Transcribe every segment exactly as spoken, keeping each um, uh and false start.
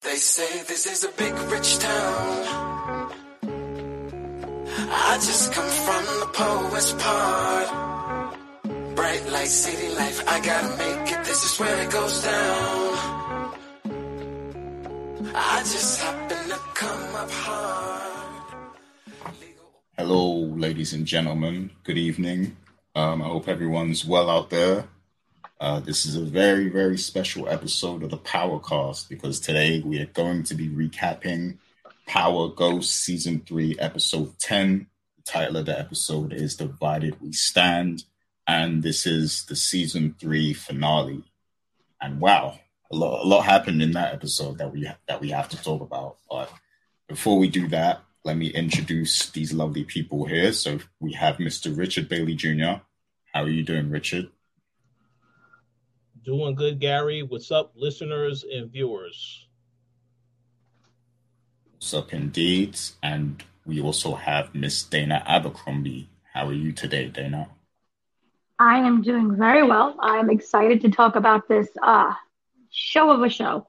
They say this is a big rich town. I just come from the poet's part. Bright light, city life, I gotta make it. This is where it goes down. I just happen to come up hard. Hello, ladies and gentlemen. Good evening. Um, I hope everyone's well out there. Uh, this is a very, very special episode of the Powercast because today we are going to be recapping Power Ghost Season three, Episode ten. The title of the episode is Divided We Stand, and this is the Season three finale. And wow, a lot, a lot happened in that episode that we that we have to talk about. But before we do that, let me introduce these lovely people here. So we have Mister Richard Bailey Junior How are you doing, Richard? Doing good, Gary. What's up, listeners and viewers? What's up, indeed? And we also have Miss Dana Abercrombie. How are you today, Dana? I am doing very well. I'm excited to talk about this uh, show of a show.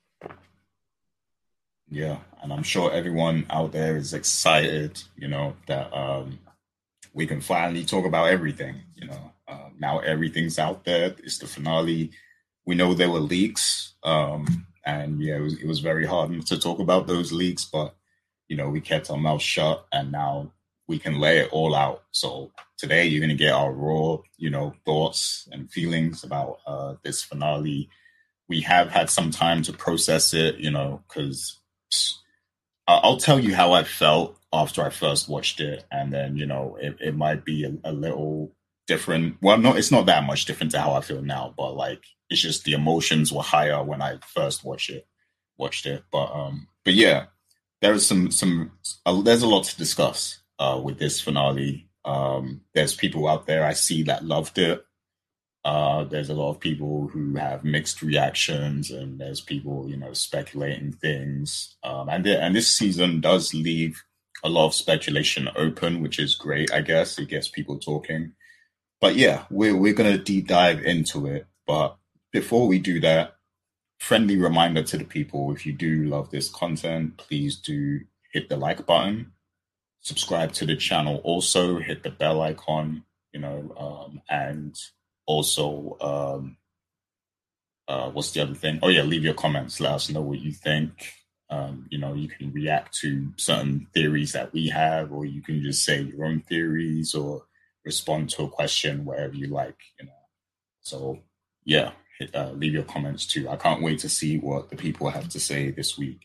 Yeah, and I'm sure everyone out there is excited, you know, that um, we can finally talk about everything, you know. Uh, now everything's out there. It's the finale. We know there were leaks, um, and yeah, it was, it was very hard to talk about those leaks, but, you know, we kept our mouth shut, and now we can lay it all out. So today you're going to get our raw, you know, thoughts and feelings about uh, this finale. We have had some time to process it, you know, because I'll tell you how I felt after I first watched it, and then, you know, it, it might be a, a little different. Well, no, it's not that much different to how I feel now, but like it's just the emotions were higher when I first watched it. Watched it, but um, but yeah, there is some some. Uh, there's a lot to discuss uh, with this finale. Um, there's people out there I see that loved it. Uh, there's a lot of people who have mixed reactions, and there's people, you know, speculating things. Um, and the, and this season does leave a lot of speculation open, which is great. I guess it gets people talking. But yeah, we're we're gonna deep dive into it. But before we do that, friendly reminder to the people: if you do love this content, please do hit the like button, subscribe to the channel, also hit the bell icon, you know, um, and also um, uh, what's the other thing? Oh yeah, leave your comments. Let us know what you think. Um, you know, you can react to certain theories that we have, or you can just say your own theories, or respond to a question, wherever you like, you know. So yeah, hit, uh, leave your comments too. I can't wait to see what the people have to say this week.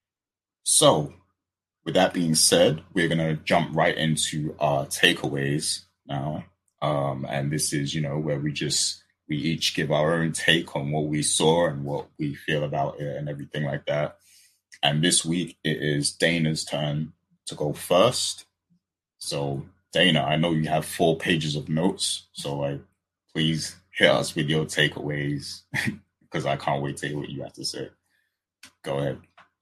So with that being said, we're going to jump right into our takeaways now. Um, and this is, you know, where we just, we each give our own take on what we saw and what we feel about it and everything like that. And this week it is Dana's turn to go first. So Dana, I know you have four pages of notes, so like, please hit us with your takeaways because I can't wait to hear what you have to say. Go ahead.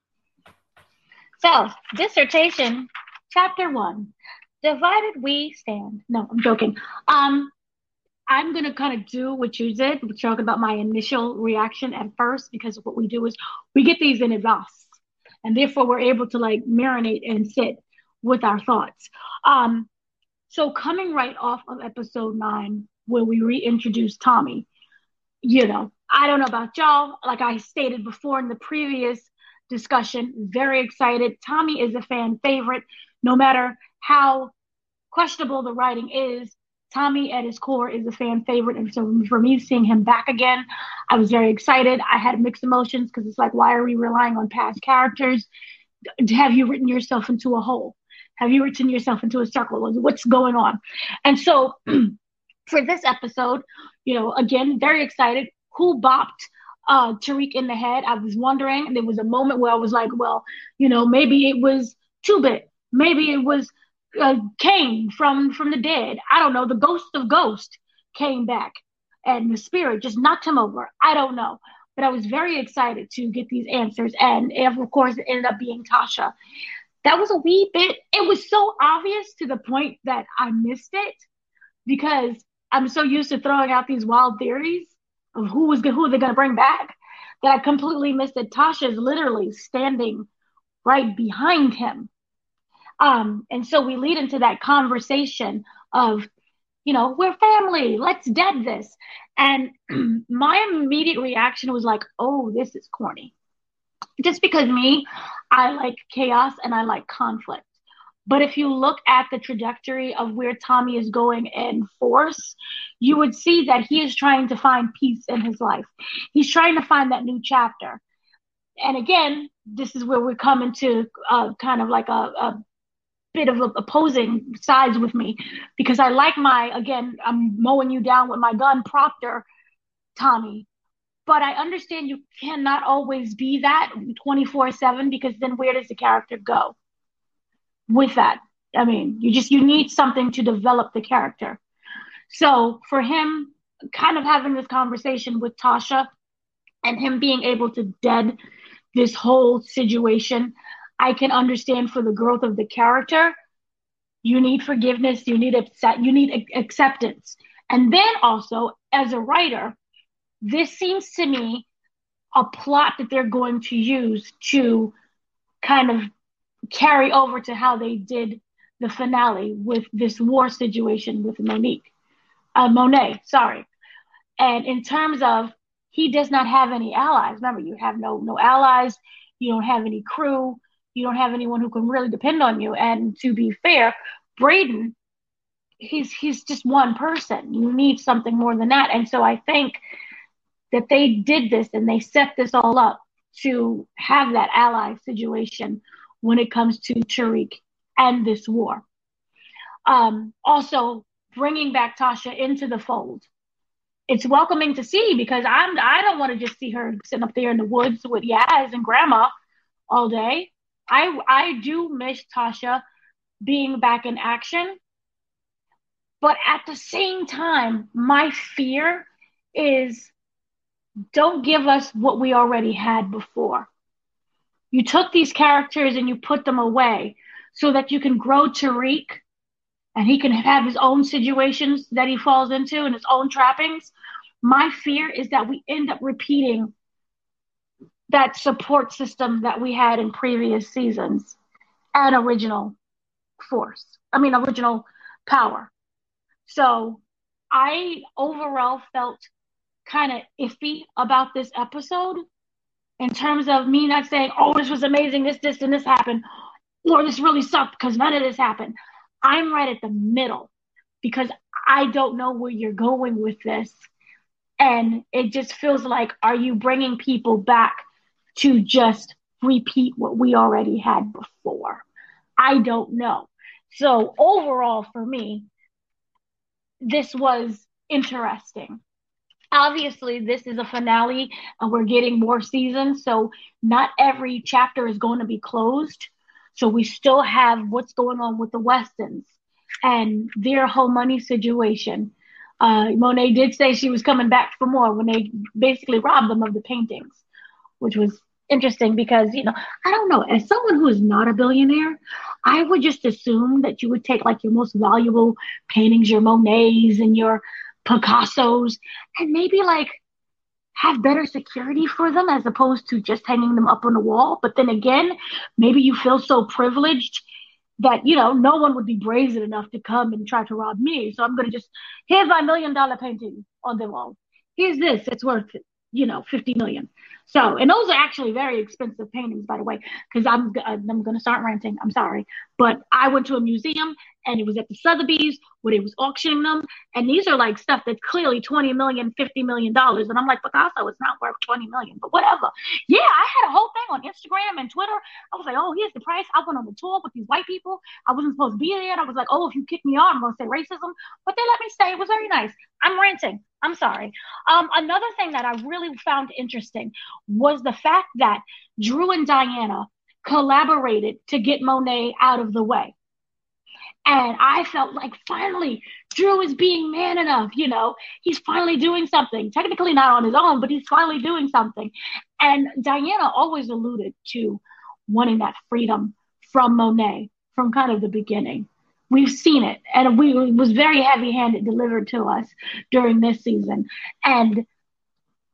So, dissertation, chapter one, divided we stand. No, I'm joking. Um, I'm going to kind of do what you did, talk about my initial reaction at first, because what we do is we get these in advance, and therefore we're able to like marinate and sit with our thoughts. Um, So coming right off of episode nine, where we reintroduce Tommy, you know, I don't know about y'all. Like I stated before in the previous discussion, very excited. Tommy is a fan favorite, no matter how questionable the writing is. Tommy at his core is a fan favorite. And so for me, seeing him back again, I was very excited. I had mixed emotions because it's like, why are we relying on past characters? Have you written yourself into a hole? Have you written yourself into a circle? What's going on? And so for this episode, you know, again, very excited. Who bopped uh, Tariq in the head? I was wondering. And there was a moment where I was like, well, you know, maybe it was Two-Bit. Maybe it was uh, Kane from, from the dead. I don't know. The ghost of Ghost came back and the spirit just knocked him over. I don't know. But I was very excited to get these answers. And of course, it ended up being Tasha. That was a wee bit, it was so obvious to the point that I missed it because I'm so used to throwing out these wild theories of who was who they're going to bring back that I completely missed that Tasha's literally standing right behind him. Um, and so we lead into that conversation of, you know, we're family, let's dead this. And my immediate reaction was like, oh, this is corny. Just because me, I like chaos and I like conflict. But if you look at the trajectory of where Tommy is going in Force, you would see that he is trying to find peace in his life. He's trying to find that new chapter. And again, this is where we're coming to uh, kind of like a, a bit of opposing sides with me, because I like my, again, I'm mowing you down with my gun, Proctor, Tommy. But I understand you cannot always be that twenty-four seven, because then where does the character go with that? I mean, you just, you need something to develop the character. So for him kind of having this conversation with Tasha and him being able to dead this whole situation, I can understand for the growth of the character. You need forgiveness, you need accept, you need acceptance. And then also, as a writer, this seems to me a plot that they're going to use to kind of carry over to how they did the finale with this war situation with Monique, uh, Monet, sorry. And in terms of, he does not have any allies. Remember, you have no no allies. You don't have any crew. You don't have anyone who can really depend on you. And to be fair, Brayden, he's he's just one person. You need something more than that. And so I think that they did this and they set this all up to have that ally situation when it comes to Tariq and this war. Um, also, bringing back Tasha into the fold. It's welcoming to see, because I'm I don't want to just see her sitting up there in the woods with Yaz and Grandma all day. I I do miss Tasha being back in action, but at the same time, my fear is, don't give us what we already had before. You took these characters and you put them away so that you can grow Tariq and he can have his own situations that he falls into and his own trappings. My fear is that we end up repeating that support system that we had in previous seasons and original Force. I mean, original Power. So I overall felt kind of iffy about this episode in terms of me not saying, oh, this was amazing, this, this, and this happened, or this really sucked because none of this happened. I'm right at the middle because I don't know where you're going with this. And it just feels like, are you bringing people back to just repeat what we already had before? I don't know. So overall for me, this was interesting. Obviously, this is a finale and we're getting more seasons. So not every chapter is going to be closed. So we still have what's going on with the Westons and their whole money situation. Uh, Monet did say she was coming back for more when they basically robbed them of the paintings, which was interesting because, you know, I don't know, as someone who is not a billionaire, I would just assume that you would take like your most valuable paintings, your Monets and your Picassos, and maybe like have better security for them as opposed to just hanging them up on the wall. But then again, maybe you feel so privileged that, you know, no one would be brazen enough to come and try to rob me. So I'm going to just, here's my million dollar painting on the wall. Here's this, it's worth, you know, fifty million. So, and those are actually very expensive paintings, by the way, because I'm, I'm going to start ranting. I'm sorry. But I went to a museum and it was at the Sotheby's where they was auctioning them. And these are like stuff that's clearly twenty million, fifty million dollars. And I'm like, Picasso, it's not worth twenty million, but whatever. Yeah, I had a whole thing on Instagram and Twitter. I was like, oh, here's the price. I went on the tour with these white people. I wasn't supposed to be there. And I was like, oh, if you kick me out, I'm going to say racism. But they let me stay. It was very nice. I'm ranting. I'm sorry. Um, another thing that I really found interesting was the fact that Drew and Diana collaborated to get Monet out of the way. And I felt like finally Drew is being man enough, you know, he's finally doing something, technically not on his own, but he's finally doing something. And Diana always alluded to wanting that freedom from Monet from kind of the beginning. We've seen it, and we it was very heavy-handed delivered to us during this season. And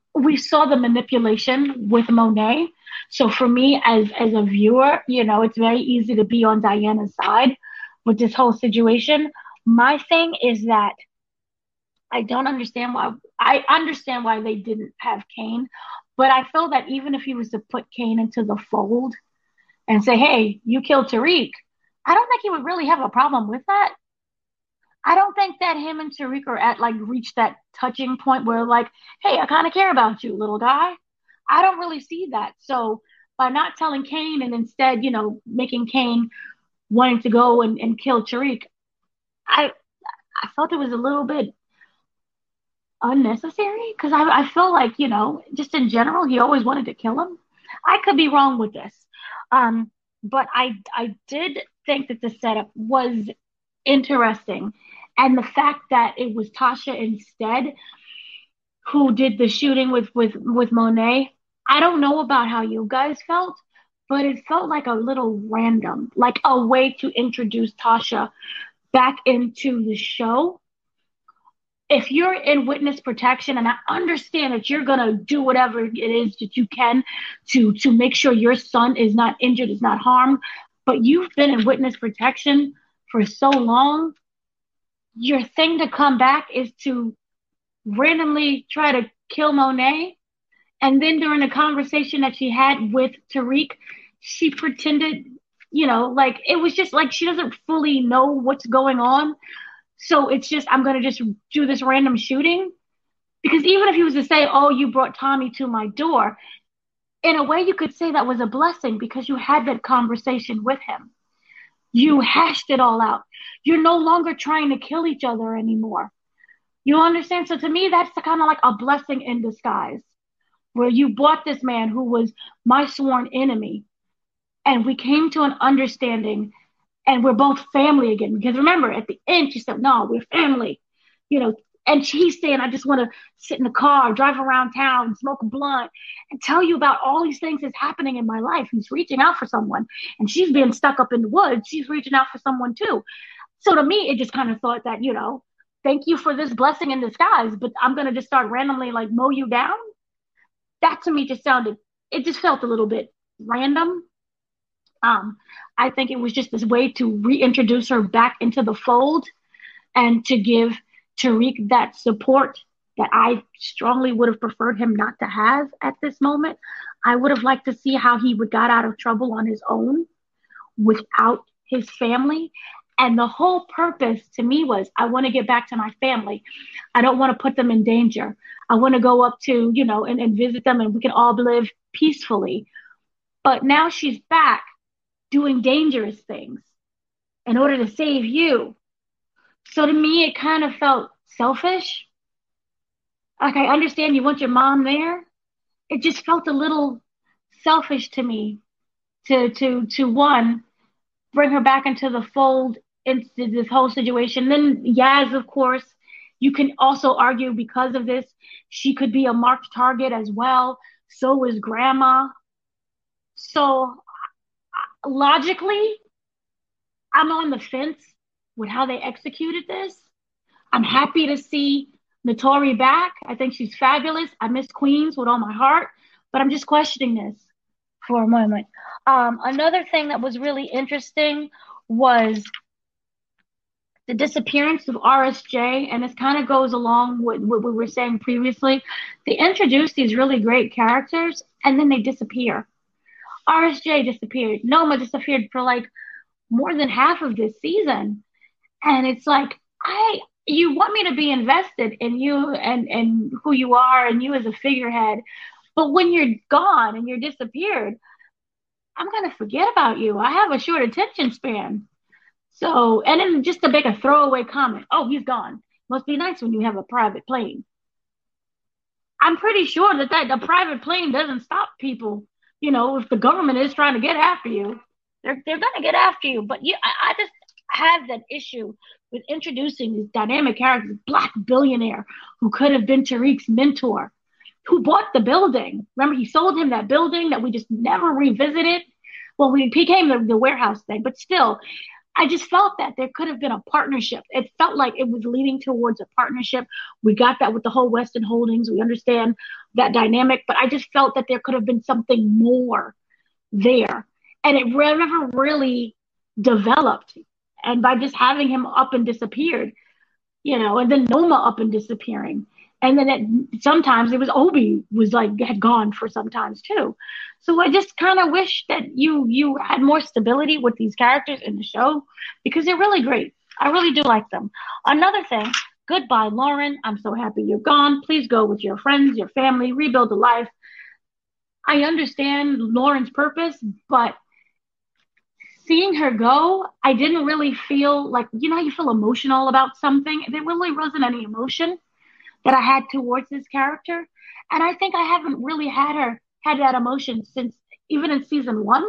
we saw the manipulation with Monet. So for me as as a viewer, you know, it's very easy to be on Diana's side with this whole situation. My thing is that I don't understand why I understand why they didn't have Kane, but I feel that even if he was to put Kane into the fold and say, "Hey, you killed Tariq," I don't think he would really have a problem with that. I don't think that him and Tariq are at like reach that touching point where like, hey, I kind of care about you, little guy. I don't really see that. So by not telling Kane and instead, you know, making Kane wanting to go and, and kill Tariq, I I felt it was a little bit unnecessary because I I feel like, you know, just in general, he always wanted to kill him. I could be wrong with this. Um, but I I did think that the setup was interesting. And the fact that it was Tasha instead who did the shooting with, with, with Monet, I don't know about how you guys felt, but it felt like a little random, like a way to introduce Tasha back into the show. If you're in witness protection, and I understand that you're gonna do whatever it is that you can to to make sure your son is not injured, is not harmed, but you've been in witness protection for so long, your thing to come back is to randomly try to kill Monet. And then during the conversation that she had with Tariq, she pretended, you know, like it was just like she doesn't fully know what's going on. So it's just, I'm going to just do this random shooting. Because even if he was to say, oh, you brought Tommy to my door, in a way you could say that was a blessing because you had that conversation with him. You hashed it all out. You're no longer trying to kill each other anymore. You understand? So to me, that's kind of like a blessing in disguise, where you brought this man who was my sworn enemy, and we came to an understanding, and we're both family again. Because remember, at the end, she said, no, we're family. You know, and she's saying, I just want to sit in the car, drive around town, smoke a blunt, and tell you about all these things that's happening in my life. He's reaching out for someone. And she's being stuck up in the woods. She's reaching out for someone too. So to me, it just kind of thought that, you know, thank you for this blessing in disguise, but I'm going to just start randomly like mow you down. That to me just sounded, it just felt a little bit random. Um, I think it was just this way to reintroduce her back into the fold and to give Tariq that support that I strongly would have preferred him not to have at this moment. I would have liked to see how he would got out of trouble on his own without his family. And the whole purpose to me was, I want to get back to my family. I don't want to put them in danger. I want to go up to, you know, and, and visit them and we can all live peacefully. But now she's back doing dangerous things in order to save you. So to me, it kind of felt selfish. Like, I understand you want your mom there. It just felt a little selfish to me to, to, to one, bring her back into the fold into this whole situation. Then Yaz, of course, you can also argue because of this, she could be a marked target as well. So is Grandma. So logically, I'm on the fence with how they executed this. I'm happy to see Notori back. I think she's fabulous. I miss Queens with all my heart, but I'm just questioning this for a moment. Um, another thing that was really interesting was the disappearance of R S J, and this kind of goes along with what we were saying previously. They introduced these really great characters, and then they disappear. R S J disappeared. Noma disappeared for like more than half of this season. And it's like, I, you want me to be invested in you and, and who you are and you as a figurehead. But when you're gone and you're disappeared, I'm going to forget about you. I have a short attention span. So, and then just to make a throwaway comment, oh, he's gone. Must be nice when you have a private plane. I'm pretty sure that, that the private plane doesn't stop people. You know, if the government is trying to get after you, they're, they're going to get after you. But yeah, I, I just have that issue with introducing these dynamic characters, Black billionaire who could have been Tariq's mentor, who bought the building. Remember, he sold him that building that we just never revisited. Well, we became the, the warehouse thing, but still, I just felt that there could have been a partnership. It felt like it was leading towards a partnership. We got that with the whole Weston Holdings. We understand that dynamic, but I just felt that there could have been something more there. And it never really developed. And by just having him up and disappeared, you know, and then Noma up and disappearing. And then it, sometimes it was Obi was like had gone for sometimes too. So I just kind of wish that you you had more stability with these characters in the show because they're really great. I really do like them. Another thing, goodbye, Lauren. I'm so happy you're gone. Please go with your friends, your family, rebuild a life. I understand Lauren's purpose, but seeing her go, I didn't really feel like, you know, how you feel emotional about something. There really wasn't any emotion that I had towards this character. And I think I haven't really had her, had that emotion since even in season one.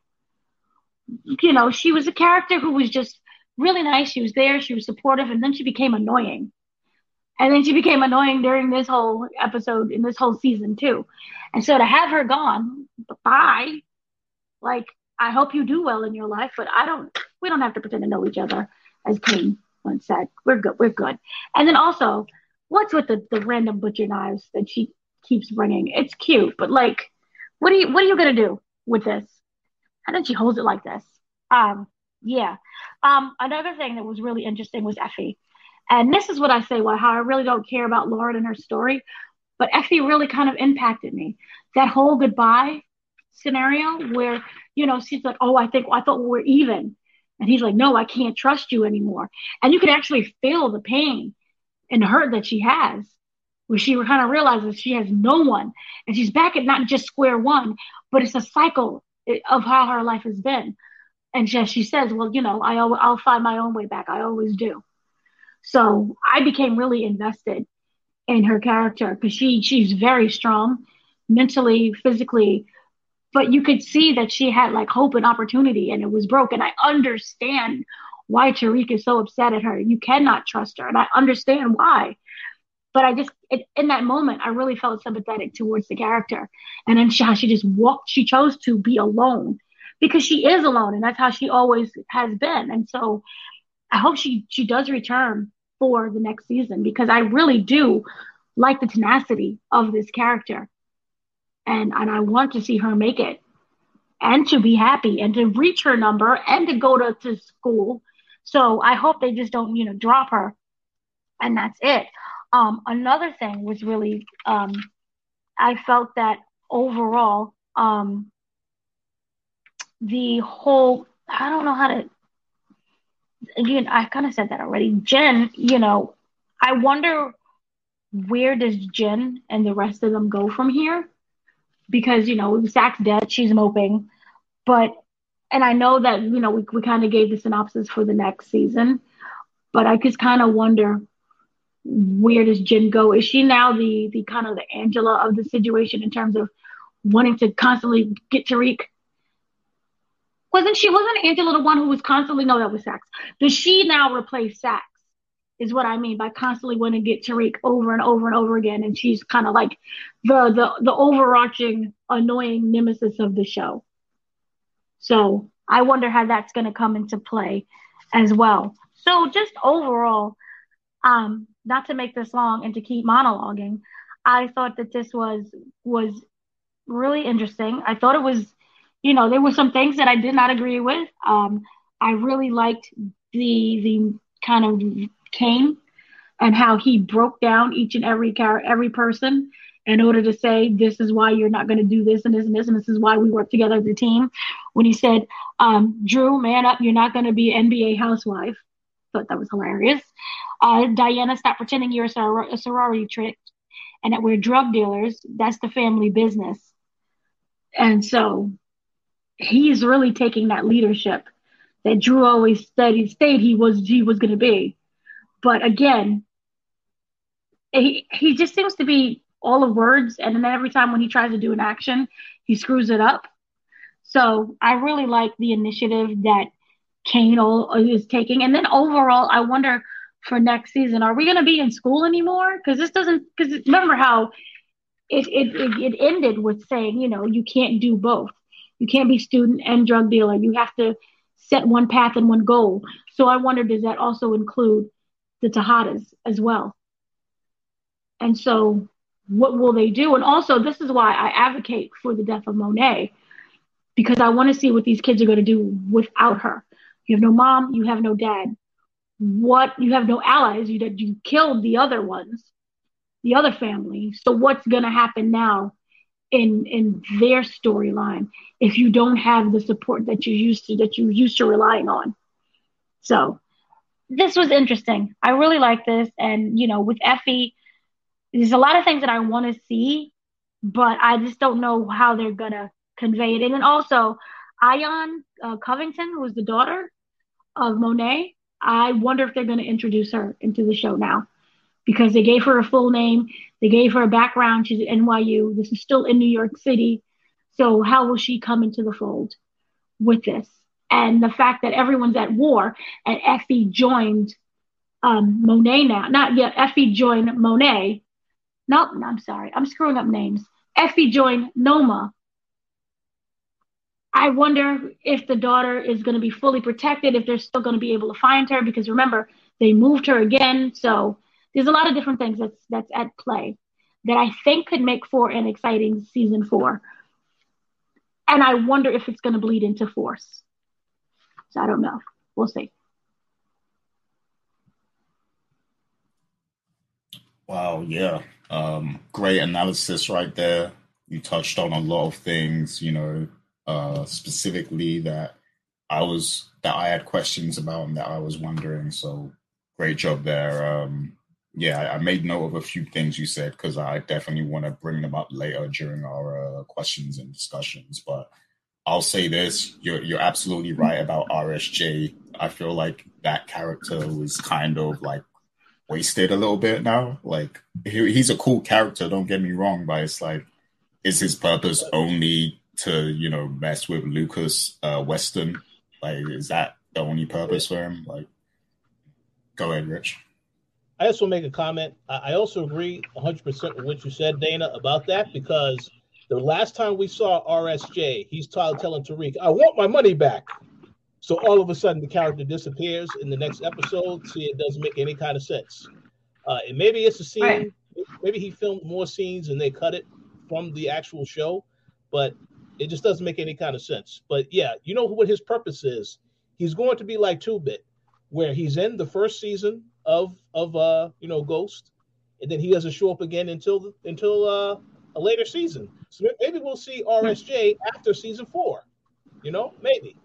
You know, she was a character who was just really nice. She was there. She was supportive. And then she became annoying. And then she became annoying during this whole episode, in this whole season too. And so to have her gone, bye, like, I hope you do well in your life, but I don't, we don't have to pretend to know each other, as Kane once said. We're good. We're good. And then also, what's with the, the random butcher knives that she keeps bringing? It's cute, but like, what are you, what are you going to do with this? And then she holds it like this. Um, yeah. Um, another thing that was really interesting was Effie. And this is what I say, well, how I really don't care about Lauren and her story, but Effie really kind of impacted me. That whole goodbye scenario where, you know, she's like, oh, I think, I thought we were even. And he's like, no, I can't trust you anymore. And you can actually feel the pain and the hurt that she has, where she kind of realizes she has no one. And she's back at not just square one, but it's a cycle of how her life has been. And she, she says, well, you know, I, I'll find my own way back. I always do. So I became really invested in her character because she, she's very strong mentally, physically, but you could see that she had like hope and opportunity and it was broken. I understand why Tariq is so upset at her. You cannot trust her. And I understand why. But I just, it, in that moment, I really felt sympathetic towards the character. And then she, how she just walked, she chose to be alone because she is alone. And that's how she always has been. And so I hope she, she does return for the next season because I really do like the tenacity of this character. And, and I want to see her make it and to be happy and to reach her number and to go to, to school. So I hope they just don't, you know, drop her. And that's it. Um, another thing was really, um, I felt that overall, um, the whole, I don't know how to, again, I kind of said that already. Jen, you know, I wonder where does Jen and the rest of them go from here? Because, you know, Zach's dead, she's moping. But, and I know that, you know, we, we kind of gave the synopsis for the next season, but I just kind of wonder, where does Jen go? Is she now the the kind of the Angela of the situation in terms of wanting to constantly get Tariq? Wasn't she, wasn't Angela the one who was constantly, no, that was Sax. Does she now replace Sax? Is what I mean by constantly wanting to get Tariq over and over and over again. And she's kind of like the, the, the overarching annoying nemesis of the show. So I wonder how that's going to come into play as well. So just overall, um, not to make this long and to keep monologuing, I thought that this was was really interesting. I thought it was, you know, there were some things that I did not agree with. Um, I really liked the the kind of Kane and how he broke down each and every car every person in order to say, this is why you're not going to do this and this and this, and this is why we work together as a team. When he said, um, Drew, man up, you're not going to be an N B A housewife. Thought that was hilarious. Uh, Diana, stop pretending you're a, sor- a sorority trick and that we're drug dealers. That's the family business. And so he's really taking that leadership that Drew always said he stayed he was he was going to be. But again, he he just seems to be all of words, and then every time when he tries to do an action, he screws it up. So I really like the initiative that Kane is taking. And then overall, I wonder for next season, are we going to be in school anymore? Because this doesn't, because remember how it, it, it, it ended with saying, you know, you can't do both. You can't be student and drug dealer. You have to set one path and one goal. So I wonder, does that also include the Tejadas as well? And so what will they do? And also, this is why I advocate for the death of Monet, because I want to see what these kids are going to do without her. You have no mom, you have no dad. What you have no allies. You that you killed the other ones, the other family. So what's going to happen now in in their storyline if you don't have the support that you used to that you used to relying on? So this was interesting. I really like this, and you know, with Effie, there's a lot of things that I want to see, but I just don't know how they're gonna convey it. And then also, Ion uh, Covington, who was the daughter of Monet, I wonder if they're gonna introduce her into the show now, because they gave her a full name, they gave her a background. She's at N Y U. This is still in New York City, so how will she come into the fold with this? And the fact that everyone's at war and Effie joined um, Monet now, not yet. Effie joined Monet. No, no, I'm sorry. I'm screwing up names. Effie joined Noma. I wonder if the daughter is going to be fully protected, if they're still going to be able to find her, because remember, they moved her again. So there's a lot of different things that's that's at play that I think could make for an exciting season four. And I wonder if it's going to bleed into Force. So I don't know. We'll see. Wow, yeah. Um, great analysis right there. You touched on a lot of things, you know, uh, specifically that I was that I had questions about and that I was wondering. So great job there. Um, yeah, I, I made note of a few things you said because I definitely want to bring them up later during our uh, questions and discussions. But I'll say this: you're you're absolutely right about R S J. I feel like that character was kind of like wasted a little bit now. Like he, he's a cool character, don't get me wrong, but it's like, is his purpose only to, you know, mess with Lucas uh, Weston? Like, is that the only purpose for him? Like, go ahead, Rich. I just want to make a comment. I also agree one hundred percent with what you said, Dana, about that, because the last time we saw R S J, he's telling Tariq, I want my money back. So all of a sudden, the character disappears in the next episode. See, it doesn't make any kind of sense. Uh, and maybe it's a scene. Right. Maybe he filmed more scenes and they cut it from the actual show. But it just doesn't make any kind of sense. But yeah, you know what his purpose is? He's going to be like two-Bit, where he's in the first season of of uh you know Ghost, and then he doesn't show up again until the, until uh, a later season. So maybe we'll see R S J after season four. You know, maybe.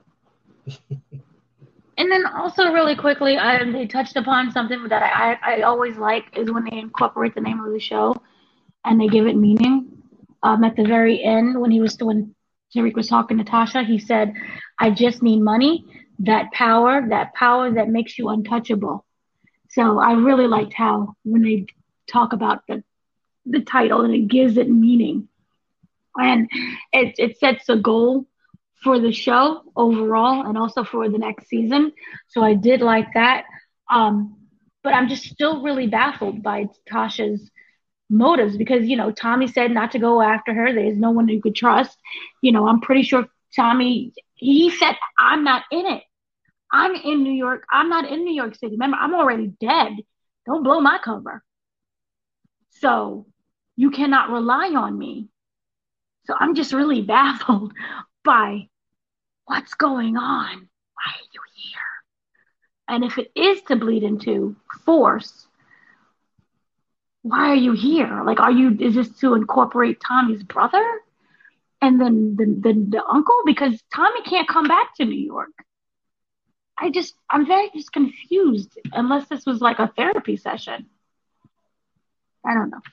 And then also really quickly, I, they touched upon something that I, I, I always like is when they incorporate the name of the show and they give it meaning. Um, at the very end, when he was when Tariq was talking to Tasha, he said, "I just need money, that power, that power that makes you untouchable." So I really liked how when they talk about the the title and it gives it meaning, and it it sets a goal for the show overall and also for the next season. So I did like that. Um, but I'm just still really baffled by Tasha's motives because, you know, Tommy said not to go after her. There's no one you could trust. You know, I'm pretty sure Tommy, he said, I'm not in it. I'm in New York. I'm not in New York City. Remember, I'm already dead. Don't blow my cover. So you cannot rely on me. So I'm just really baffled by what's going on. Why are you here? And if it is to bleed into Force, why are you here? Like, are you, is this to incorporate Tommy's brother? And then the, the, the uncle? Because Tommy can't come back to New York. I just, I'm very just confused, unless this was like a therapy session. I don't know.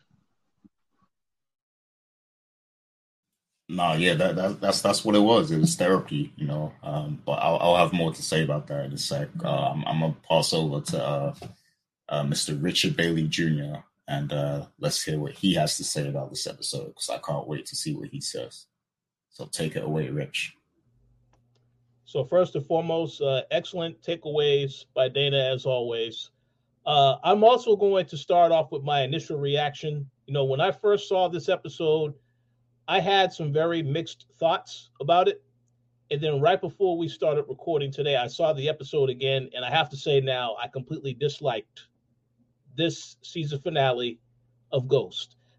No, yeah, that, that that's that's what it was. It was therapy, you know. Um, but I'll, I'll have more to say about that in a sec. Uh, I'm, I'm gonna pass over to uh, uh, Mister Richard Bailey Junior and uh, let's hear what he has to say about this episode because I can't wait to see what he says. So take it away, Rich. So first and foremost, uh, excellent takeaways by Dana as always. Uh, I'm also going to start off with my initial reaction. You know, when I first saw this episode, I had some very mixed thoughts about it. And then right before we started recording today, I saw the episode again. And I have to say now, I completely disliked this season finale of Ghost.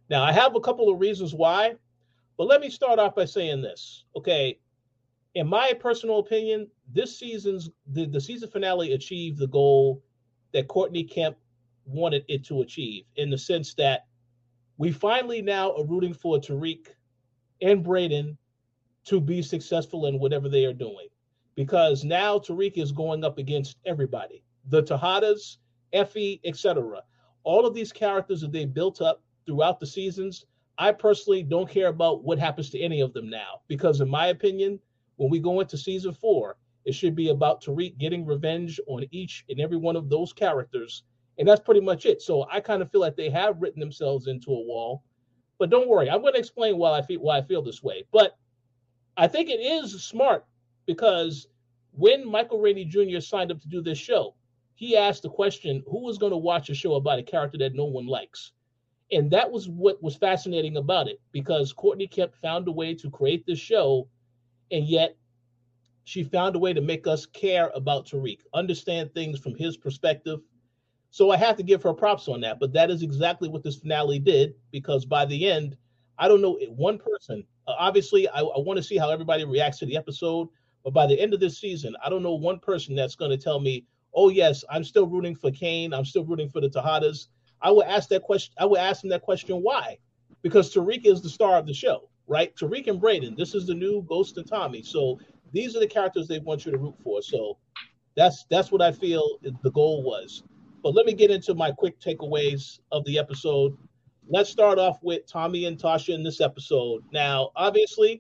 Now, I have a couple of reasons why, but let me start off by saying this. Okay, in my personal opinion, this season's the, the season finale achieved the goal that Courtney Kemp wanted it to achieve, in the sense that we finally now are rooting for Tariq and Brayden to be successful in whatever they are doing. Because now Tariq is going up against everybody. The Tejadas, Effie, et cetera. All of these characters that they built up throughout the seasons, I personally don't care about what happens to any of them now. Because in my opinion, when we go into season four, it should be about Tariq getting revenge on each and every one of those characters. And that's pretty much it. So I kind of feel like they have written themselves into a wall. But don't worry, I'm going to explain why I feel why I feel this way. But I think it is smart, because when Michael Rainey Junior signed up to do this show, he asked the question, who was going to watch a show about a character that no one likes? And that was what was fascinating about it, because Courtney Kemp found a way to create this show, and yet she found a way to make us care about Tariq, understand things from his perspective. So I have to give her props on that. But that is exactly what this finale did, because by the end, I don't know one person. Uh, obviously, I, I want to see how everybody reacts to the episode. But by the end of this season, I don't know one person that's going to tell me, oh, yes, I'm still rooting for Kane. I'm still rooting for the Tejadas. I would ask that question. I would ask them that question, why? Because Tariq is the star of the show, right? Tariq and Brayden, this is the new Ghost and Tommy. So these are the characters they want you to root for. So that's that's what I feel the goal was. But let me get into my quick takeaways of the episode. Let's start off with Tommy and Tasha in this episode. Now, obviously,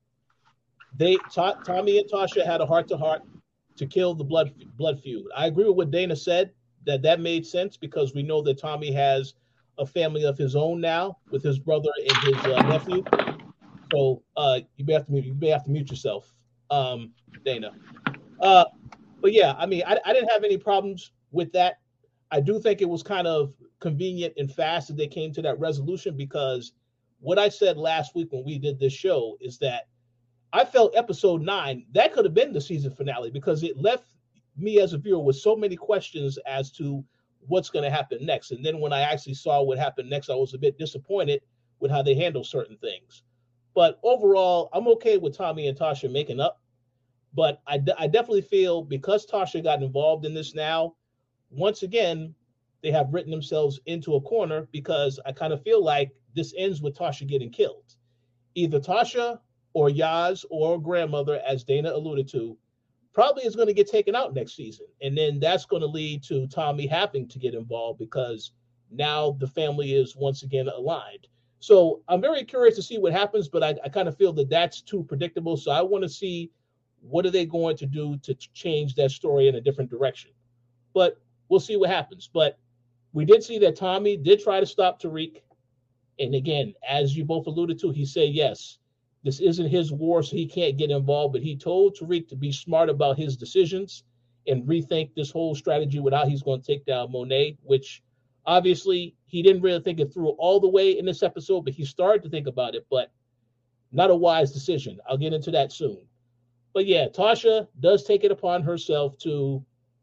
they Ta- Tommy and Tasha had a heart-to-heart to kill the blood blood feud. I agree with what Dana said, that that made sense, because we know that Tommy has a family of his own now with his brother and his uh, nephew. So uh, you may have to mute, you may have to mute yourself, um, Dana. Uh, but yeah, I mean, I, I didn't have any problems with that. I do think it was kind of convenient and fast that they came to that resolution, because what I said last week when we did this show is that I felt episode nine, that could have been the season finale, because it left me as a viewer with so many questions as to what's going to happen next. And then when I actually saw what happened next, I was a bit disappointed with how they handle certain things. But overall, I'm okay with Tommy and Tasha making up. But I, I definitely feel, because Tasha got involved in this now, once again, they have written themselves into a corner, because I kind of feel like this ends with Tasha getting killed. Either Tasha or Yaz or grandmother, as Dana alluded to, probably is going to get taken out next season. And then that's going to lead to Tommy having to get involved, because now the family is once again aligned. So I'm very curious to see what happens, but I, I kind of feel that that's too predictable. So I want to see, what are they going to do to change that story in a different direction? But we'll see what happens. But we did see that Tommy did try to stop Tariq. And again, as you both alluded to, he said, yes, this isn't his war, so he can't get involved. But he told Tariq to be smart about his decisions and rethink this whole strategy with how he's going to take down Monet, which obviously he didn't really think it through all the way in this episode, but he started to think about it, but not a wise decision. I'll get into that soon. But yeah, Tasha does take it upon herself to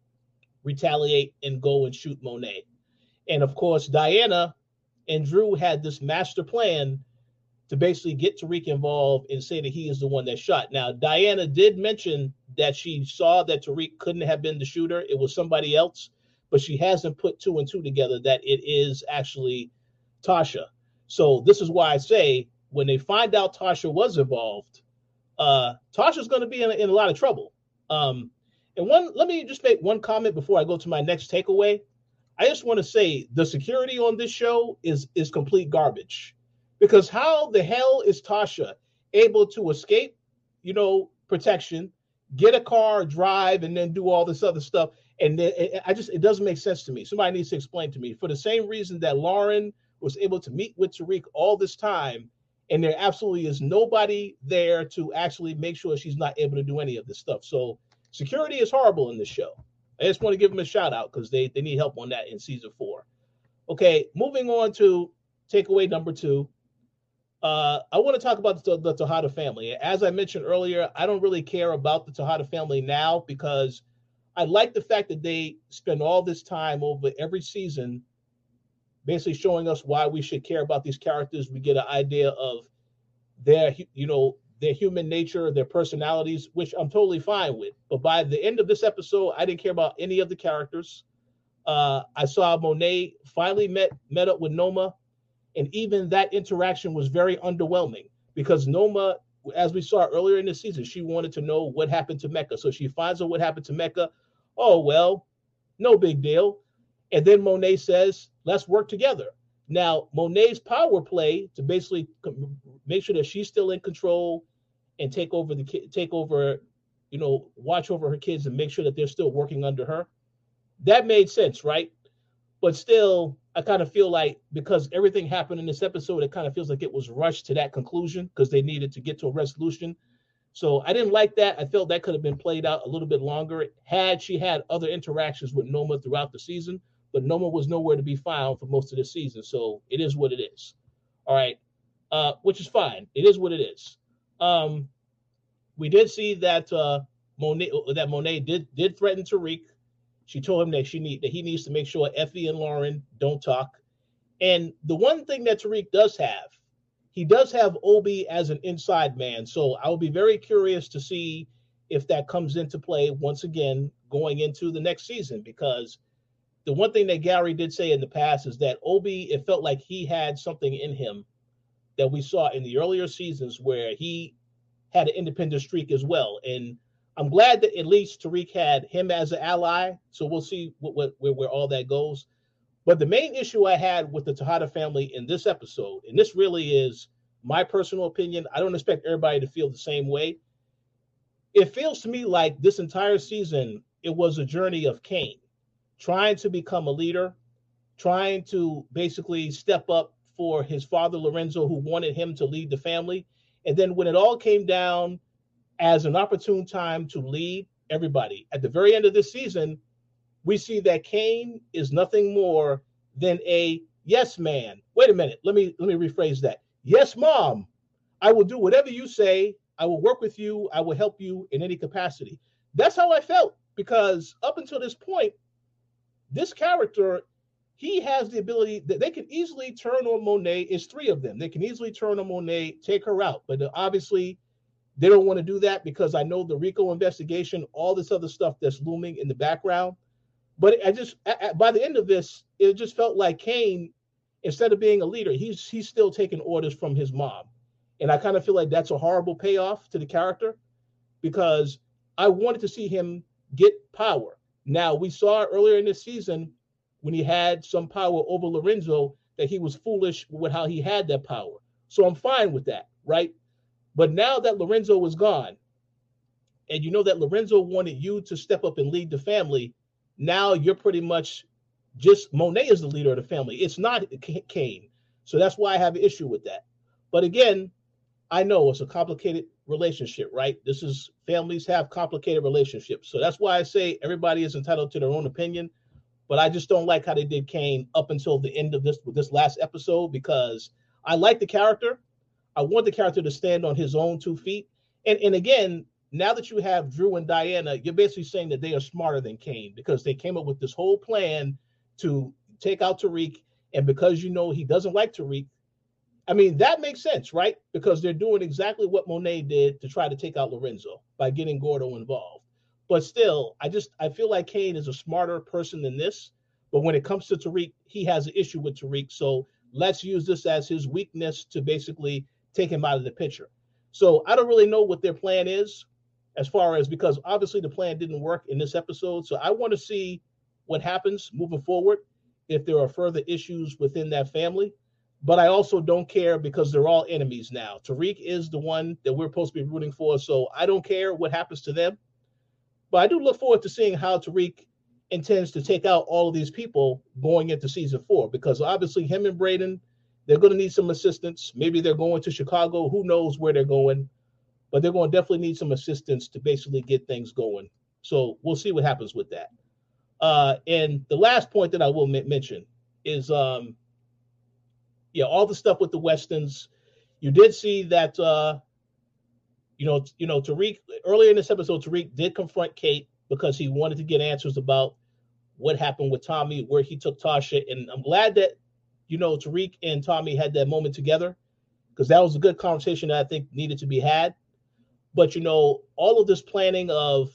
retaliate and go and shoot Monet. And of course, Diana and Drew had this master plan to basically get Tariq involved and say that he is the one that shot. Now, Diana did mention that she saw that Tariq couldn't have been the shooter. It was somebody else, but she hasn't put two and two together that it is actually Tasha. So this is why I say, when they find out Tasha was involved, uh, Tasha's going to be in, in a lot of trouble. Um, and one, let me just make one comment before I go to my next takeaway. I just want to say the security on this show is is complete garbage. Because how the hell is Tasha able to escape, you know, protection, get a car, drive, and then do all this other stuff? And then it, I just, it doesn't make sense to me. Somebody needs to explain to me. For the same reason that Lauren was able to meet with Tariq all this time, and there absolutely is nobody there to actually make sure she's not able to do any of this stuff. So security is horrible in this show. I just want to give them a shout out, because they, they need help on that in season four. Okay, moving on to takeaway number two. Uh, I want to talk about the, the Tejada family. As I mentioned earlier, I don't really care about the Tejada family now, because I like the fact that they spend all this time over every season basically showing us why we should care about these characters. We get an idea of their, you know, their human nature, their personalities, which I'm totally fine with. But by the end of this episode, I didn't care about any of the characters. Uh, I saw Monet finally met met up with Noma, and even that interaction was very underwhelming because Noma, as we saw earlier in the season, she wanted to know what happened to Mecca. So she finds out what happened to Mecca. Oh, well, no big deal. And then Monet says, let's work together. Now, Monet's power play to basically make sure that she's still in control and take over the take over, you know, watch over her kids and make sure that they're still working under her. That made sense, right? But still, I kind of feel like because everything happened in this episode, it kind of feels like it was rushed to that conclusion because they needed to get to a resolution. So I didn't like that. I felt that could have been played out a little bit longer had she had other interactions with Noma throughout the season. But Noma was nowhere to be found for most of the season. So it is what it is. All right. Uh, which is fine. It is what it is. Um, we did see that uh, Monet that Monet did did threaten Tariq. She told him that she need that he needs to make sure Effie and Lauren don't talk. And the one thing that Tariq does have, he does have Obi as an inside man. So I will be very curious to see if that comes into play once again going into the next season. Because the one thing that Gary did say in the past is that Obi, it felt like he had something in him that we saw in the earlier seasons where he had an independent streak as well. And I'm glad that at least Tariq had him as an ally. So we'll see what, what where, where all that goes. But the main issue I had with the Tejada family in this episode, and this really is my personal opinion, I don't expect everybody to feel the same way. It feels to me like this entire season, it was a journey of Cain, trying to become a leader, trying to basically step up for his father, Lorenzo, who wanted him to lead the family. And then when it all came down as an opportune time to lead everybody, at the very end of this season, we see that Cain is nothing more than a yes man. Wait a minute. Let me let me rephrase that. Yes, mom. I will do whatever you say. I will work with you. I will help you in any capacity. That's how I felt, because up until this point, this character, he has the ability that they can easily turn on Monet. It's three of them. They can easily turn on Monet, take her out. But obviously, they don't want to do that because I know the RICO investigation, all this other stuff that's looming in the background. But I just, by the end of this, it just felt like Cain, instead of being a leader, he's he's still taking orders from his mom. And I kind of feel like that's a horrible payoff to the character, because I wanted to see him get power. Now, we saw earlier in this season when he had some power over Lorenzo that he was foolish with how he had that power. So I'm fine with that, right? But now that Lorenzo was gone, and you know that Lorenzo wanted you to step up and lead the family, now you're pretty much just, Monet is the leader of the family. It's not Cain. So that's why I have an issue with that. But again, I know it's a complicated relationship, right? This is, families have complicated relationships. So that's why I say everybody is entitled to their own opinion. But I just don't like how they did Cain up until the end of this, this last episode, because I like the character. I want the character to stand on his own two feet. And, and again, now that you have Drew and Diana, you're basically saying that they are smarter than Cain, because they came up with this whole plan to take out Tariq. And because you know he doesn't like Tariq, I mean, that makes sense, right? Because they're doing exactly what Monet did to try to take out Lorenzo by getting Gordo involved. But still, I just, I feel like Cain is a smarter person than this. But when it comes to Tariq, he has an issue with Tariq. So let's use this as his weakness to basically take him out of the picture. So I don't really know what their plan is as far as, because obviously the plan didn't work in this episode. So I want to see what happens moving forward, if there are further issues within that family. But I also don't care, because they're all enemies now. Tariq is the one that we're supposed to be rooting for. So I don't care what happens to them. But I do look forward to seeing how Tariq intends to take out all of these people going into season four, because obviously him and Brayden, they're going to need some assistance. Maybe they're going to Chicago. Who knows where they're going? But they're going to definitely need some assistance to basically get things going. So we'll see what happens with that. Uh, and the last point that I will m- mention is, um, yeah, all the stuff with the Westons. You did see that, uh, you know, you know, Tariq, earlier in this episode, Tariq did confront Kate because he wanted to get answers about what happened with Tommy, where he took Tasha. And I'm glad that you know, Tariq and Tommy had that moment together, because that was a good conversation that I think needed to be had. But, you know, all of this planning of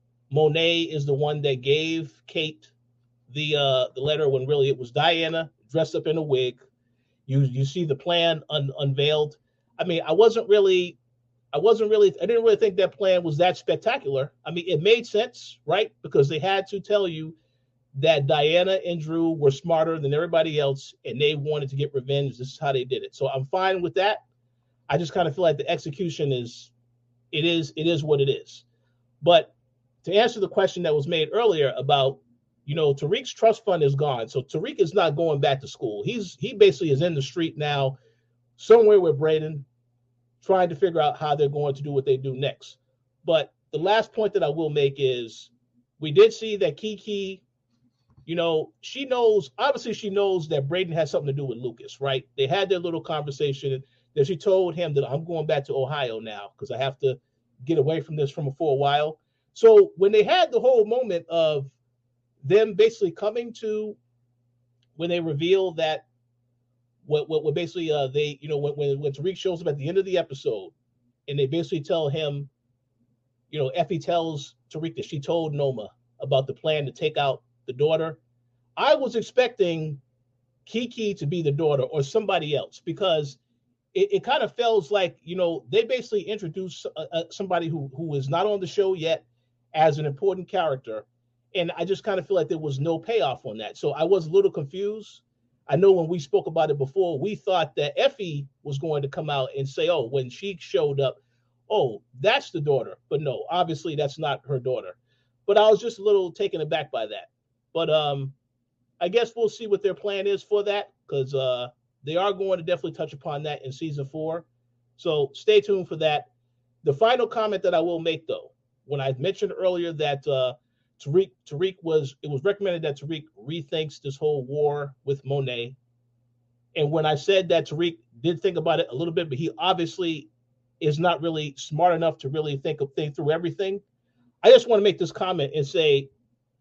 Monet is the one that gave Kate the uh, the letter when really it was Diana dressed up in a wig. You you see the plan un- unveiled. I mean, I wasn't really, I wasn't really, I didn't really think that plan was that spectacular. I mean, it made sense, right? Because they had to tell you that Diana and Drew were smarter than everybody else, and they wanted to get revenge. This is how they did it. So I'm fine with that. I just kind of feel like the execution is, it is, it is what it is. But to answer the question that was made earlier about, you know, Tariq's trust fund is gone. So Tariq is not going back to school. He's he basically is in the street now, somewhere with Brayden, trying to figure out how they're going to do what they do next. But the last point that I will make is we did see that Kiki, you know, she knows, obviously she knows that Brayden has something to do with Lucas, right? They had their little conversation that she told him that I'm going back to Ohio now because I have to get away from this from for a while. So when they had the whole moment of them basically coming to, when they reveal that what what, what basically uh they, you know, when, when when Tariq shows up at the end of the episode and they basically tell him, you know, Effie tells Tariq that she told Noma about the plan to take out the daughter. I was expecting Kiki to be the daughter or somebody else, because it, it kind of feels like, you know, they basically introduced uh, uh, somebody who who is not on the show yet as an important character. And I just kind of feel like there was no payoff on that. So I was a little confused. I know when we spoke about it before, we thought that Effie was going to come out and say, oh, when she showed up, oh, that's the daughter. But no, obviously that's not her daughter. But I was just a little taken aback by that. But um, I guess we'll see what their plan is for that, because uh, they are going to definitely touch upon that in season four. So stay tuned for that. The final comment that I will make, though, when I mentioned earlier that uh, Tariq, Tariq was, it was recommended that Tariq rethinks this whole war with Monet. And when I said that Tariq did think about it a little bit, but he obviously is not really smart enough to really think of think through everything. I just want to make this comment and say,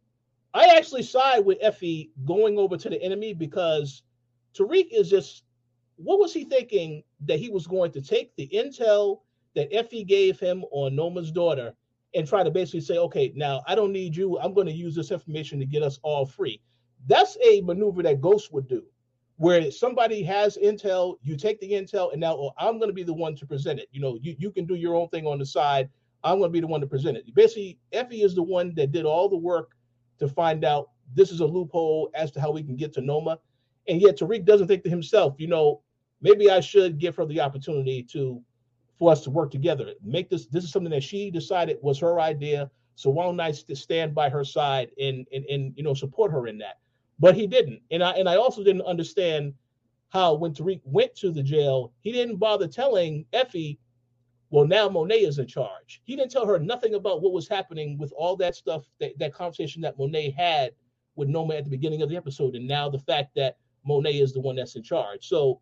I actually side with Effie going over to the enemy, because Tariq is just, what was he thinking that he was going to take the intel that Effie gave him on Noma's daughter and try to basically say, okay, now I don't need you. I'm going to use this information to get us all free. That's a maneuver that Ghost would do, where somebody has intel, you take the intel, and now oh, I'm going to be the one to present it. You know, you, you can do your own thing on the side. I'm going to be the one to present it. Basically, Effie is the one that did all the work to find out this is a loophole as to how we can get to Noma. And yet Tariq doesn't think to himself, you know, maybe I should give her the opportunity to, for us to work together. Make this, this is something that she decided was her idea. So why don't I stand by her side and, and, and, you know, support her in that? But he didn't. And I, and I also didn't understand how when Tariq went to the jail, he didn't bother telling Effie, well, now Monet is in charge. He didn't tell her nothing about what was happening with all that stuff, that, that conversation that Monet had with Noma at the beginning of the episode. And now the fact that Monet is the one that's in charge. So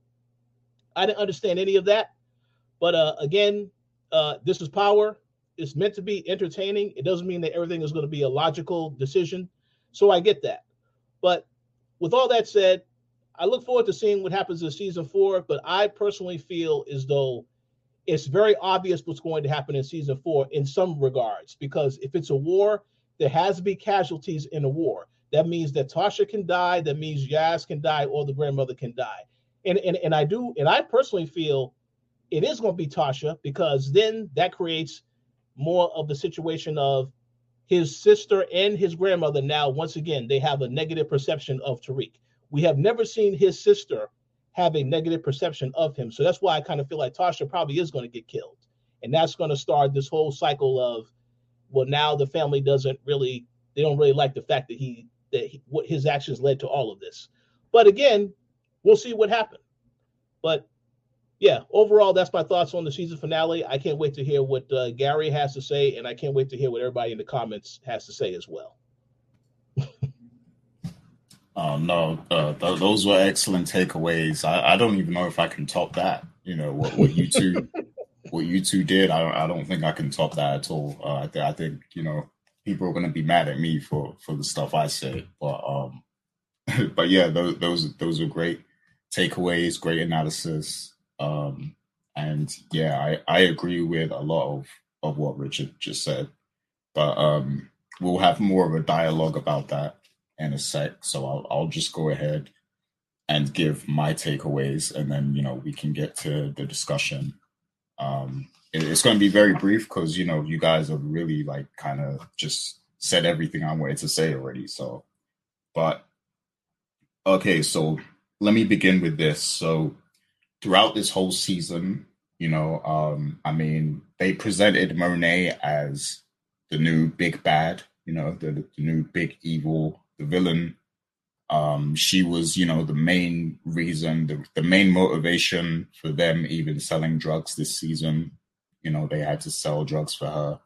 I didn't understand any of that. But uh, again, uh, this is Power. It's meant to be entertaining. It doesn't mean that everything is going to be a logical decision. So I get that. But with all that said, I look forward to seeing what happens in season four. But I personally feel as though it's very obvious what's going to happen in season four in some regards, because if it's a war, there has to be casualties in a war. That means that Tasha can die. That means Yaz can die, or the grandmother can die. And, and, and I do, and I personally feel it is going to be Tasha, because then that creates more of the situation of his sister and his grandmother. Now, once again, they have a negative perception of Tariq. We have never seen his sister have a negative perception of him. So that's why I kind of feel like Tasha probably is going to get killed. And that's going to start this whole cycle of, well, now the family doesn't really, they don't really like the fact that he, that he, what his actions led to all of this. But again, we'll see what happens. But yeah, overall, that's my thoughts on the season finale. I can't wait to hear what uh, Gary has to say, and I can't wait to hear what everybody in the comments has to say as well. Um, no, uh, th- those were excellent takeaways. I, I don't even know if I can top that. You know what, what you two, what you two did. I don't. I don't think I can top that at all. Uh, I, th- I think you know people are going to be mad at me for, for the stuff I said. But um, but yeah, those those those are great. takeaways, great analysis. Um, and yeah, I, I agree with a lot of, of what Richard just said. But um, we'll have more of a dialogue about that in a sec. So I'll I'll just go ahead and give my takeaways, and then, you know, we can get to the discussion. Um, it, it's going to be very brief because, you know, you guys have really like kind of just said everything I wanted to say already. So, but okay, so let me begin with this. So throughout this whole season, you know, um, I mean, they presented Monet as the new big bad, you know, the, the new big evil, the villain. Um, she was, you know, the main reason, the, the main motivation for them even selling drugs this season. You know, they had to sell drugs for her.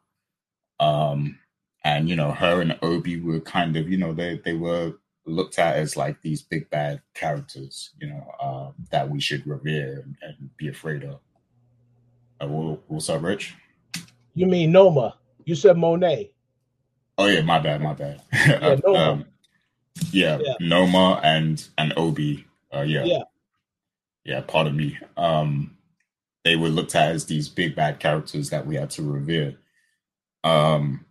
Um, and, you know, her and Obi were kind of, you know, they, they were looked at as like these big bad characters, you know, um, that we should revere and, and be afraid of. Uh, what's up, Rich? You mean Noma? You said Monet. Oh, yeah, my bad, my bad. Yeah, Noma. um, Yeah, yeah, Noma and and Obi. Uh, yeah, yeah, yeah. Pardon me. Um, they were looked at as these big bad characters that we had to revere. Um,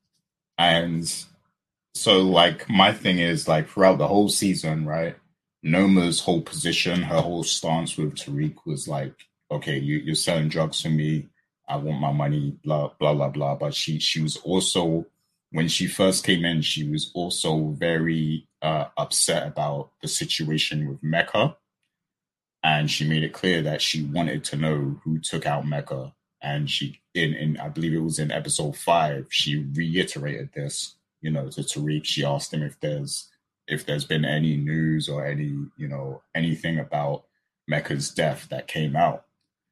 and so, like, my thing is, like, throughout the whole season, right? Noma's whole position, her whole stance with Tariq was like, okay, you, you're selling drugs for me. I want my money. Blah blah blah blah. But she she was also, when she first came in, she was also very uh, upset about the situation with Mecca. And she made it clear that she wanted to know who took out Mecca. And she, in, in I believe it was in episode five, she reiterated this, you know, to Tariq. She asked him if there's, if there's been any news or any, you know, anything about Mecca's death that came out.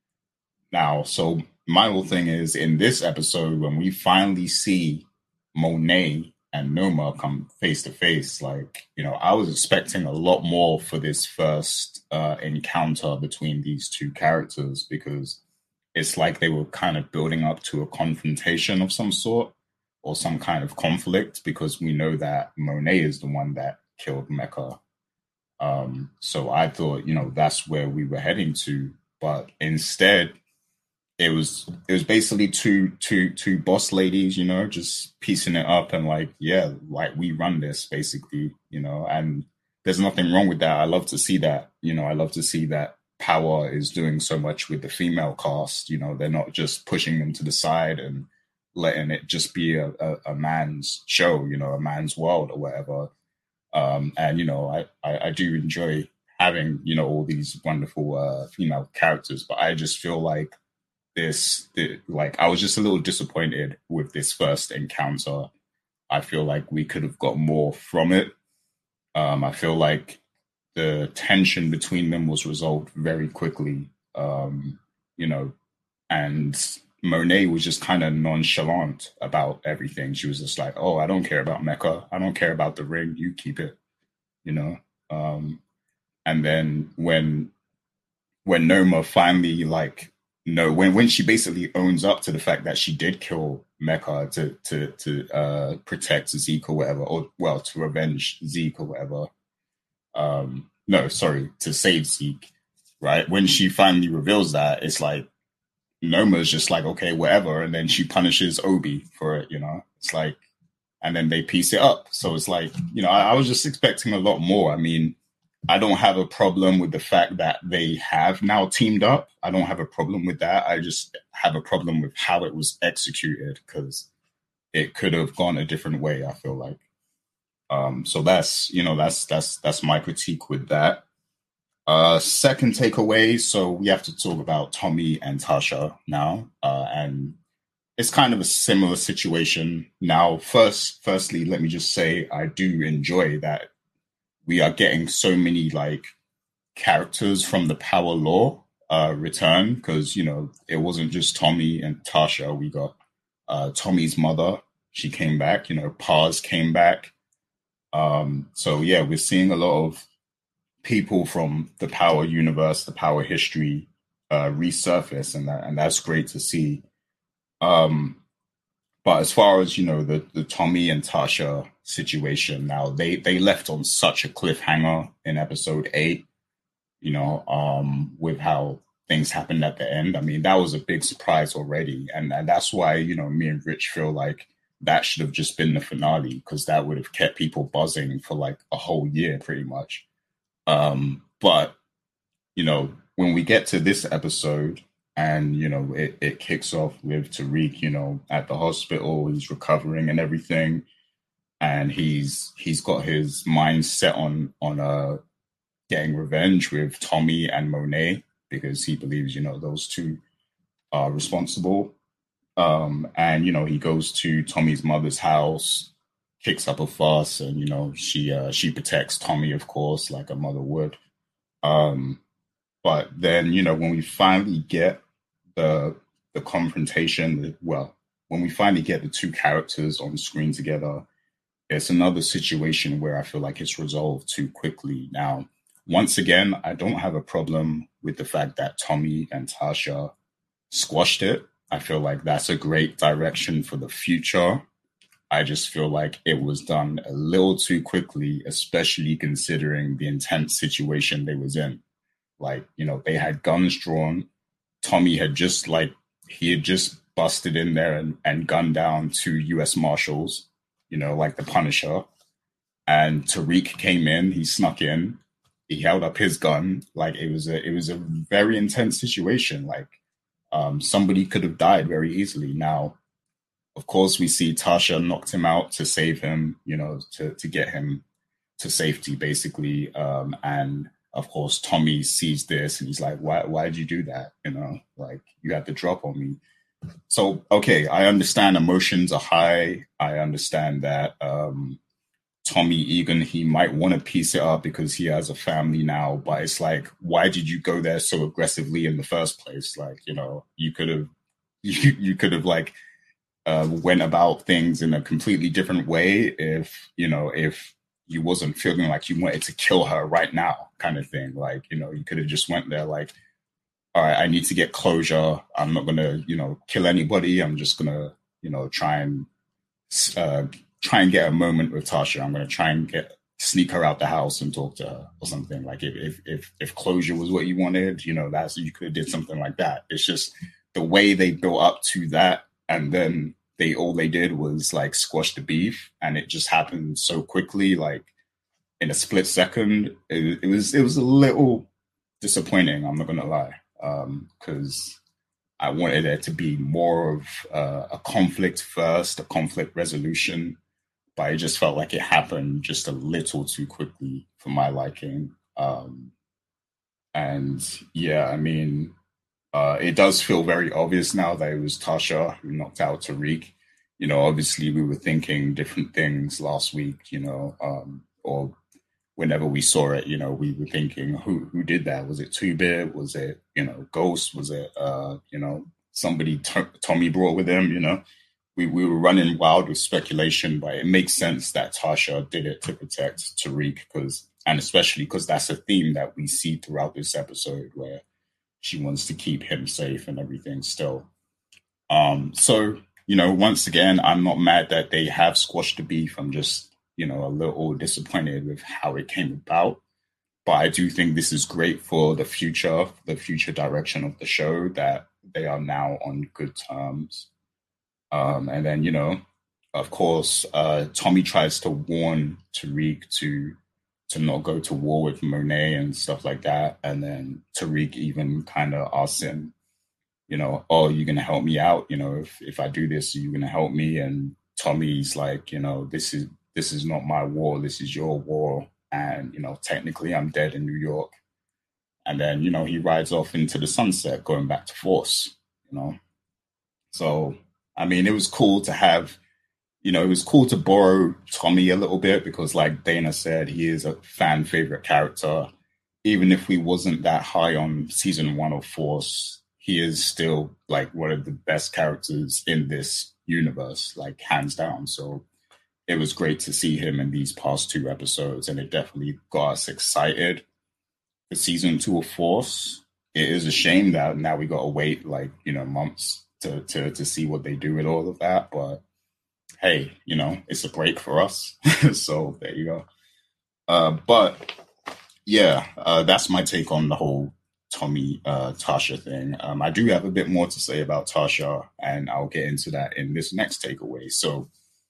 Now, so my whole thing is, in this episode, when we finally see Monet and Noma come face to face, like, you know, I was expecting a lot more for this first uh, encounter between these two characters, because it's like they were kind of building up to a confrontation of some sort or some kind of conflict, because we know that Monet is the one that killed Mecca. Um, so I thought, you know, that's where we were heading to, but instead, It was it was basically two two two boss ladies, you know, just piecing it up and like, yeah, like we run this basically, you know, and there's nothing wrong with that. I love to see that, you know, I love to see that Power is doing so much with the female cast, you know, they're not just pushing them to the side and letting it just be a, a, a man's show, you know, a man's world or whatever. Um, and, you know, I, I, I do enjoy having, you know, all these wonderful uh, female characters, but I just feel like this, the, like, I was just a little disappointed with this first encounter. I feel like we could have got more from it. Um, I feel like the tension between them was resolved very quickly, um, you know, and Monet was just kind of nonchalant about everything. She was just like, oh, I don't care about Mecca. I don't care about the ring. You keep it, you know. Um, and then when when Noma finally, like, no, when, when she basically owns up to the fact that she did kill Mecca to to to uh, protect Zeke or whatever, or well, to revenge Zeke or whatever. Um, no, sorry, to save Zeke, right? When she finally reveals that, it's like Noma's just like, okay, whatever, and then she punishes Obi for it, you know? It's like, and then they piece it up. So it's like, you know, I, I was just expecting a lot more. I mean, I don't have a problem with the fact that they have now teamed up. I don't have a problem with that. I just have a problem with how it was executed, because it could have gone a different way, I feel like. Um, so that's, you know, that's that's that's my critique with that. Uh, second takeaway, so we have to talk about Tommy and Tasha now. Uh, and it's kind of a similar situation. Now, first, firstly, let me just say I do enjoy that we are getting so many like characters from the Power Law uh, return, because, you know, it wasn't just Tommy and Tasha. We got uh, Tommy's mother. She came back, you know, Paz came back. Um, so, yeah, we're seeing a lot of people from the Power universe, the Power history uh, resurface, and that, and that's great to see. Um, But as far as, you know, the, the Tommy and Tasha situation, now they, they left on such a cliffhanger in episode eight. you know, um, with how things happened at the end. I mean, that was a big surprise already. And, and that's why, you know, me and Rich feel like that should have just been the finale, because that would have kept people buzzing for like a whole year pretty much. Um, but, you know, when we get to this episode and, you know, it, it kicks off with Tariq, you know, at the hospital, he's recovering and everything. And he's he's got his mind set on on uh, getting revenge with Tommy and Monet, because he believes, you know, those two are responsible. Um, and, you know, he goes to Tommy's mother's house, kicks up a fuss, and, you know, she uh, she protects Tommy, of course, like a mother would. Um, but then, you know, when we finally get the the confrontation, well, when we finally get the two characters on screen together, it's another situation where I feel like it's resolved too quickly. Now, once again, I don't have a problem with the fact that Tommy and Tasha squashed it. I feel like that's a great direction for the future. I just feel like it was done a little too quickly, especially considering the intense situation they was in. Like, you know, they had guns drawn. Tommy had just like, he had just busted in there and, and gunned down two U S Marshals, you know, like the Punisher. And Tariq came in, he snuck in, he held up his gun. Like it was a, it was a very intense situation. Like, Um, somebody could have died very easily. Now, of course, we see Tasha knocked him out to save him, you know, to, to get him to safety, basically. Um, and of course, Tommy sees this and he's like, why, why did you do that? You know, like you had the drop on me. So, okay, I understand emotions are high. I understand that um, Tommy Egan, he might want to piece it up because he has a family now, but it's like, why did you go there so aggressively in the first place? Like, you know, you could have, you, you could have like uh, went about things in a completely different way if, you know, if you wasn't feeling like you wanted to kill her right now kind of thing. Like, you know, you could have just went there like, all right, I need to get closure. I'm not going to, you know, kill anybody. I'm just going to, you know, try and, uh, try and get a moment with Tasha. I'm going to try and get sneak her out the house and talk to her or something. Like if if if, if closure was what you wanted, you know, that's you could have did something like that. It's just the way they built up to that, and then they all they did was like squash the beef, and it just happened so quickly, like in a split second. It, it was it was a little disappointing. I'm not going to lie, because. Um, I wanted there to be more of uh, a conflict first, a conflict resolution, but it just felt like it happened just a little too quickly for my liking. Um, and yeah, I mean, uh, it does feel very obvious now that it was Tasha who knocked out Tariq. You know, obviously we were thinking different things last week, you know, um, or whenever we saw it, you know, we were thinking, who who did that? Was it Two-Bit? Was it, you know, Ghost? Was it, uh, you know, somebody t- Tommy brought with him? You know, we, we were running wild with speculation, but it makes sense that Tasha did it to protect Tariq, because, and especially because that's a theme that we see throughout this episode where she wants to keep him safe and everything still. Um, so, you know, once again, I'm not mad that they have squashed the beef. I'm just, you know, a little disappointed with how it came about. But I do think this is great for the future, the future direction of the show, that they are now on good terms. Um, and then, you know, of course, uh, Tommy tries to warn Tariq to to not go to war with Monet and stuff like that. And then Tariq even kind of asks him, you know, oh, you're going to help me out? You know, if, if I do this, are you going to help me? And Tommy's like, you know, this is, this is not my war. This is your war. And, you know, technically I'm dead in New York. And then, you know, he rides off into the sunset, going back to Force, you know. So, I mean, it was cool to have, you know, it was cool to borrow Tommy a little bit because, like Dana said, he is a fan favorite character. Even if we wasn't that high on season one of Force, he is still like one of the best characters in this universe, like hands down. So it was great to see him in these past two episodes, and it definitely got us excited for season two of Force. It is a shame that now we got to wait like, you know, months to, to, to see what they do with all of that. But hey, you know, it's a break for us. So there you go. Uh, but yeah, uh, that's my take on the whole Tommy uh, Tasha thing. Um, I do have a bit more to say about Tasha, and I'll get into that in this next takeaway. So,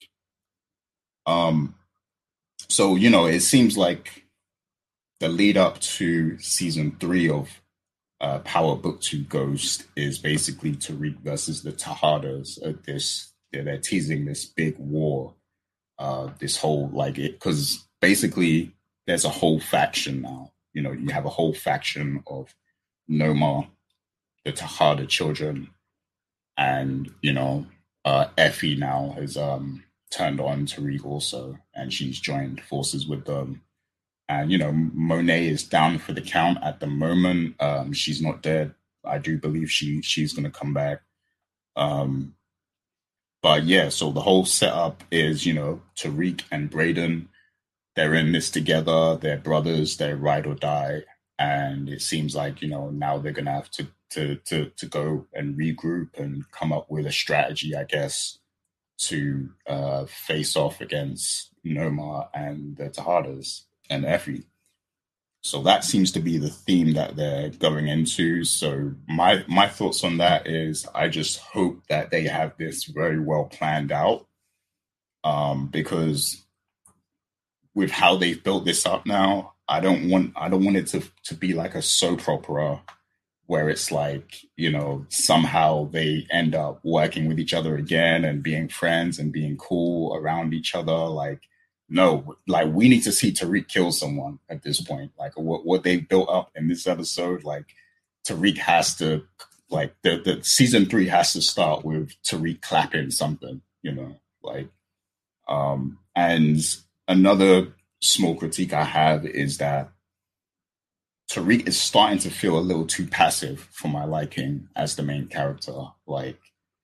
um, so you know, it seems like the lead up to season three of uh, Power Book Two Ghost is basically Tariq versus the Tejadas. Uh, this they're, they're teasing this big war, uh, this whole like it because basically there's a whole faction now. You know, you have a whole faction of Noma, the Tejada children, and you know, uh, Effie now has um, turned on Tariq also, and she's joined forces with them. And, you know, Monet is down for the count at the moment. Um, she's not dead. I do believe she she's going to come back. Um, but yeah, so the whole setup is, you know, Tariq and Brayden, they're in this together. They're brothers. They're ride or die. And it seems like, you know, now they're going to have to, to, to, to go and regroup and come up with a strategy, I guess, to uh, face off against Noma and the Tejadas and Effie. So that seems to be the theme that they're going into. So my my thoughts on that is I just hope that they have this very well planned out, um, because with how they've built this up now, I don't want I don't want it to to be like a soap opera where it's like, you know, somehow they end up working with each other again and being friends and being cool around each other. Like, no, like we need to see Tariq kill someone at this point. Like what, what they built up in this episode, like Tariq has to, like the, the season three has to start with Tariq clapping something, you know, like, um, and another small critique I have is that Tariq is starting to feel a little too passive for my liking as the main character. Like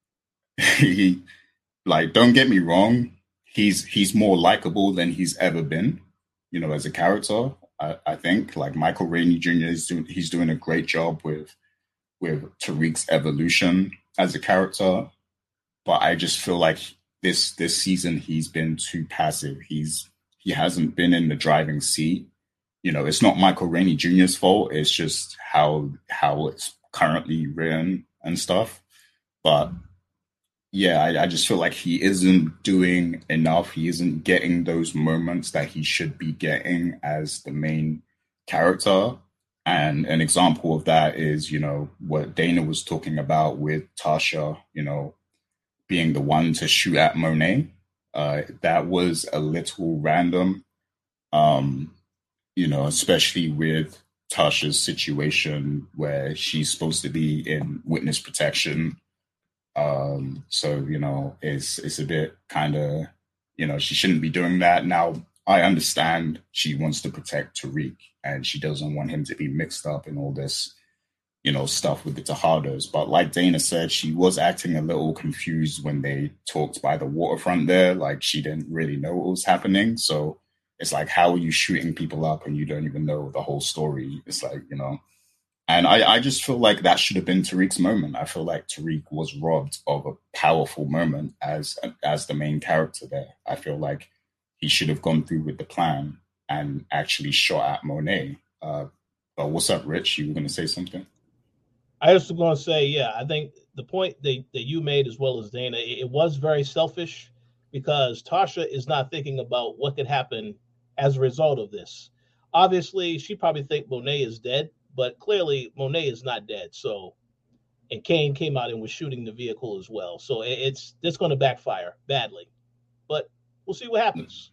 he, like, don't get me wrong, he's he's more likable than he's ever been, you know, as a character. I, I think like Michael Rainey Junior is doing he's doing a great job with with Tariq's evolution as a character, but I just feel like this this season he's been too passive. He's he hasn't been in the driving seat. You know, it's not Michael Rainey Junior's fault. It's just how how it's currently written and stuff. But yeah, I, I just feel like he isn't doing enough. He isn't getting those moments that he should be getting as the main character. And an example of that is, you know, what Dana was talking about with Tasha, you know, being the one to shoot at Monet. Uh, that was a little random. Um, you know, especially with Tasha's situation where she's supposed to be in witness protection. Um, so, you know, it's it's a bit kind of, you know, she shouldn't be doing that. Now, I understand she wants to protect Tariq and she doesn't want him to be mixed up in all this, you know, stuff with the Tejadas. But like Dana said, she was acting a little confused when they talked by the waterfront there. Like she didn't really know what was happening. So it's like, how are you shooting people up and you don't even know the whole story? It's like, you know, and I, I just feel like that should have been Tariq's moment. I feel like Tariq was robbed of a powerful moment as as the main character there. I feel like he should have gone through with the plan and actually shot at Monet. Uh, but what's up, Rich? You were going to say something? I was going to say, yeah, I think the point that, that you made as well as Dana, it, it was very selfish because Tasha is not thinking about what could happen as a result of this. Obviously, she probably think Monet is dead, but clearly Monet is not dead. So, and Kane came out and was shooting the vehicle as well. So it, it's it's going to backfire badly, but we'll see what happens.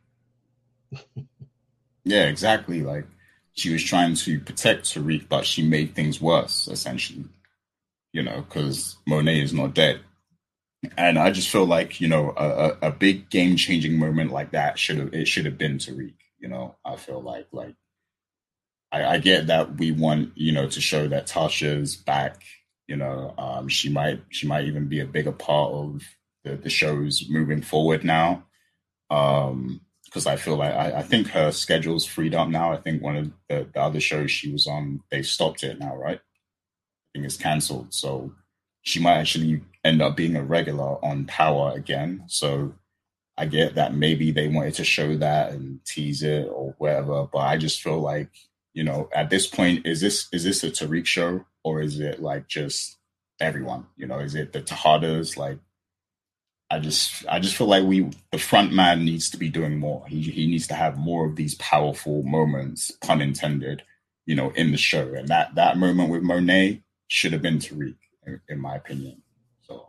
Yeah, exactly. Like she was trying to protect Tariq, but she made things worse, essentially. You know, because Monet is not dead. And I just feel like, you know, a, a big game-changing moment like that should have it should have been Tariq. You know, I feel like like I, I get that we want, you know, to show that Tasha's back. You know, um, she might she might even be a bigger part of the, the shows moving forward now. Um, because I feel like I, I think her schedule's freed up now. I think one of the, the other shows she was on, they stopped it now, right? I think it's cancelled. So she might actually end up being a regular on Power again. So I get that maybe they wanted to show that and tease it or whatever, but I just feel like you know, at this point, is this is this a Tariq show, or is it like just everyone? You know, is it the Tejadas? Like, I just I just feel like we the front man needs to be doing more. He he needs to have more of these powerful moments, pun intended, you know, in the show. And that that moment with Monet should have been Tariq, in, in my opinion. So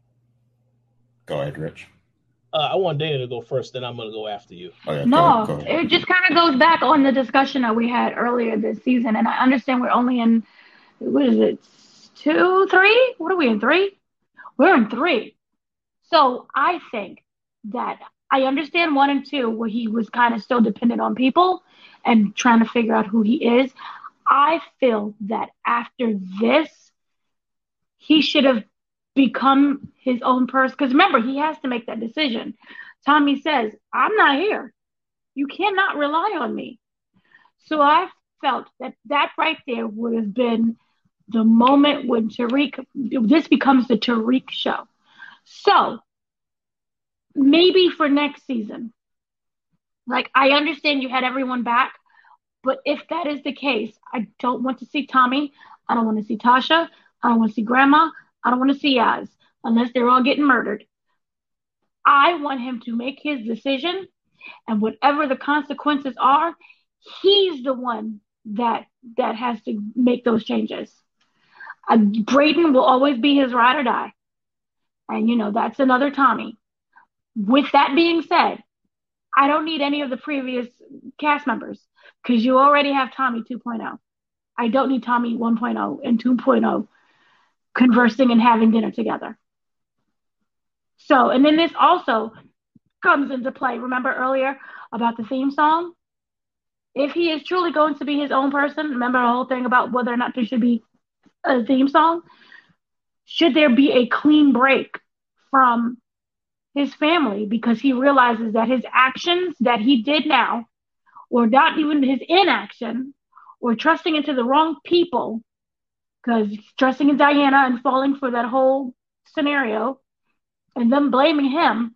go ahead, Rich. Uh, I want Dana to go first, then I'm going to go after you. Oh, yeah, No, go ahead, go ahead. it just kind of goes back on the discussion that we had earlier this season. And I understand we're only in, what is it, two, three? What are we in, three? We're in three. So I think that I understand one and two where he was kind of still dependent on people and trying to figure out who he is. I feel that after this, he should have become his own person. Because remember, he has to make that decision. Tommy says, I'm not here. You cannot rely on me. So I felt that that right there would have been the moment when Tariq, this becomes the Tariq show. So maybe for next season, like I understand you had everyone back, but if that is the case, I don't want to see Tommy. I don't want to see Tasha. I don't want to see Grandma. I don't want to see Yaz unless they're all getting murdered. I want him to make his decision, and whatever the consequences are, he's the one that that has to make those changes. Uh, Brayden will always be his ride or die. And, you know, that's another Tommy. With that being said, I don't need any of the previous cast members because you already have Tommy two point oh. I don't need Tommy one point oh and two point oh conversing and having dinner together. So, and then this also comes into play. Remember earlier about the theme song? If he is truly going to be his own person, remember the whole thing about whether or not there should be a theme song? Should there be a clean break from his family because he realizes that his actions that he did now, or not even his inaction, or trusting into the wrong people, because trusting in Diana and falling for that whole scenario, and them blaming him,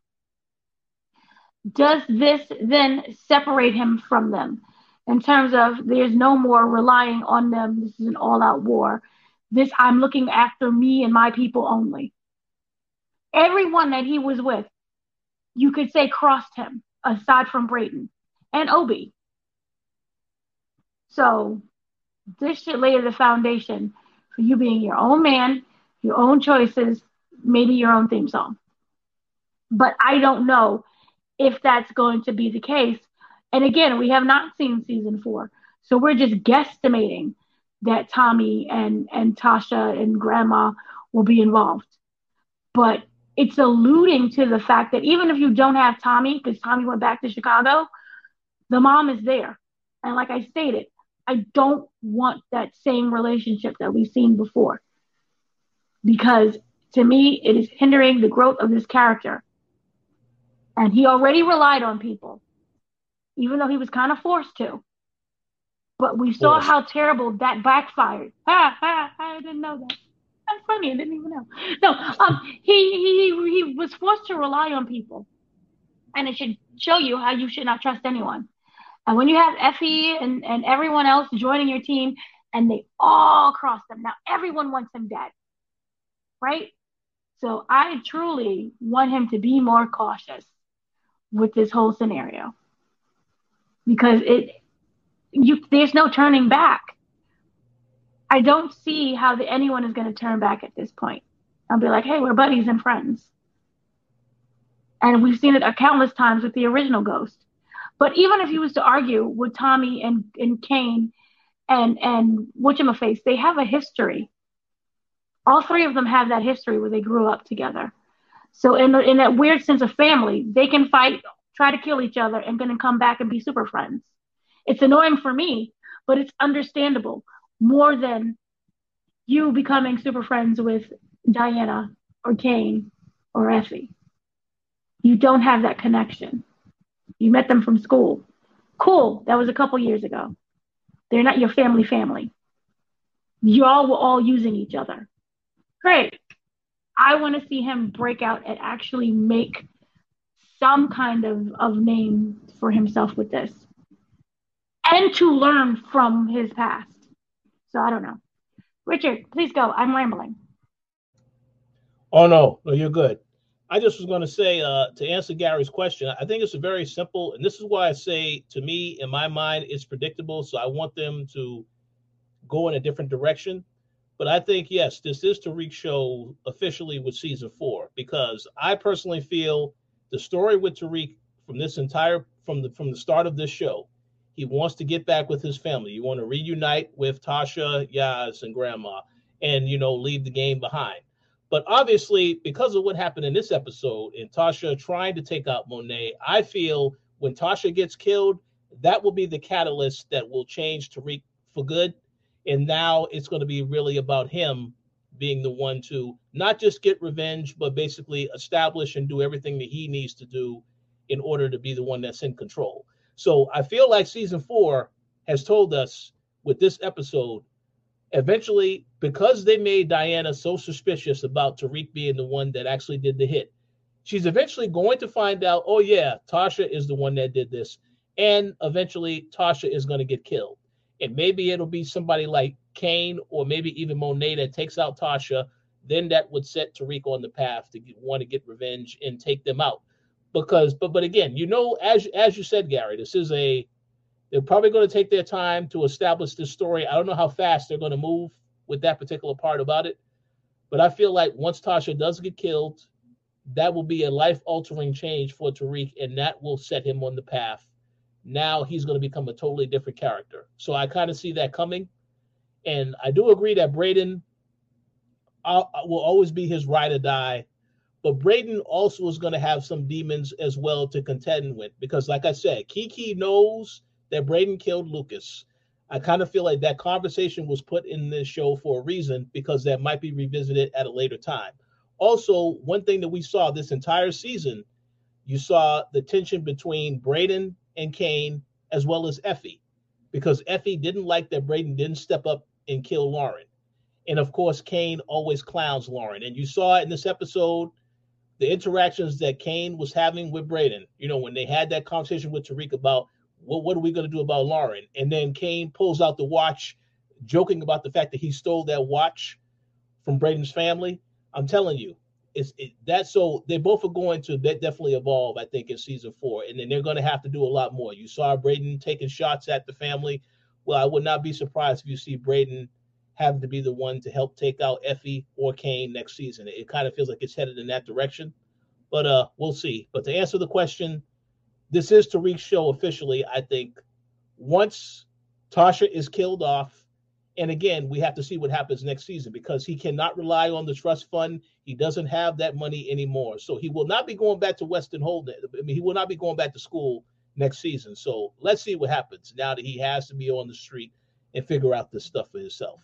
does this then separate him from them? In terms of there's no more relying on them, this is an all-out war. This, I'm looking after me and my people only. Everyone that he was with, you could say crossed him, aside from Brayden and Obi. So this should lay the foundation for you being your own man, your own choices, maybe your own theme song. But I don't know if that's going to be the case. And again, we have not seen season four. So we're just guesstimating that Tommy and, and Tasha and Grandma will be involved. But it's alluding to the fact that even if you don't have Tommy, because Tommy went back to Chicago, the mom is there. And like I stated, I don't want that same relationship that we've seen before. Because to me, it is hindering the growth of this character. And he already relied on people, even though he was kind of forced to. But we saw Forced. how terrible that backfired. Ha, ha, I didn't know that. That's funny. I didn't even know. No, um, he, he, he was forced to rely on people. And it should show you how you should not trust anyone. And when you have Effie and, and everyone else joining your team, and they all cross them. Now, everyone wants him dead. Right? So I truly want him to be more cautious with this whole scenario. Because it, you, there's no turning back. I don't see how the, anyone is going to turn back at this point. I'll be like, hey, we're buddies and friends. And we've seen it countless times with the original Ghost. But even if he was to argue with Tommy and, and Kane and, and whatchamaface, they have a history. All three of them have that history where they grew up together. So in, the, in that weird sense of family, they can fight, try to kill each other, and then come back and be super friends. It's annoying for me, but it's understandable. More than you becoming super friends with Diana or Kane or Effie. You don't have that connection. You met them from school. Cool. That was a couple years ago. They're not your family family. You all were all using each other. Great. I want to see him break out and actually make some kind of, of name for himself with this. and to learn from his past. So I don't know. Richard, please go. I'm rambling. Oh no, no, you're good. I just was going to say uh, to answer Gary's question. I think it's a very simple, and this is why I say to me, in my mind, it's predictable. So I want them to go in a different direction. But I think yes, this is Tariq's show officially with season four because I personally feel the story with Tariq from this entire from the from the start of this show, he wants to get back with his family. You want to reunite with Tasha, Yaz, and Grandma, and you know leave the game behind. But obviously, because of what happened in this episode and Tasha trying to take out Monet, I feel when Tasha gets killed, that will be the catalyst that will change Tariq for good. And now it's going to be really about him being the one to not just get revenge, but basically establish and do everything that he needs to do in order to be the one that's in control. So I feel like season four has told us with this episode, eventually, because they made Diana so suspicious about Tariq being the one that actually did the hit, she's eventually going to find out, oh, yeah, Tasha is the one that did this. And eventually, Tasha is going to get killed. And maybe it'll be somebody like Kane or maybe even Monet that takes out Tasha. Then that would set Tariq on the path to get, want to get revenge and take them out. Because, but but again, you know, as as you said, Gary, this is a, they're probably going to take their time to establish this story. I don't know how fast they're going to move with that particular part about it. But I feel like once Tasha does get killed, that will be a life-altering change for Tariq, and that will set him on the path. Now he's going to become a totally different character. So I kind of see that coming. And I do agree that Brayden uh, will always be his ride or die. But Brayden also is going to have some demons as well to contend with. Because like I said, Kiki knows that Brayden killed Lucas. I kind of feel like that conversation was put in this show for a reason because that might be revisited at a later time. Also, one thing that we saw this entire season, you saw the tension between Brayden and Kane as well as Effie, because Effie didn't like that Brayden didn't step up and kill Lauren. And of course, Kane always clowns Lauren. And you saw it in this episode, the interactions that Kane was having with Brayden, you know, when they had that conversation with Tariq about what, what are we going to do about Lauren? And then Kane pulls out the watch, joking about the fact that he stole that watch from Brayden's family. I'm telling you, it's it, that. So they both are going to definitely evolve, I think, in season four. And then they're going to have to do a lot more. You saw Brayden taking shots at the family. Well, I would not be surprised if you see Brayden having to be the one to help take out Effie or Kane next season. It, it kind of feels like it's headed in that direction. But uh, we'll see. But to answer the question, this is Tariq's show officially, I think. Once Tasha is killed off, and again, we have to see what happens next season because he cannot rely on the trust fund. He doesn't have that money anymore. So he will not be going back to Weston Holden. I mean, he will not be going back to school next season. So let's see what happens now that he has to be on the street and figure out this stuff for himself.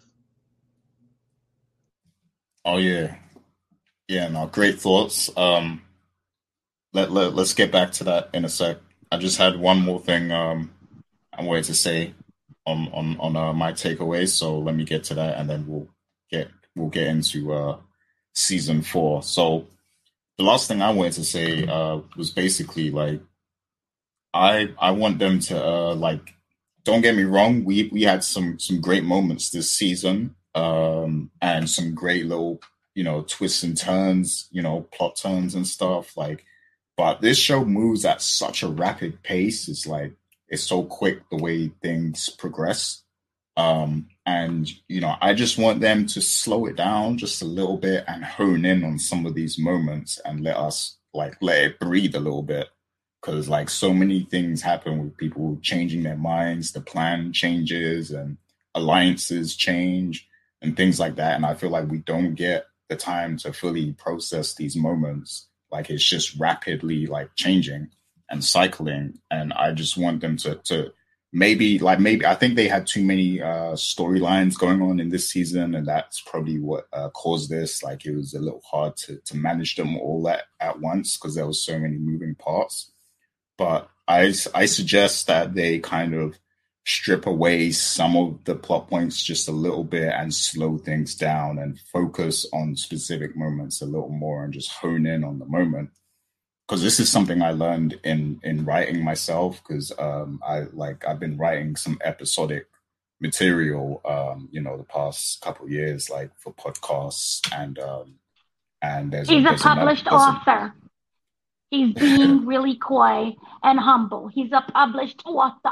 Oh, yeah. Yeah, no, great thoughts. Um, let, let, let's get back to that in a sec. I just had one more thing um, I wanted to say on on on uh, my takeaways. So let me get to that, and then we'll get we'll get into uh, season four. So the last thing I wanted to say uh, was basically like I I want them to uh, like don't get me wrong. We we had some some great moments this season, um, and some great little you know twists and turns, you know plot turns and stuff like. But this show moves at such a rapid pace. It's like it's so quick the way things progress. Um, and, you know, I just want them to slow it down just a little bit and hone in on some of these moments and let us, like, let it breathe a little bit. Because, like, so many things happen with people changing their minds, the plan changes and alliances change and things like that. And I feel like we don't get the time to fully process these moments. Like, it's just rapidly, like, changing and cycling, and I just want them to to maybe like maybe I think they had too many uh storylines going on in this season, and that's probably what uh, caused this. Like it was a little hard to to manage them all at, at once because there was so many moving parts. But I I suggest that they kind of strip away some of the plot points just a little bit and slow things down and focus on specific moments a little more and just hone in on the moment. because this is something I learned in in writing myself. Because um, I like I've been writing some episodic material, um, you know, the past couple of years, like for podcasts, and um, and there's He's a, a there's another, published there's a, author. He's being really coy and humble. He's a published author.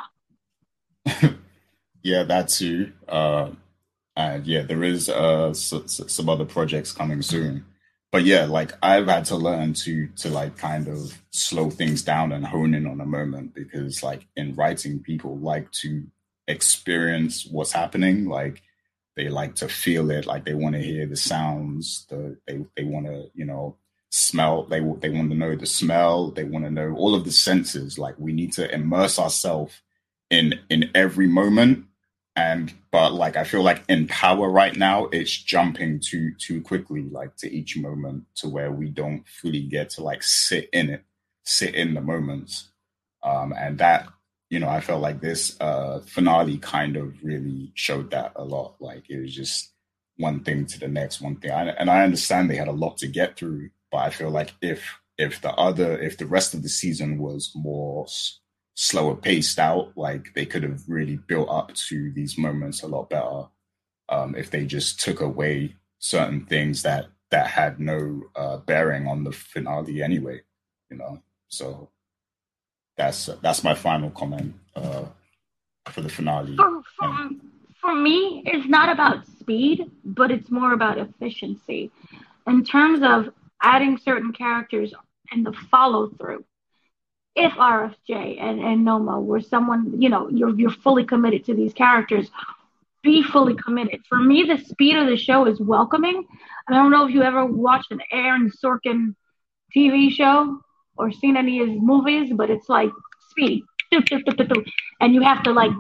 yeah, that too. Uh, and yeah, there is uh, s- s- some other projects coming soon. But yeah, like I've had to learn to to like kind of slow things down and hone in on a moment, because like in writing, people like to experience what's happening. Like they like to feel it. Like they want to hear the sounds. The they they want to, you know, smell. They they want to know the smell. They want to know all of the senses. Like we need to immerse ourselves in in every moment. And but like I feel like in Power right now, it's jumping too too quickly, like to each moment, to where we don't fully get to like sit in it, sit in the moments. Um, and that, you know, I felt like this uh, finale kind of really showed that a lot. Like it was just one thing to the next, one thing. I, and I understand they had a lot to get through, but I feel like if if the other, if the rest of the season was more s- slower paced out, like they could have really built up to these moments a lot better. Um, if they just took away certain things that that had no uh, bearing on the finale anyway, you know. So that's that's my final comment uh, for the finale. For, for, And for me, it's not about speed, but it's more about efficiency. In terms of adding certain characters and the follow through. If R F J and, and Noma were someone, you know, you're you're fully committed to these characters, be fully committed. For me, the speed of the show is welcoming. I don't know if you ever watched an Aaron Sorkin T V show or seen any of his movies, but it's like speed. And you have to like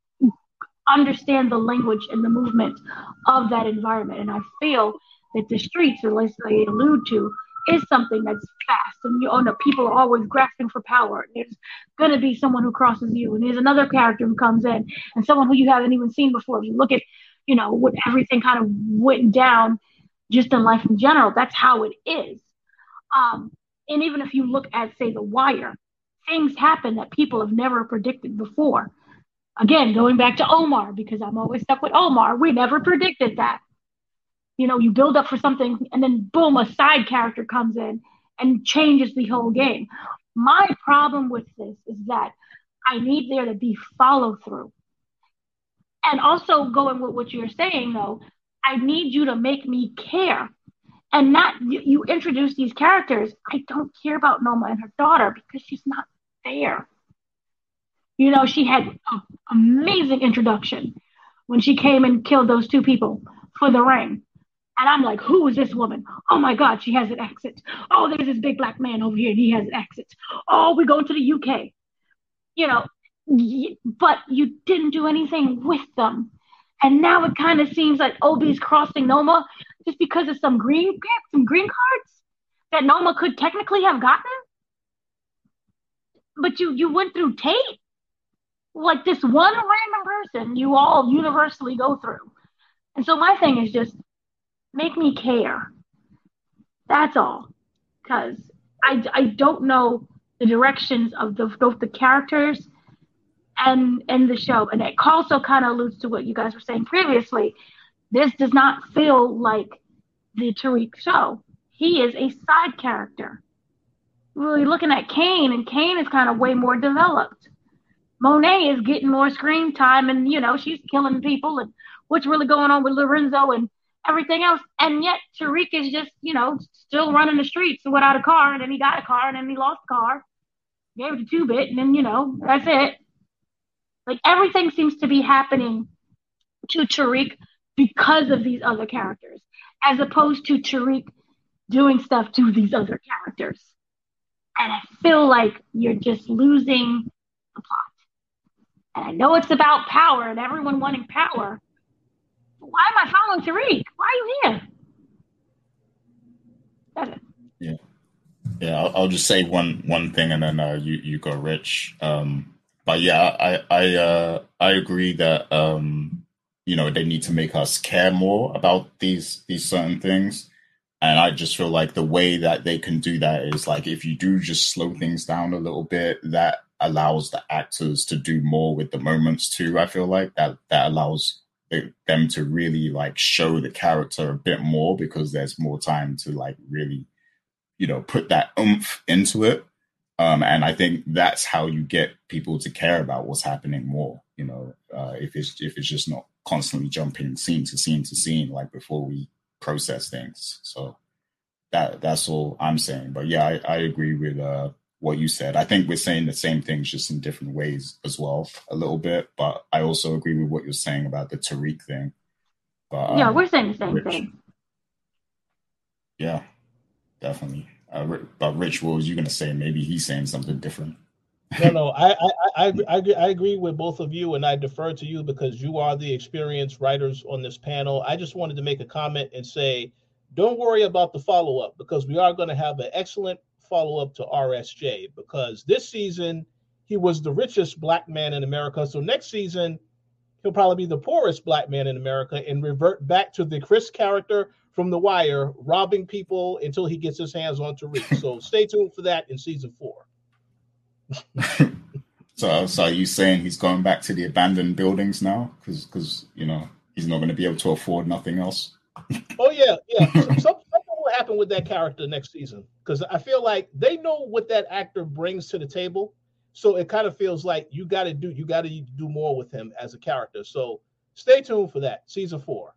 understand the language and the movement of that environment. And I feel that the streets, or as they allude to, is something that's fast. And you know, people are always grasping for power. There's going to be someone who crosses you, and there's another character who comes in, and someone who you haven't even seen before. If you look at, you know, what everything kind of went down just in life in general, that's how it is. Um, and even if you look at, say, The Wire, things happen that people have never predicted before. Again, going back to Omar, because I'm always stuck with Omar, we never predicted that. You know, you build up for something and then boom, a side character comes in and changes the whole game. My problem with this is that I need there to be follow through. And also going with what you're saying, though, I need you to make me care. And not, you, you introduce these characters. I don't care about Noma and her daughter because she's not there. You know, she had an amazing introduction when she came and killed those two people for the ring. And I'm like, who is this woman? Oh my God, she has an accent. Oh, there's this big black man over here and he has an accent. Oh, we're going to the U K. You know, but you didn't do anything with them. And now it kind of seems like Obi's crossing Noma just because of some green some green cards that Noma could technically have gotten. But you you went through Tate. Like this one random person you all universally go through. And so my thing is just make me care. That's all. Because I, I don't know the directions of the, both the characters and, and the show. And it also kind of alludes to what you guys were saying previously. This does not feel like the Tariq show. He is a side character. Really looking at Kane, and Kane is kind of way more developed. Monet is getting more screen time, and, you know, she's killing people, and what's really going on with Lorenzo and everything else. And yet Tariq is just, you know, still running the streets without a car, and then he got a car, and then he lost a car, gave it to two-bit, and then, you know, that's it. Like, everything seems to be happening to Tariq because of these other characters, as opposed to Tariq doing stuff to these other characters. And I feel like you're just losing the plot. And I know it's about power and everyone wanting power. Why am I following Tariq? Why are you here? That's it. yeah, yeah. I'll, I'll just say one one thing, and then uh, you you go, Rich. Um, but yeah, I I uh, I agree that um, you know, they need to make us care more about these these certain things. and I just feel like the way that they can do that is like if you do just slow things down a little bit, that allows the actors to do more with the moments too. I feel like that that allows them to really like show the character a bit more because there's more time to like really, you know, put that oomph into it. Um, and I think that's how you get people to care about what's happening more. You know, uh, if it's if it's just not constantly jumping scene to scene to scene like before we process things. So that that's all I'm saying. But yeah, I, I agree with uh, what you said. I think we're saying the same things just in different ways as well, a little bit. But I also agree with what you're saying about the Tariq thing. But um, yeah, we're saying the same Rich, thing. Yeah, definitely. Uh, but Rich, what was you going to say? Maybe he's saying something different. No, no, I, I, I, I, I agree with both of you, and I defer to you because you are the experienced writers on this panel. I just wanted to make a comment and say, don't worry about the follow-up because we are going to have an excellent follow-up to R S J because this season he was the richest black man in America. So next season he'll probably be the poorest black man in America and revert back to the Chris character from The Wire, robbing people until he gets his hands on Tariq. So stay tuned for that in season four. so, so are you saying he's going back to the abandoned buildings now? Because, because you know, he's not going to be able to afford nothing else. Oh yeah, yeah. So, something, something will happen with that character next season because I feel like they know what that actor brings to the table. So it kind of feels like you got to do you got to do more with him as a character. So stay tuned for that season four.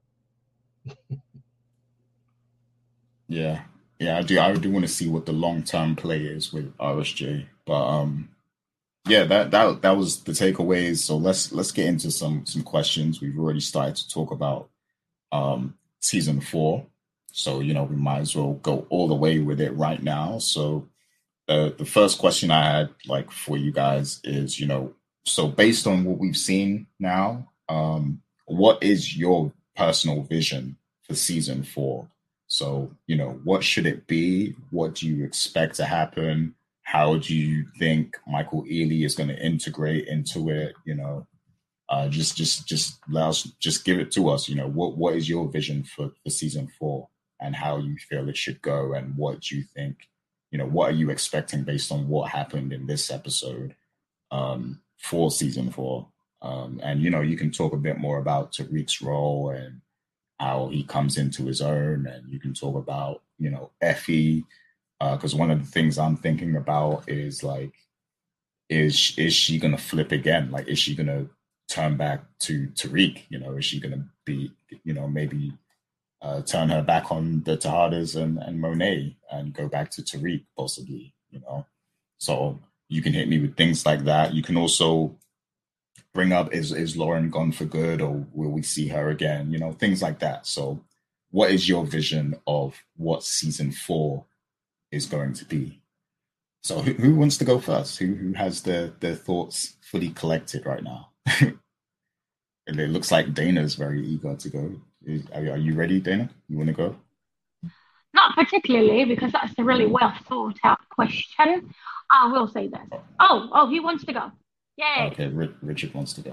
Yeah, yeah, I do. I do want to see what the long term play is with R S J, but um, yeah, that that that was the takeaways. So let's let's get into some some questions. We've already started to talk about um season four, so you know we might as well go all the way with it right now. So uh, the first question I had like for you guys is, you know, so based on what we've seen now, um, what is your personal vision for season four? So, you know, what should it be? What do you expect to happen? How do you think Michael Ealy is going to integrate into it? You know, uh, just, just, just let us, just give it to us. You know, what, what is your vision for, for season four and how you feel it should go? And what do you think, you know, what are you expecting based on what happened in this episode um, for season four? Um, and, you know, you can talk a bit more about Tariq's role and how he comes into his own, and you can talk about, you know, Effie, because uh, one of the things I'm thinking about is like, is is she gonna flip again? Like, is she gonna turn back to Tariq? You know, is she gonna be, you know, maybe uh, turn her back on the Tejadas and, and Monet and go back to Tariq possibly? You know, so you can hit me with things like that. You can also bring up, is is Lauren gone for good, or will we see her again? You know, things like that. So what is your vision of what season four is going to be? So who, who wants to go first? Who who has their, their thoughts fully collected right now? It looks like Dana's very eager to go. Are, are you ready, Dana? You want to go? Not particularly, because that's a really well thought out question. I will say this. Oh, oh, he wants to go. Yay. Okay, Richard wants to go.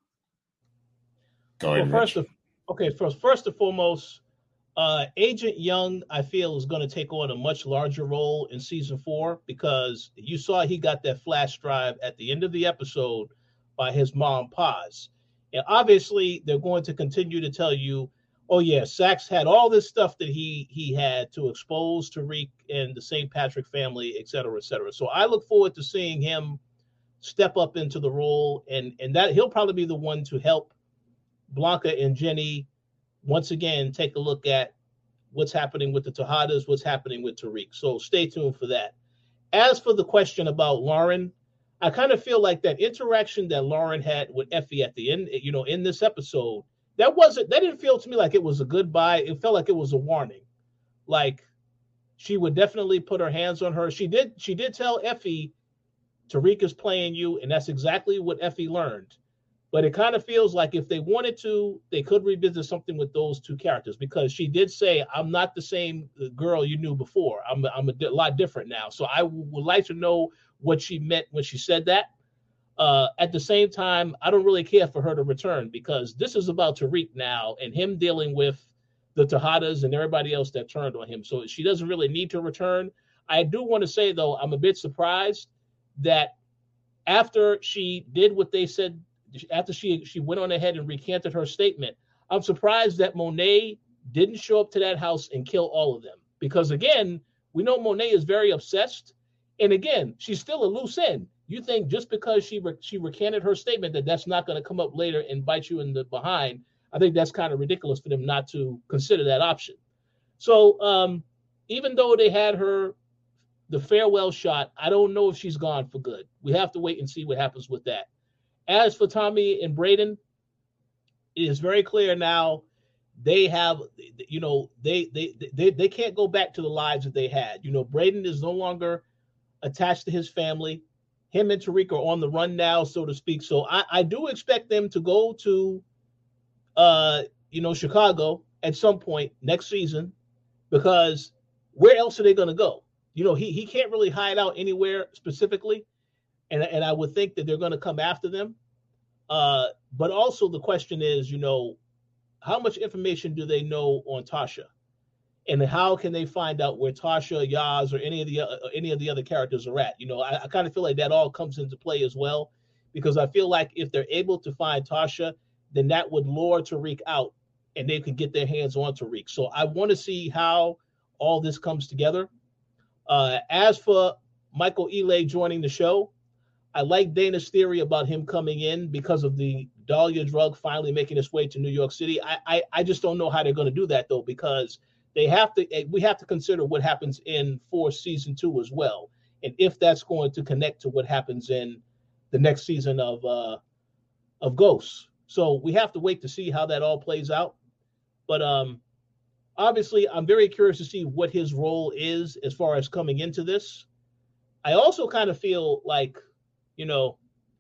Go ahead, well, first Rich. Of, okay, first, first and foremost, uh, Agent Young, I feel, is going to take on a much larger role in season four because you saw he got that flash drive at the end of the episode by his mom, Paz. And obviously, they're going to continue to tell you, oh, yeah, Saxe had all this stuff that he he had to expose Tariq and the Saint Patrick family, et cetera, et cetera. So I look forward to seeing him step up into the role, and and that he'll probably be the one to help Blanca and Jenny once again take a look at what's happening with the Tejadas, what's happening with Tariq. So stay tuned for that. As for the question about Lauren, I kind of feel like that interaction that Lauren had with Effie at the end, you know, in this episode, that wasn't that didn't feel to me like it was a goodbye. It felt like it was a warning. Like she would definitely put her hands on her. She did she did tell Effie, Tariq is playing you, and that's exactly what Effie learned. But it kind of feels like if they wanted to, they could revisit something with those two characters, because she did say, I'm not the same girl you knew before. I'm, I'm a di- lot different now. So I w- would like to know what she meant when she said that. Uh, at the same time, I don't really care for her to return, because this is about Tariq now and him dealing with the Tejadas and everybody else that turned on him. So she doesn't really need to return. I do want to say, though, I'm a bit surprised that after she did what they said, after she she went on ahead and recanted her statement, I'm surprised that Monet didn't show up to that house and kill all of them. Because, again, we know Monet is very obsessed. And, again, she's still a loose end. You think just because she re- she recanted her statement that that's not going to come up later and bite you in the behind, I think that's kind of ridiculous for them not to consider that option. So um, even though they had her the farewell shot, I don't know if she's gone for good. We have to wait and see what happens with that. As for Tommy and Brayden, it is very clear now they have, you know, they they they they can't go back to the lives that they had. You know, Brayden is no longer attached to his family. Him and Tariq are on the run now, so to speak. So I, I do expect them to go to, uh, you know, Chicago at some point next season, because where else are they going to go? You know, he he can't really hide out anywhere specifically, and and I would think that they're going to come after them. Uh, but also the question is, you know, how much information do they know on Tasha, and how can they find out where Tasha, Yaz, or any of the uh, any of the other characters are at? You know, I, I kind of feel like that all comes into play as well, because I feel like if they're able to find Tasha, then that would lure Tariq out, and they could get their hands on Tariq. So I want to see how all this comes together. Uh, as for Michael Ealy joining the show, I like Dana's theory about him coming in because of the Dahlia drug finally making its way to New York City. I I, I just don't know how they're going to do that, though, because they have to. We have to consider what happens in Force season two as well, and if that's going to connect to what happens in the next season of uh, of Ghosts. So we have to wait to see how that all plays out. But um, obviously, I'm very curious to see what his role is as far as coming into this. I also kind of feel like, you know,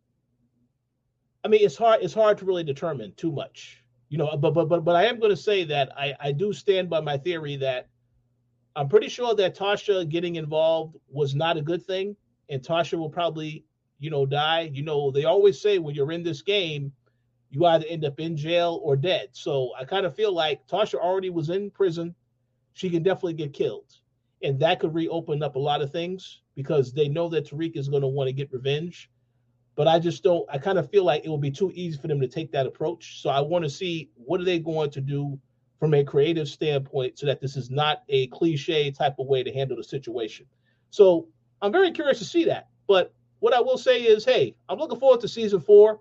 I mean, it's hard. It's hard to really determine too much, you know. But but but but I am going to say that I I do stand by my theory that I'm pretty sure that Tasha getting involved was not a good thing, and Tasha will probably, you know, die. You know, they always say when you're in this game, you either end up in jail or dead. So I kind of feel like Tasha already was in prison. She can definitely get killed, and that could reopen up a lot of things because they know that Tariq is going to want to get revenge. But I just don't, I kind of feel like it will be too easy for them to take that approach. So I want to see what are they going to do from a creative standpoint so that this is not a cliche type of way to handle the situation. So I'm very curious to see that. But what I will say is, hey, I'm looking forward to season four.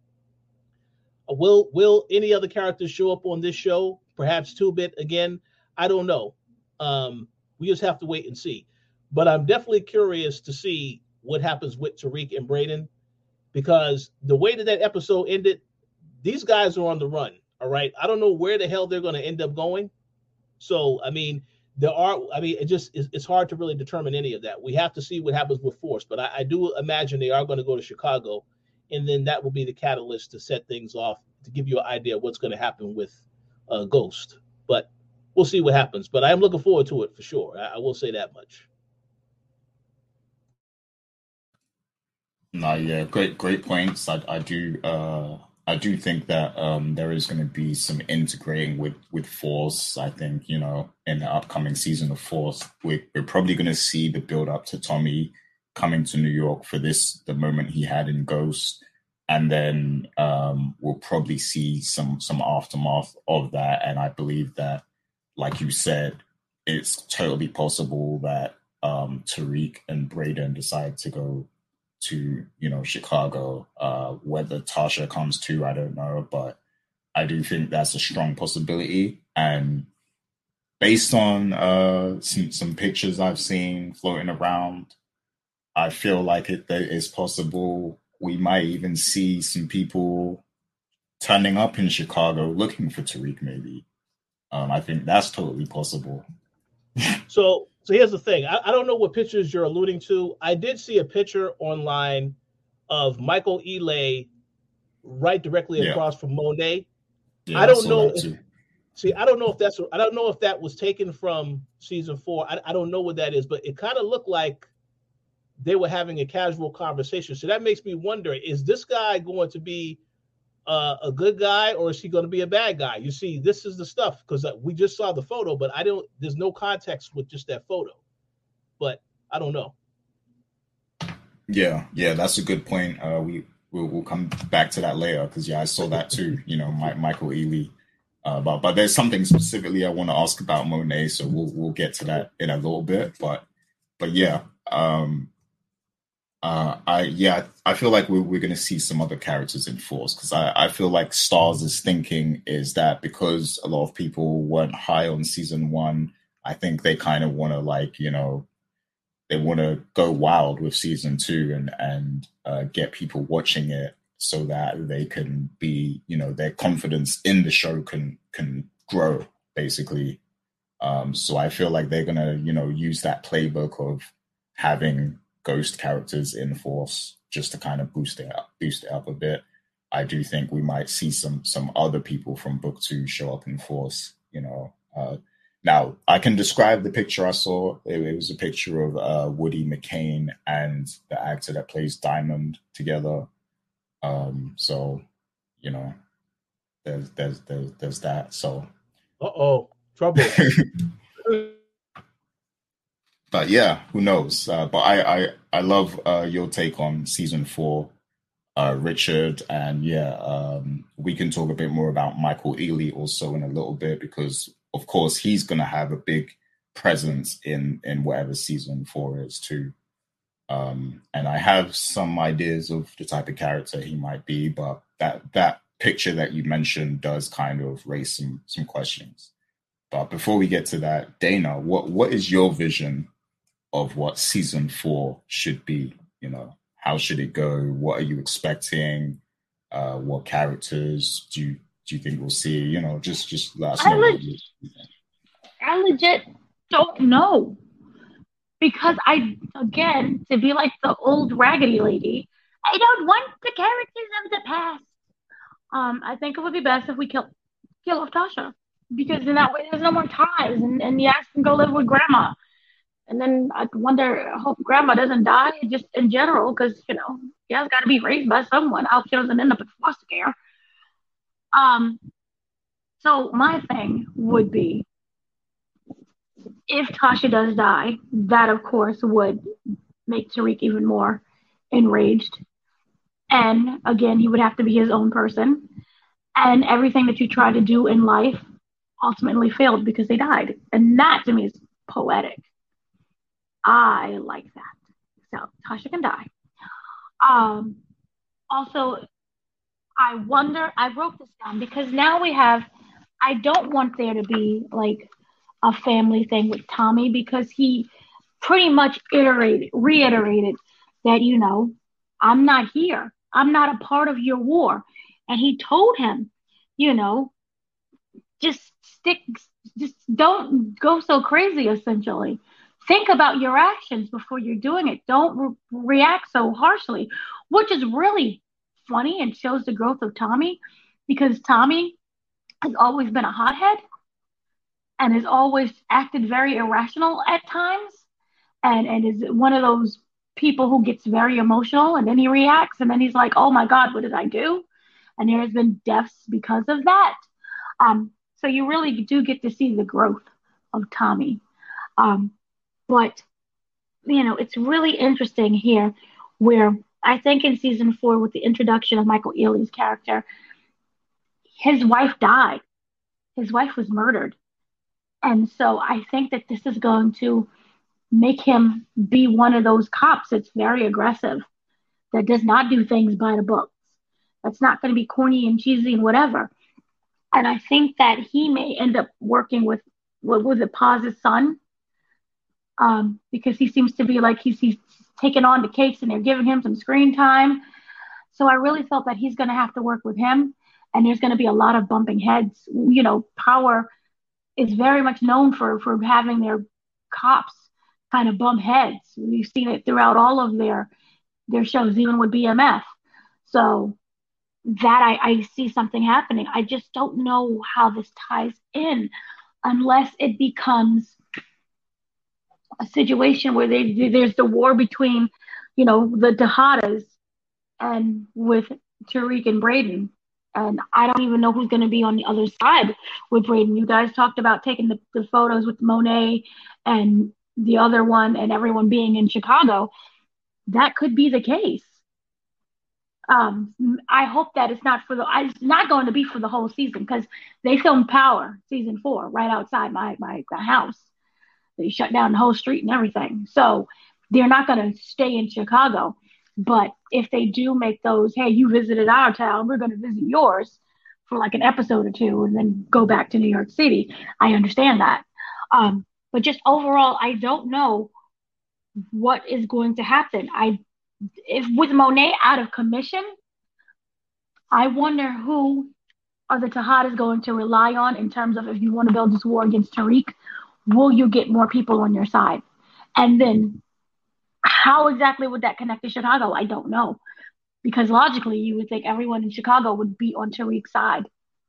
Will will any other characters show up on this show? Perhaps Two-Bit again? I don't know. Um, we just have to wait and see. But I'm definitely curious to see what happens with Tariq and Brayden, because the way that that episode ended, these guys are on the run, all right? I don't know where the hell they're going to end up going. So, I mean, there are, I mean, it just, it's hard to really determine any of that. We have to see what happens with Force, but I, I do imagine they are going to go to Chicago, and then that will be the catalyst to set things off, to give you an idea of what's going to happen with uh, Ghost. But we'll see what happens. But I am looking forward to it for sure. I, I will say that much. No, yeah, great, great points. I, I do, uh, I do think that um, there is going to be some integrating with with Force. I think, you know, in the upcoming season of Force, we're, we're probably going to see the build up to Tommy coming to New York for this, the moment he had in Ghost, and then um, we'll probably see some some aftermath of that. And I believe that, like you said, it's totally possible that um, Tariq and Brayden decide to go to, you know, Chicago. Uh, whether Tasha comes too, I don't know, but I do think that's a strong possibility. And based on uh, some some pictures I've seen floating around, I feel like it is possible we might even see some people turning up in Chicago looking for Tariq. Maybe um, I think that's totally possible. So. So here's the thing. I, I don't know what pictures you're alluding to. I did see a picture online of Michael Ealy right directly yeah. across from Monet. Yeah, I don't I know. If, see, I don't know if that's. I don't know if that was taken from season four. I, I don't know what that is, but it kind of looked like they were having a casual conversation. So that makes me wonder: is this guy going to be uh, a good guy or is he going to be a bad guy? You see, this is the stuff because we just saw the photo, but I don't. There's no context with just that photo. But I don't know. Yeah, yeah, that's a good point. Uh, we we'll, we'll come back to that later because yeah, I saw that too. You know, my, Michael Ealy. Uh, but but there's something specifically I want to ask about Monet, so we'll we'll get to that in a little bit. But but yeah, um, uh, I yeah, I feel like we're we're gonna see some other characters in Force because I I feel like Stars' thinking is that because a lot of people weren't high on season one, I think they kind of want to like you know they want to go wild with season two and and uh, get people watching it so that they can be, you know, their confidence in the show can can grow basically. Um, so I feel like they're gonna, you know, use that playbook of having ghost characters in Force just to kind of boost it up, boost it up a bit. I do think we might see some some other people from book two show up in Force, you know. Uh, Now, I can describe the picture I saw. It, it was a picture of uh, Woody McCain and the actor that plays Diamond together. Um, so, you know, there's there's there's, there's that. So, uh oh, trouble. But yeah, who knows? Uh, but I I I love uh, your take on season four, uh, Richard, and yeah, um, we can talk a bit more about Michael Ealy also in a little bit because. Of course, he's going to have a big presence in, in whatever season four is too. Um, and I have some ideas of the type of character he might be, but that that picture that you mentioned does kind of raise some some questions. But before we get to that, Dana, what what is your vision of what season four should be? You know, how should it go? What are you expecting? Uh, what characters do you do you think we'll see? You know, just just let us know. I, leg- I legit don't know. Because I, again, to be like the old raggedy lady, I don't want the characters of the past. Um, I think it would be best if we kill kill off Tasha. Because in that way there's no more ties and, and Yas can go live with grandma. And then I wonder, I hope grandma doesn't die just in general, because, you know, Yas got to be raised by someone. I hope she doesn't end up in foster care. Um, so my thing would be, if Tasha does die, that of course would make Tariq even more enraged. And again, he would have to be his own person. And everything that you try to do in life ultimately failed because they died. And that to me is poetic. I like that. So Tasha can die. Um, also, I wonder, I wrote this down because now we have, I don't want there to be like a family thing with Tommy, because he pretty much iterated, reiterated that, you know, I'm not here. I'm not a part of your war. And he told him, you know, just stick, just don't go so crazy, essentially. Think about your actions before you're doing it. Don't re- react so harshly, which is really funny and shows the growth of Tommy, because Tommy has always been a hothead and has always acted very irrational at times, and, and is one of those people who gets very emotional and then he reacts and then he's like, oh my God, what did I do? And there has been deaths because of that. Um, so you really do get to see the growth of Tommy. Um, but, you know, it's really interesting here where I think in season four, with the introduction of Michael Ealy's character, his wife died. His wife was murdered. And so I think that this is going to make him be one of those cops that's very aggressive, that does not do things by the books, that's not going to be corny and cheesy and whatever. And I think that he may end up working with, what was it, Paz's son, um, because he seems to be like he's, he's taking on the case and they're giving him some screen time. So I really felt that he's going to have to work with him, and there's going to be a lot of bumping heads. You know, Power is very much known for, for having their cops kind of bump heads. We've seen it throughout all of their their shows, even with B M F. So that I, I see something happening. I just don't know how this ties in unless it becomes a situation where they, there's the war between, you know, the Tejadas and with Tariq and Brayden. And I don't even know who's going to be on the other side with Brayden. You guys talked about taking the, the photos with Monet and the other one and everyone being in Chicago. That could be the case. Um, I hope that it's not for the. It's not going to be for the whole season because they filmed Power season four right outside my my, my house. They shut down the whole street and everything. So they're not going to stay in Chicago. But if they do make those, hey, you visited our town, we're going to visit yours for like an episode or two and then go back to New York City. I understand that. Um, but just overall, I don't know what is going to happen. I, if with Monet out of commission, I wonder who are the Tejadas going to rely on in terms of if you want to build this war against Tariq, will you get more people on your side? And then how exactly would that connect to Chicago? I don't know. Because logically, you would think everyone in Chicago would be on Tariq's side.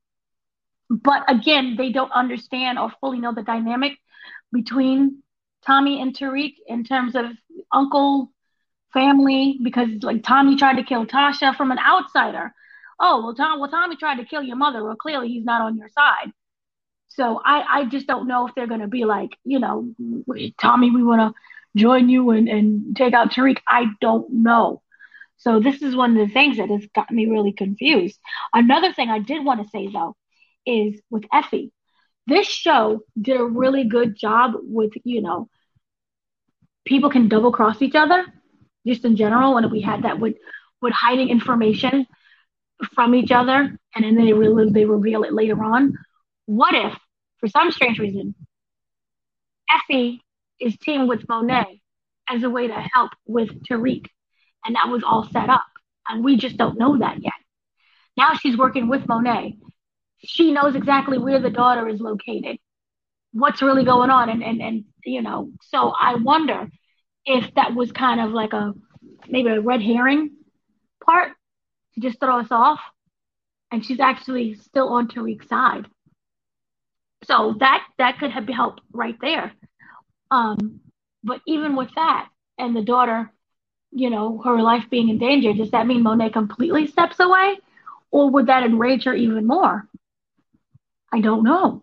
But again, they don't understand or fully know the dynamic between Tommy and Tariq in terms of uncle, family, because like Tommy tried to kill Tasha from an outsider. Oh, well, Tom, well, Tommy tried to kill your mother. Well, clearly he's not on your side. So I, I just don't know if they're going to be like, you know, Tommy, we want to join you and, and take out Tariq. I don't know. So this is one of the things that has got me really confused. Another thing I did want to say, though, is with Effie. This show did a really good job with, you know, people can double cross each other, just in general, and we had that with, with hiding information from each other, and then they, re- they reveal it later on. What if, for some strange reason, Effie is teamed with Monet as a way to help with Tariq? And that was all set up. And we just don't know that yet. Now she's working with Monet. She knows exactly where the daughter is located, what's really going on. And, and, and you know, so I wonder if that was kind of like a, maybe a red herring part to just throw us off. And she's actually still on Tariq's side. So that, that could have helped right there. Um, but even with that and the daughter, you know, her life being in danger, does that mean Monet completely steps away? Or would that enrage her even more? I don't know.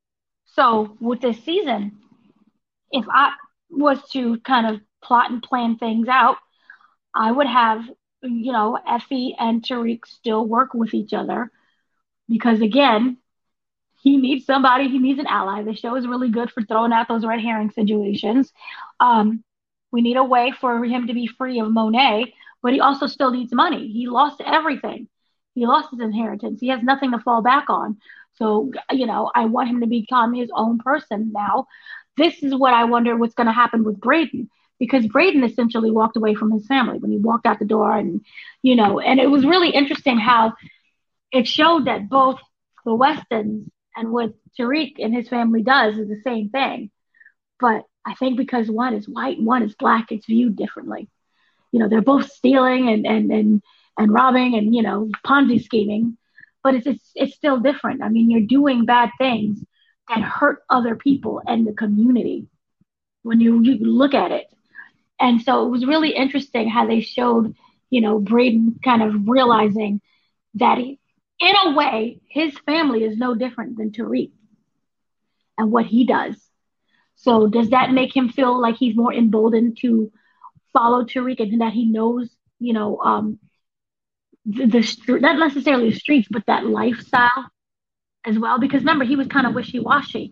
So with this season, if I was to kind of plot and plan things out, I would have, you know, Effie and Tariq still work with each other. Because again, he needs somebody, he needs an ally. The show is really good for throwing out those red herring situations. Um, We need a way for him to be free of Monet, but he also still needs money. He lost everything. He lost his inheritance. He has nothing to fall back on. So, you know, I want him to become his own person now. This is what I wonder what's going to happen with Brayden, because Brayden essentially walked away from his family when he walked out the door. And, you know, and it was really interesting how it showed that both the Westons and what Tariq and his family does is the same thing. But I think because one is white and one is black, it's viewed differently. You know, they're both stealing and and and, and robbing and, you know, Ponzi scheming, but it's, it's it's still different. I mean, you're doing bad things that hurt other people and the community when you, you look at it. And so it was really interesting how they showed, you know, Brayden kind of realizing that he, in a way, his family is no different than Tariq and what he does. So does that make him feel like he's more emboldened to follow Tariq and that he knows, you know, um, the, the not necessarily the streets, but that lifestyle as well? Because remember, he was kind of wishy-washy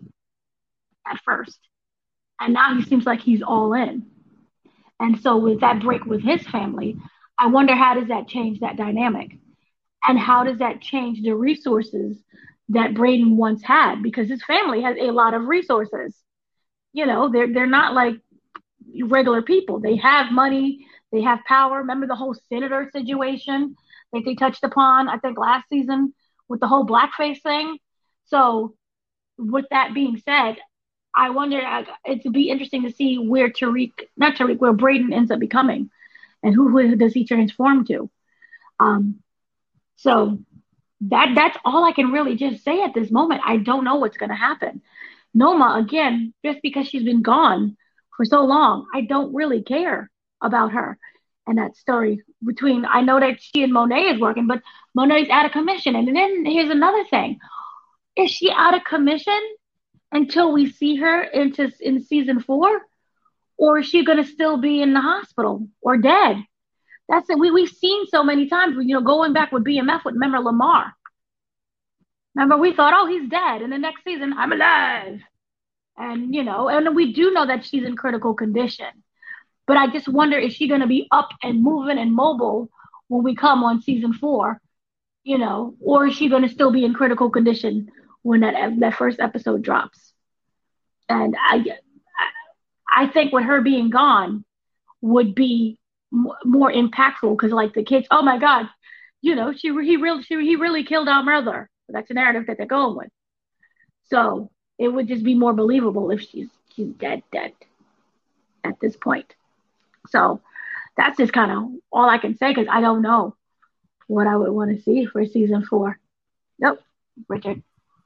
at first. And now he seems like he's all in. And so with that break with his family, I wonder how does that change that dynamic? And how does that change the resources that Brayden once had? Because his family has a lot of resources. You know, they're they're not like regular people. They have money, they have power. Remember the whole senator situation that they touched upon, I think, last season with the whole blackface thing. So with that being said, I wonder, it'd be interesting to see where Tariq, not Tariq, where Brayden ends up becoming and who, who does he transform to. Um, so that that's all I can really just say at this moment. I don't know what's going to happen. Noma, again, just because she's been gone for so long, I don't really care about her. and that story between, I know that she and Monet is working, but Monet's out of commission. And then here's another thing. Is she out of commission until we see her into in season four? Or is she going to still be in the hospital or dead? That's it. We, we've seen so many times, you know, going back with B M F, with, remember Lamar? Remember, we thought, oh, he's dead. And the next season, I'm alive. And, you know, and we do know that she's in critical condition. But I just wonder, is she going to be up and moving and mobile when we come on season four, you know, or is she going to still be in critical condition when that that first episode drops? And I, I think with her being gone would be m- more impactful, because like the kids, oh my God, you know, she he really she, he really killed our mother. That's the narrative that they're going with. So it would just be more believable if she's she's dead, dead at this point. So that's just kind of all I can say, because I don't know what I would want to see for season four. Nope, Richard.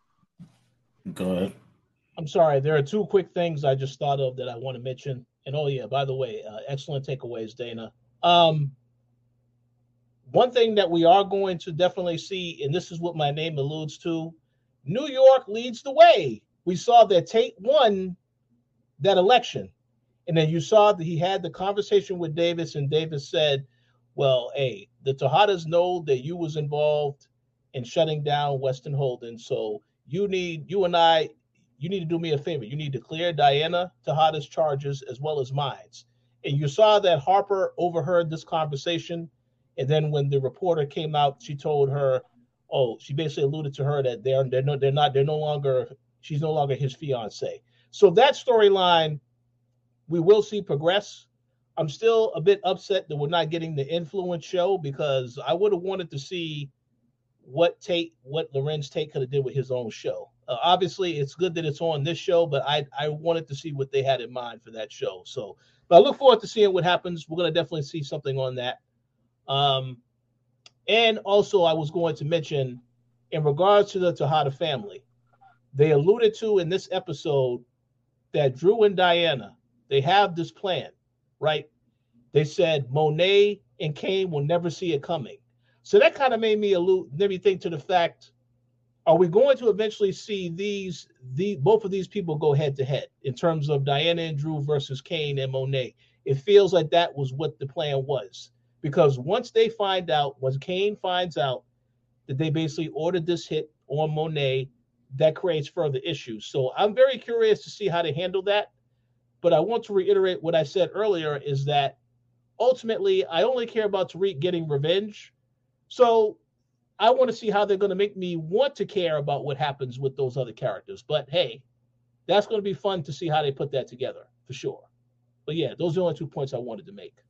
Go ahead. I'm sorry. There are two quick things I just thought of that I want to mention. And oh yeah, by the way, uh, excellent takeaways, Dana. Um, one thing that we are going to definitely see, and this is what my name alludes to, New York leads the way. We saw that Tate won that election. And then you saw that he had the conversation with Davis, and Davis said, well, hey, the Tejadas know that you was involved in shutting down Weston Holden. So you need, you and I, you need to do me a favor. You need to clear Diana Tejada's charges as well as mine. And you saw that Harper overheard this conversation. And then when the reporter came out, she told her, oh, she basically alluded to her that they're, they're, no, they're not, they're no longer, she's no longer his fiance. So that storyline, we will see progress. I'm still a bit upset that we're not getting the Influence show, because I would have wanted to see what Tate, what Lorenz Tate could have did with his own show. Uh, obviously, it's good that it's on this show, but I I wanted to see what they had in mind for that show. So, but I look forward to seeing what happens. We're going to definitely see something on that. Um, and also, I was going to mention, in regards to the Tejada family, they alluded to in this episode that Drew and Diana, they have this plan, right? They said Monet and Kane will never see it coming. So that kind of made me allude, made me think to the fact, are we going to eventually see these, the both of these people go head to head in terms of Diana and Drew versus Kane and Monet? It feels like that was what the plan was, because once they find out, once Kane finds out that they basically ordered this hit on Monet, that creates further issues. So I'm very curious to see how they handle that. But I want to reiterate what I said earlier, is that ultimately I only care about Tariq getting revenge. So I want to see how they're going to make me want to care about what happens with those other characters. But hey, that's going to be fun to see how they put that together, for sure. But yeah, those are the only two points I wanted to make.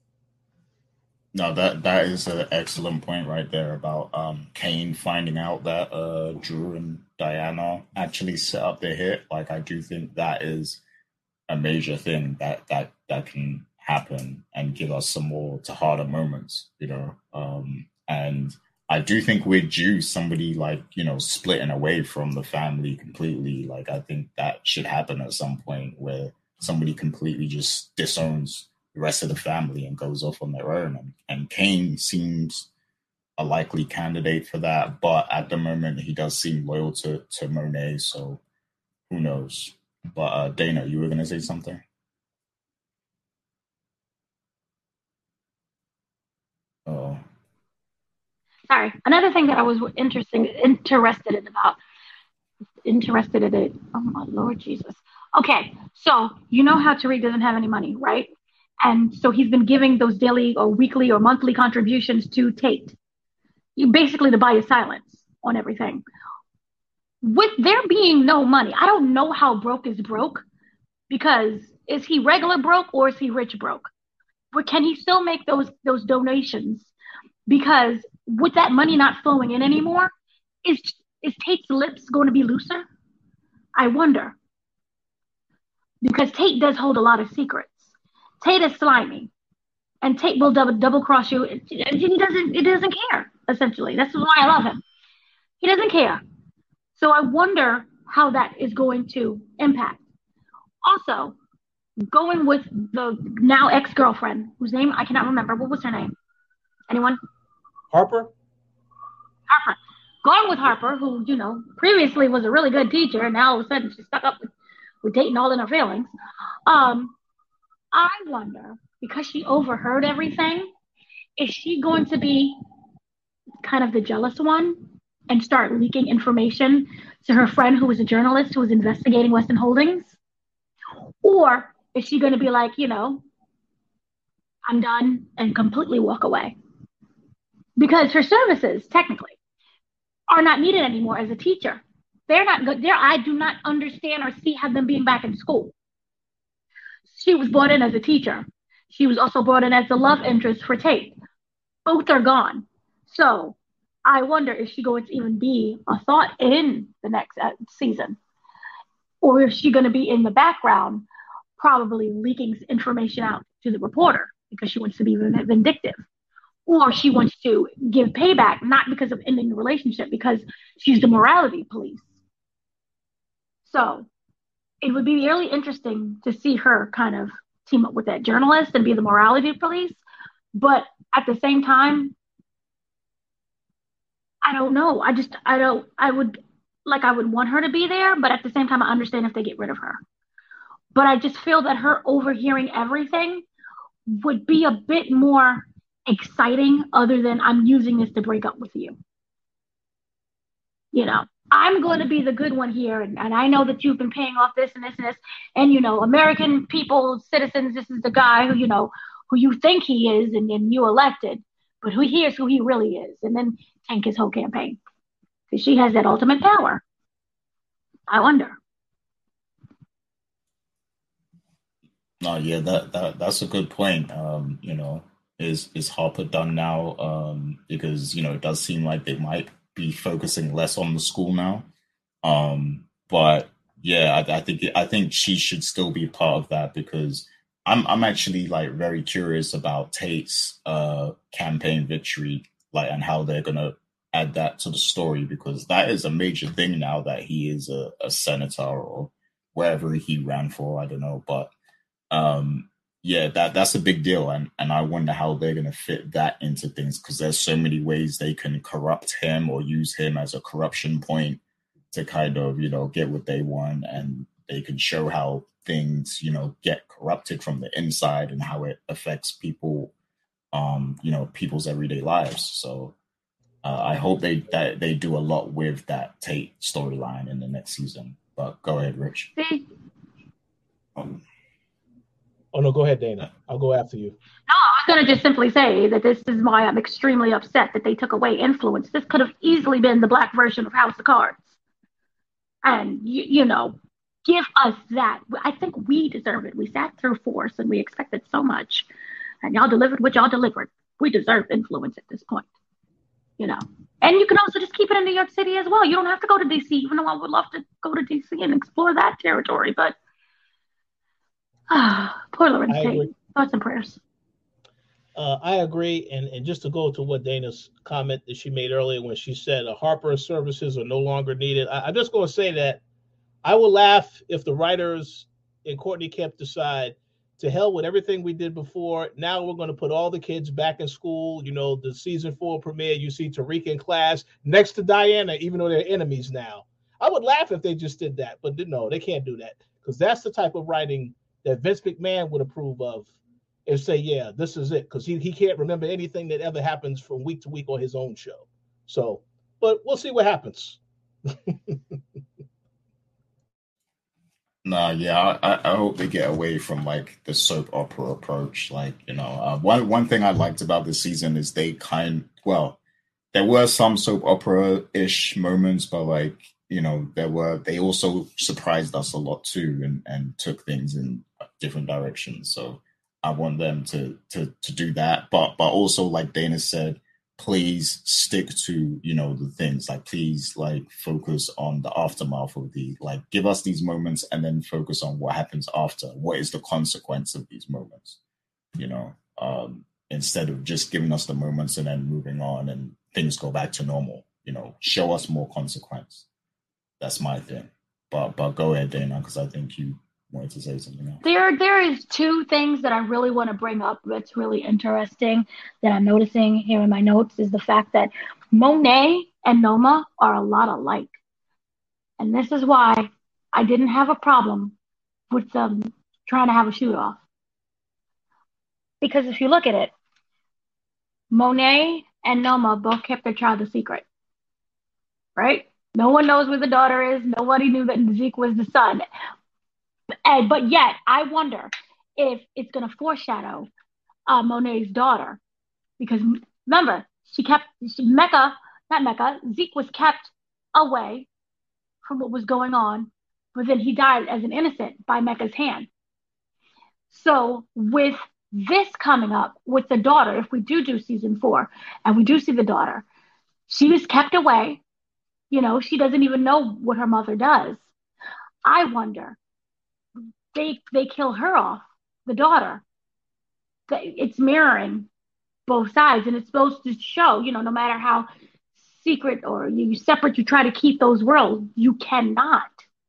No, that that is an excellent point right there about um, Kane finding out that uh, Drew and Diana actually set up the hit. Like, I do think that is a major thing that that that can happen and give us some more Tejada moments, you know. Um, and I do think we're due somebody like, you know, splitting away from the family completely. Like, I think that should happen at some point, where somebody completely just disowns the rest of the family and goes off on their own. And, and Kane seems a likely candidate for that. But at the moment, he does seem loyal to, to Monet. So who knows? But uh, Dana, you were going to say something? Oh. Sorry. Another thing that I was interesting, interested in about, interested in it. Oh my Lord Jesus. Okay, so you know how Tariq doesn't have any money, right? And so he's been giving those daily or weekly or monthly contributions to Tate, you basically to buy his silence on everything. With there being no money, I don't know how broke is broke, because is he regular broke or is he rich broke? But can he still make those those donations? Because with that money not flowing in anymore, is is Tate's lips going to be looser? I wonder. Because Tate does hold a lot of secrets. Tate is slimy, and Tate will double double cross you. And he doesn't. He doesn't care. Essentially, that's why I love him. He doesn't care. So I wonder how that is going to impact. Also, going with the now ex-girlfriend, whose name I cannot remember. What was her name? Anyone? Harper? Harper. Going with Harper, who, you know, previously was a really good teacher, and now all of a sudden she's stuck up with, with Dayton all in her feelings. Um, I wonder, because she overheard everything, is she going to be kind of the jealous one and start leaking information to her friend who was a journalist who was investigating Weston Holdings? Or is she going to be like, you know, I'm done and completely walk away? Because her services, technically, are not needed anymore as a teacher. They're not good. There, I do not understand or see have them being back in school. She was brought in as a teacher. She was also brought in as the love interest for Tate. Both are gone. So I wonder if she going to even be a thought in the next uh, season, or if she's going to be in the background, probably leaking information out to the reporter because she wants to be vindictive. Or she wants to give payback, not because of ending the relationship, because she's the morality police. So it would be really interesting to see her kind of team up with that journalist and be the morality police. But at the same time, I don't know. I just, I don't, I would, like, I would want her to be there, but at the same time, I understand if they get rid of her. But I just feel that her overhearing everything would be a bit more exciting, other than I'm using this to break up with you. You know, I'm going to be the good one here, and, and I know that you've been paying off this and this and this, and, you know, American people, citizens, this is the guy who, you know, who you think he is, and then you elected, but who he is, who he really is, and then tank his whole campaign. Because she has that ultimate power. I wonder. No, yeah, that, that that's a good point. Um, you know, is is Harper done now? Um, because, you know, it does seem like they might be focusing less on the school now. Um, but yeah, I, I think I think she should still be part of that, because I'm I'm actually like very curious about Tate's uh campaign victory, like, and how they're gonna add that to the story, because that is a major thing now that he is a, a senator or wherever he ran for. I don't know, but um, yeah, that that's a big deal, and and I wonder how they're gonna fit that into things, because there's so many ways they can corrupt him or use him as a corruption point to kind of, you know, get what they want, and they can show how things, you know, get corrupted from the inside and how it affects people, um, you know, people's everyday lives. So uh, I hope they that they do a lot with that Tate storyline in the next season. But go ahead, Rich. Um, oh no, go ahead, Dana. I'll go after you. No, I was going to just simply say that this is why I'm extremely upset that they took away influence. This could have easily been the black version of House of Cards. And, you, you know, give us that. I think we deserve it. We sat through Force and we expected so much. And y'all delivered what y'all delivered. We deserve influence at this point. You know. And you can also just keep it in New York City as well. You don't have to go to D C, even though I would love to go to D C and explore that territory. But, ah, poor Lawrence Tate. Thoughts and prayers. Uh, I agree, and, and just to go to what Dana's comment that she made earlier when she said uh, Harper's services are no longer needed, I, I'm just going to say that I will laugh if the writers and Courtney Kemp decide, to hell with everything we did before. Now we're going to put all the kids back in school. You know, the season four premiere, you see Tariq in class next to Diana, even though they're enemies now. I would laugh if they just did that, but no, they can't do that, because that's the type of writing that Vince McMahon would approve of. And say, yeah, this is it, because he, he can't remember anything that ever happens from week to week on his own show. So, but we'll see what happens. Nah, yeah, I, I hope they get away from like the soap opera approach. Like, you know, uh, one one thing I liked about this season is they kind, well, there were some soap opera-ish moments, but like, you know, there were, they also surprised us a lot too, and, and took things in different directions. So I want them to to to do that, but but also, like Dana said, please stick to, you know, the things, like, please, like, focus on the aftermath of the, like, give us these moments and then focus on what happens after. What is the consequence of these moments, you know, um, instead of just giving us the moments and then moving on and things go back to normal. You know, show us more consequence. That's my thing. But but go ahead, Dana, because I think you wanted to say something else. There, there is two things that I really want to bring up that's really interesting that I'm noticing here in my notes is the fact that Monet and Noma are a lot alike. And this is why I didn't have a problem with them trying to have a shoot-off. Because if you look at it, Monet and Noma both kept their child a secret, right? No one knows where the daughter is. Nobody knew that Zeke was the son. And, but yet, I wonder if it's going to foreshadow uh, Monet's daughter. Because remember, she kept, she, Mecca, not Mecca, Zeke was kept away from what was going on, but then he died as an innocent by Mecca's hand. So with this coming up, with the daughter, if we do do season four, and we do see the daughter, she was kept away. You know, she doesn't even know what her mother does. I wonder, they they kill her off, the daughter. It's mirroring both sides, and it's supposed to show, you know, no matter how secret or you separate you try to keep those worlds, you cannot.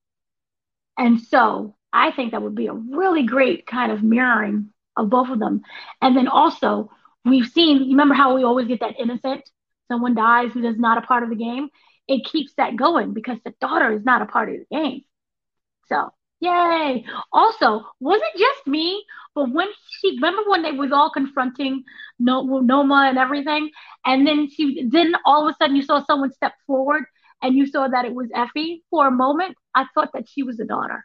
And so I think that would be a really great kind of mirroring of both of them. And then also, we've seen, you remember how we always get that innocent, someone dies who is not a part of the game? It keeps that going because the daughter is not a part of the game. So, yay. Also, was it just me? But when she, remember when they was all confronting Noma and everything? And then she, then all of a sudden you saw someone step forward and you saw that it was Effie for a moment. I thought that she was the daughter.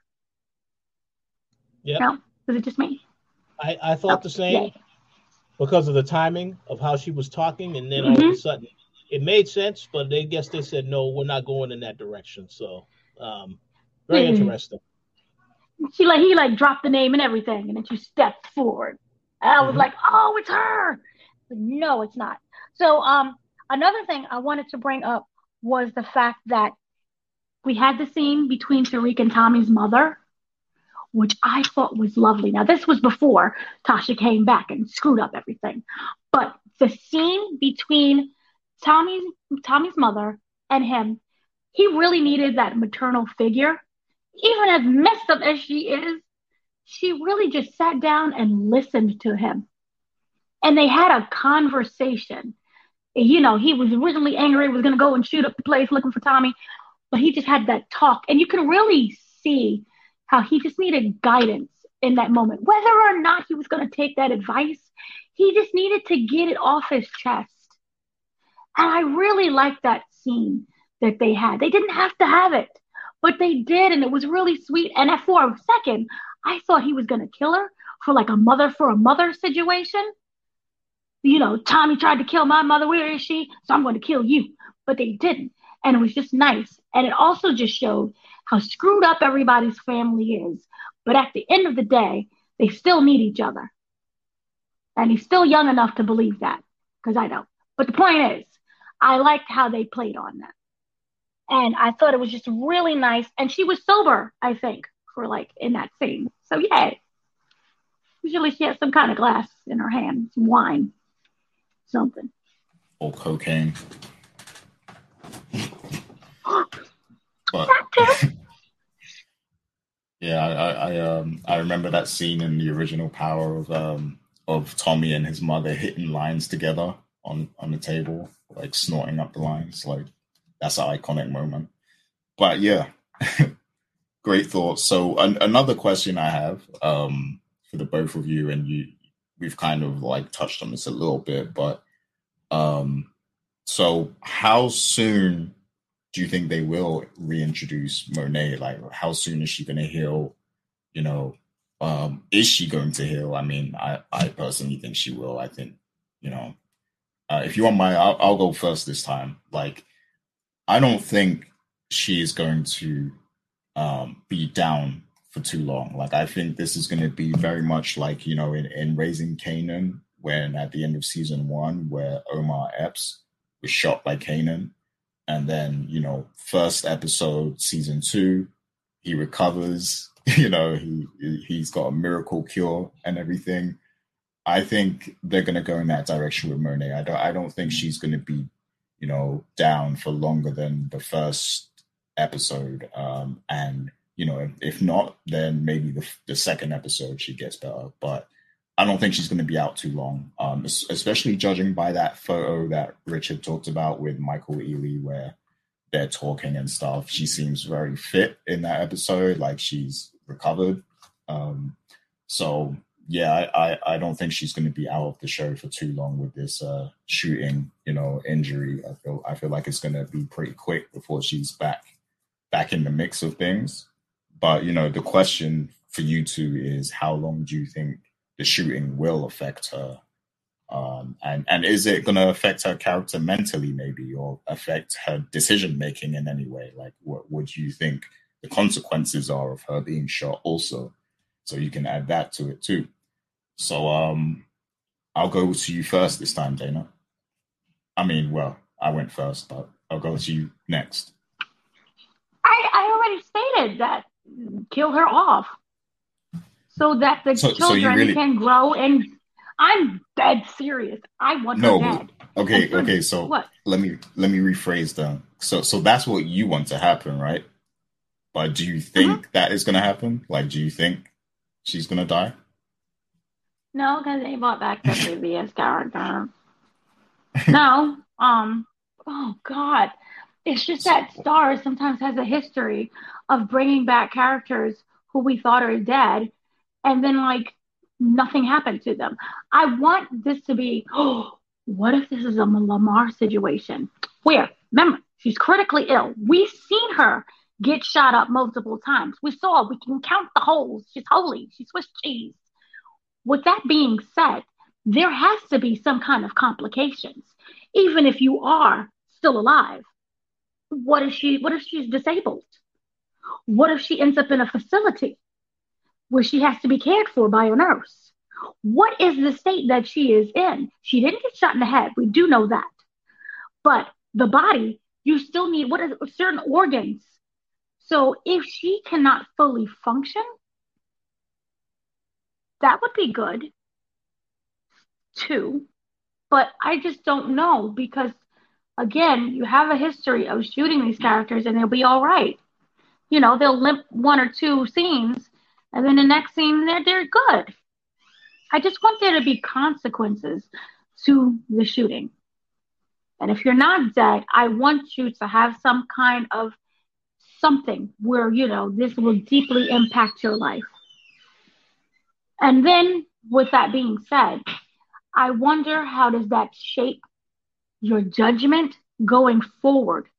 Yeah. No? Was it just me? I, I thought oh, the same yay. Because of the timing of how she was talking. And then mm-hmm. all of a sudden it made sense, but they guess they said, no, we're not going in that direction. So um, very mm-hmm. interesting. She like he like dropped the name and everything, and then she stepped forward. And I was mm-hmm. like, "Oh, it's her!" But no, it's not. So, um, another thing I wanted to bring up was the fact that we had the scene between Tariq and Tommy's mother, which I thought was lovely. Now, this was before Tasha came back and screwed up everything, but the scene between Tommy's Tommy's mother and him, he really needed that maternal figure. Even as messed up as she is, she really just sat down and listened to him. And they had a conversation. You know, he was originally angry, was going to go and shoot up the place looking for Tommy, but he just had that talk. And you can really see how he just needed guidance in that moment. Whether or not he was going to take that advice, he just needed to get it off his chest. And I really liked that scene that they had. They didn't have to have it. But they did, and it was really sweet. And for a second, I thought he was going to kill her for like a mother for a mother situation. You know, Tommy tried to kill my mother. Where is she? So I'm going to kill you. But they didn't. And it was just nice. And it also just showed how screwed up everybody's family is. But at the end of the day, they still need each other. And he's still young enough to believe that, because I don't. But the point is, I liked how they played on that. And I thought it was just really nice. And she was sober, I think, for like in that scene. So yay. Usually she has some kind of glass in her hand, some wine, something. Or cocaine. But, yeah, I, I um I remember that scene in the original Power of um of Tommy and his mother hitting lines together on, on the table, like snorting up the lines, like. That's an iconic moment. But yeah, great thoughts. So an- another question I have um, for the both of you, and you, we've kind of like touched on this a little bit, but um, so how soon do you think they will reintroduce Monet? Like, how soon is she going to heal? You know, um, is she going to heal? I mean, I, I personally think she will. I think, you know, uh, if you want my, I'll, I'll go first this time. Like, I don't think she is going to um, be down for too long. Like, I think this is going to be very much like, you know, in, in Raising Kanan, when at the end of season one, where Omar Epps was shot by Kanan. And then, you know, first episode, season two, he recovers, you know, he, he's got a miracle cure and everything. I think they're going to go in that direction with Monet. I don't, I don't think she's going to be, you know, down for longer than the first episode. Um, and you know, if, if not, then maybe the, the second episode she gets better. But I don't think she's going to be out too long, um, especially judging by that photo that Richard talked about with Michael Ealy, where they're talking and stuff. She seems very fit in that episode, like she's recovered. Um, so, yeah, I, I, I don't think she's going to be out of the show for too long with this uh, shooting, you know, injury. I feel I feel like it's going to be pretty quick before she's back back in the mix of things. But, you know, the question for you two is, how long do you think the shooting will affect her? Um, and, and is it going to affect her character mentally, maybe, or affect her decision-making in any way? Like, what would you think the consequences are of her being shot also? So you can add that to it too. So um, I'll go to you first this time, Dana. I mean, well, I went first, but I'll go to you next. I, I already stated that. Kill her off so that the so, children so really... can grow. And I'm dead serious. I want no, her dead. Okay, for, okay. So what? let me let me rephrase that. So so that's what you want to happen, right? But do you think mm-hmm. that is going to happen? Like, do you think she's going to die? No, because they brought back the previous character. No. Um. Oh God. It's just that Starz sometimes has a history of bringing back characters who we thought are dead, and then, like, nothing happened to them. I want this to be, oh, what if this is a Lamar situation? Where, remember, she's critically ill. We've seen her get shot up multiple times. We saw, we can count the holes. She's holy. She's Swiss cheese. With that being said, there has to be some kind of complications, even if you are still alive. What if she, what if she's disabled? What if she ends up in a facility where she has to be cared for by a nurse? What is the state that she is in? She didn't get shot in the head. We do know that. But the body, you still need what is certain organs. So if she cannot fully function, that would be good too. But I just don't know, because again, you have a history of shooting these characters and they'll be all right. You know, they'll limp one or two scenes, and then the next scene, they're, they're good. I just want there to be consequences to the shooting. And if you're not dead, I want you to have some kind of something where, you know, this will deeply impact your life. And then, with that being said, I wonder, how does that shape your judgment going forward?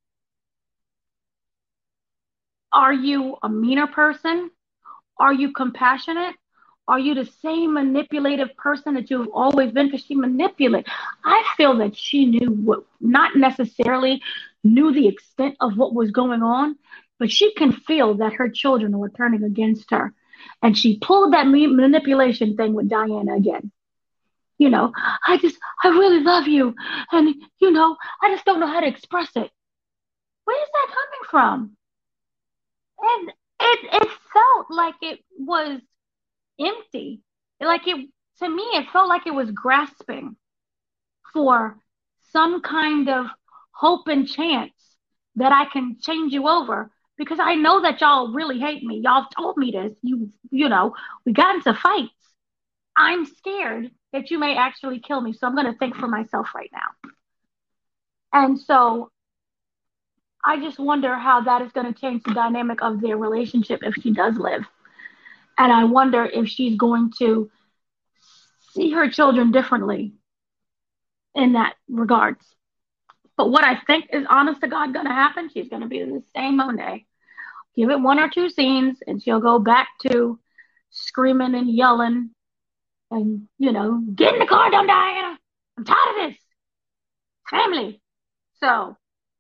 Are you a meaner person? Are you compassionate? Are you the same manipulative person that you've always been? Because she manipulated. I feel that she knew what, not necessarily knew the extent of what was going on, but she can feel that her children were turning against her. And she pulled that manipulation thing with Diana again. You know, I just, I really love you. And, you know, I just don't know how to express it. Where is that coming from? And it, it felt like it was empty. Like it, to me, it felt like it was grasping for some kind of hope and chance that I can change you over. Because I know that y'all really hate me. Y'all told me this. You, you know, we got into fights. I'm scared that you may actually kill me. So I'm going to think for myself right now. And so I just wonder how that is going to change the dynamic of their relationship if she does live. And I wonder if she's going to see her children differently in that regards. But what I think is honest to God going to happen, she's going to be the same Monet. Give it one or two scenes and she'll go back to screaming and yelling and, you know, get in the car, don't Diana. I'm tired of this. Family. So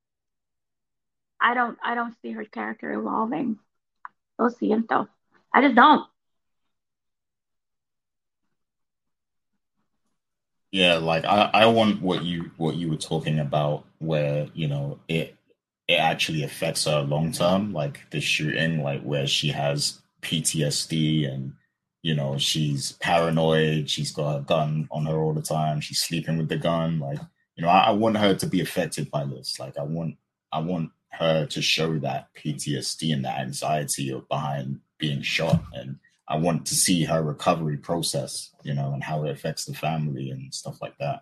I don't I don't see her character evolving. Lo siento. I just don't. Yeah, like I, I want what you what you were talking about, where, you know, it it actually affects her long term, like the shooting, like where she has P T S D and, you know, she's paranoid, she's got a gun on her all the time, she's sleeping with the gun. Like, you know, I, I want her to be affected by this. Like I want I want her to show that P T S D and that anxiety behind being shot. And I want to see her recovery process, you know, and how it affects the family and stuff like that.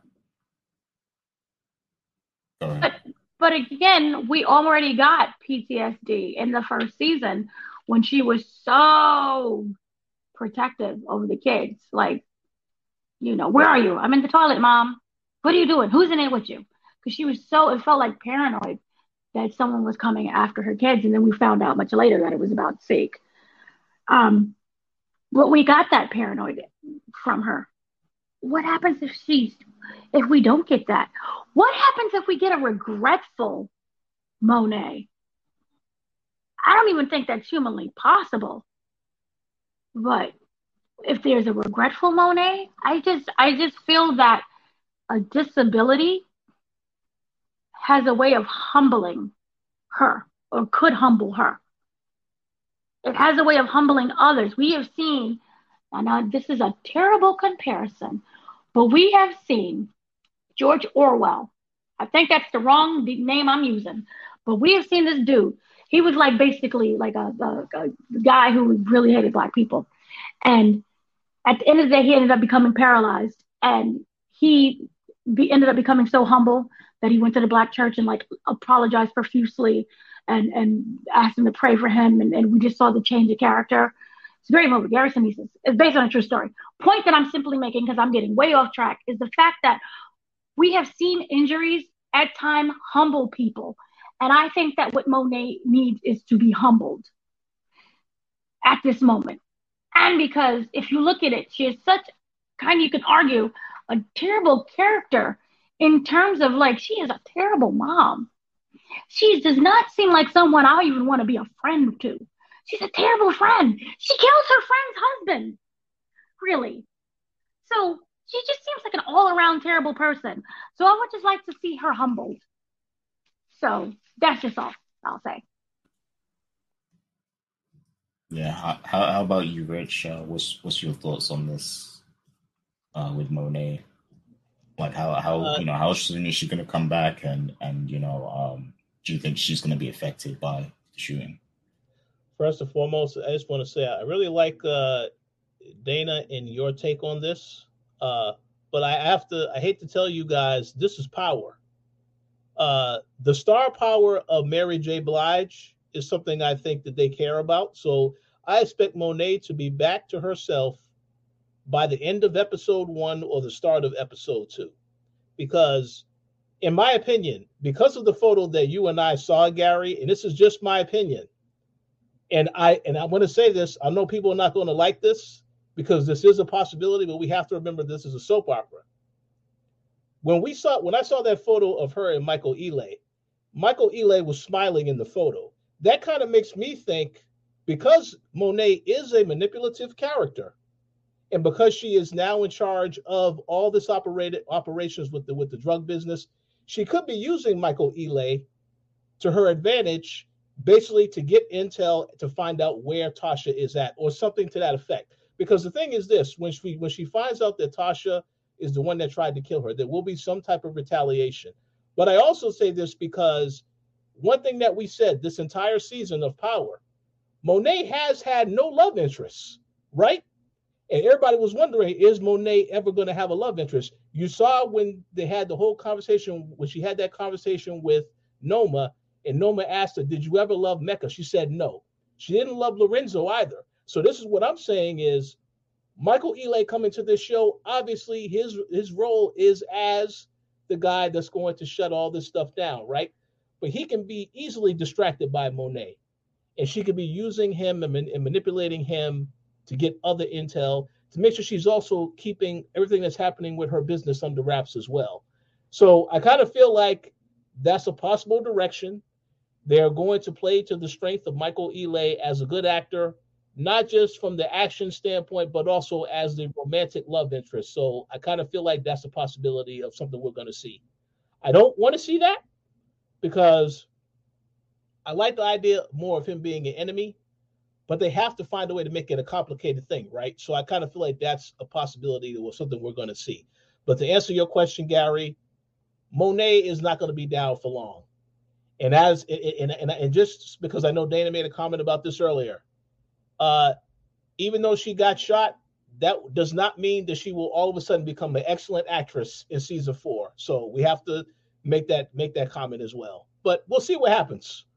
But, but again, we already got P T S D in the first season when she was so protective over the kids. Like, you know, where are you? I'm in the toilet, Mom. What are you doing? Who's in it with you? Because she was so, it felt like paranoid that someone was coming after her kids. And then we found out much later that it was about Zeke. Um, but we got that paranoid from her. What happens if she's, if we don't get that? What happens if we get a regretful Monet? I don't even think that's humanly possible. But if there's a regretful Monet, I just, I just feel that a disability has a way of humbling her, or could humble her. It has a way of humbling others. We have seen, and uh, this is a terrible comparison, but we have seen George Orwell. I think that's the wrong name I'm using, but we have seen this dude. He was like basically like a, a, a guy who really hated Black people. And at the end of the day, he ended up becoming paralyzed. And he be, ended up becoming so humble that he went to the Black church and like apologized profusely and, and asked them to pray for him. And, and we just saw the change of character. It's a great movie. Gary Sinise. It's based on a true story. Point that I'm simply making, because I'm getting way off track, is the fact that we have seen injuries at time humble people. And I think that what Monet needs is to be humbled at this moment. And because if you look at it, she is such, kind of, you can argue, a terrible character in terms of like, she is a terrible mom. She does not seem like someone I even want to be a friend to. She's a terrible friend. She kills her friend's husband. Really. So she just seems like an all-around terrible person. So I would just like to see her humbled. So that's just all I'll say. Yeah. How, how about you, Rich? Uh, what's what's your thoughts on this uh, with Monet? Like how how uh, you know how soon is she going to come back, and and you know um, do you think she's going to be affected by the shooting? First and foremost, I just want to say I really like uh, Dana and your take on this, uh, but I have to I hate to tell you guys, this is power. Uh, the star power of Mary J. Blige is something I think that they care about. So I expect Monet to be back to herself by the end of episode one or the start of episode two. Because in my opinion, because of the photo that you and I saw, Gary, and this is just my opinion, and I and I want to say this, I know people are not going to like this because this is a possibility, but we have to remember this is a soap opera. When we saw, when I saw that photo of her and Michael Ealy, Michael Ealy was smiling in the photo. That kind of makes me think, because Monet is a manipulative character, and because she is now in charge of all this operated operations with the with the drug business, she could be using Michael Ealy to her advantage, basically to get intel to find out where Tasha is at, or something to that effect. Because the thing is this, when she when she finds out that Tasha is the one that tried to kill her, there will be some type of retaliation. But I also say this because one thing that we said this entire season of Power, Monet has had no love interests, right? And everybody was wondering, is Monet ever going to have a love interest? You saw when they had the whole conversation, when she had that conversation with Noma, and Noma asked her, did you ever love Mecca? She said no. She didn't love Lorenzo either. So this is what I'm saying is, Michael Ealy coming to this show, obviously his his role is as the guy that's going to shut all this stuff down, right? But he can be easily distracted by Monet. And she could be using him and, and manipulating him to get other intel, to make sure she's also keeping everything that's happening with her business under wraps as well. So I kind of feel like that's a possible direction. They're going to play to the strength of Michael Ealy as a good actor, not just from the action standpoint, but also as the romantic love interest. So I kind of feel like that's a possibility of something we're going to see. I don't want to see that because I like the idea more of him being an enemy, but they have to find a way to make it a complicated thing, right? So I kind of feel like that's a possibility or something we're going to see. But to answer your question, Gary, Monet is not going to be down for long. And as and, and, and just because I know Dana made a comment about this earlier, uh, even though she got shot, that does not mean that she will all of a sudden become an excellent actress in season four. So we have to make that make that comment as well. But we'll see what happens.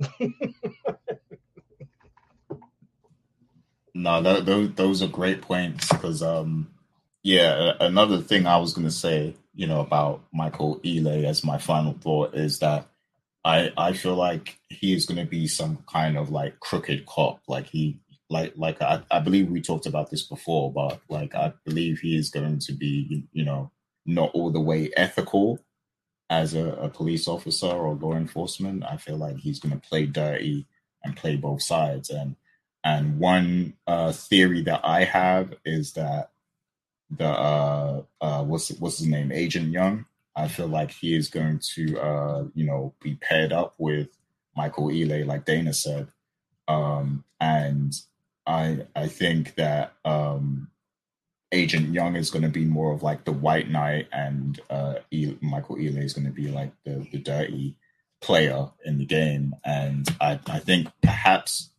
No, th- those those are great points because, um, yeah, another thing I was going to say, you know, about Michael Ealy as my final thought is that I I feel like he is going to be some kind of like crooked cop. Like he like like I, I believe we talked about this before, but like I believe he is going to be, you know, not all the way ethical as a, a police officer or law enforcement. I feel like he's going to play dirty and play both sides. And and one uh, theory that I have is that the uh, uh, what's what's his name, Agent Young. I feel like he is going to uh, you know be paired up with Michael Ealy, like Dana said, um, and I I think that um, Agent Young is going to be more of like the white knight, and uh, e- Michael Ealy is going to be like the, the dirty player in the game. And I, I think perhaps,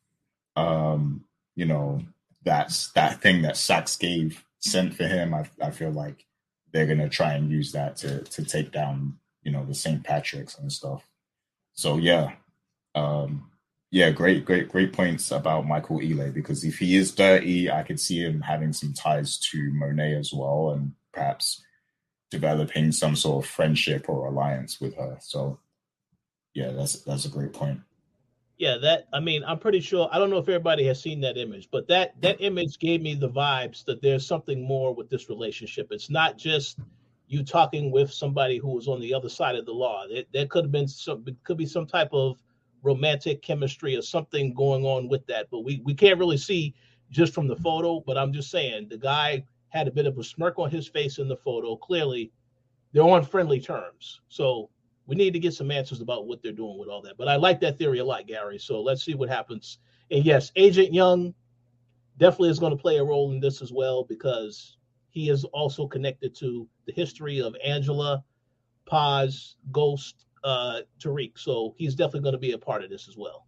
um, you know, that's that thing that Sax gave sent for him. I, I feel like they're going to try and use that to to take down, you know, the Saint Patrick's and stuff. So yeah, um, yeah, great, great, great points about Michael Ealy, because if he is dirty, I could see him having some ties to Monet as well, and perhaps developing some sort of friendship or alliance with her. So yeah, that's that's a great point. Yeah, that I mean, I'm pretty sure. I don't know if everybody has seen that image, but that that image gave me the vibes that there's something more with this relationship. It's not just you talking with somebody who was on the other side of the law. There, there could have been some, could be some type of romantic chemistry or something going on with that, but we we can't really see just from the photo. But I'm just saying, the guy had a bit of a smirk on his face in the photo. Clearly, they're on friendly terms. So we need to get some answers about what they're doing with all that. But I like that theory a lot, Gary. So let's see what happens. And yes, Agent Young definitely is going to play a role in this as well, because he is also connected to the history of Angela, Paz, Ghost, uh, Tariq. So he's definitely going to be a part of this as well.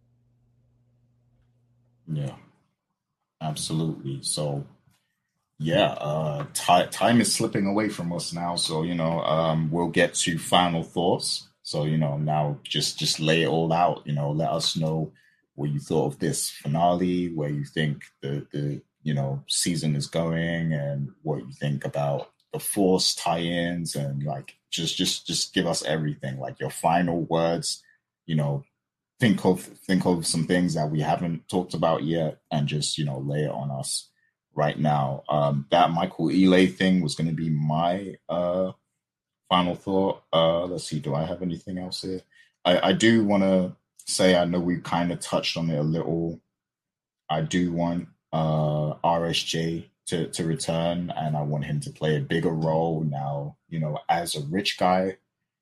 Yeah, absolutely. So yeah, uh, t- time is slipping away from us now. So, you know, um, we'll get to final thoughts. So, you know, now just just lay it all out. You know, let us know what you thought of this finale, where you think the the you know season is going, and what you think about the Force tie-ins, and like just just just give us everything, like your final words. You know, think of think of some things that we haven't talked about yet, and just you know lay it on us right now. Um, that Michael Ealy thing was going to be my uh, final thought. Uh, let's see, do I have anything else here? I, I do want to say, I know we kind of touched on it a little. I do want uh, R S J to, to return, and I want him to play a bigger role now. You know, as a rich guy,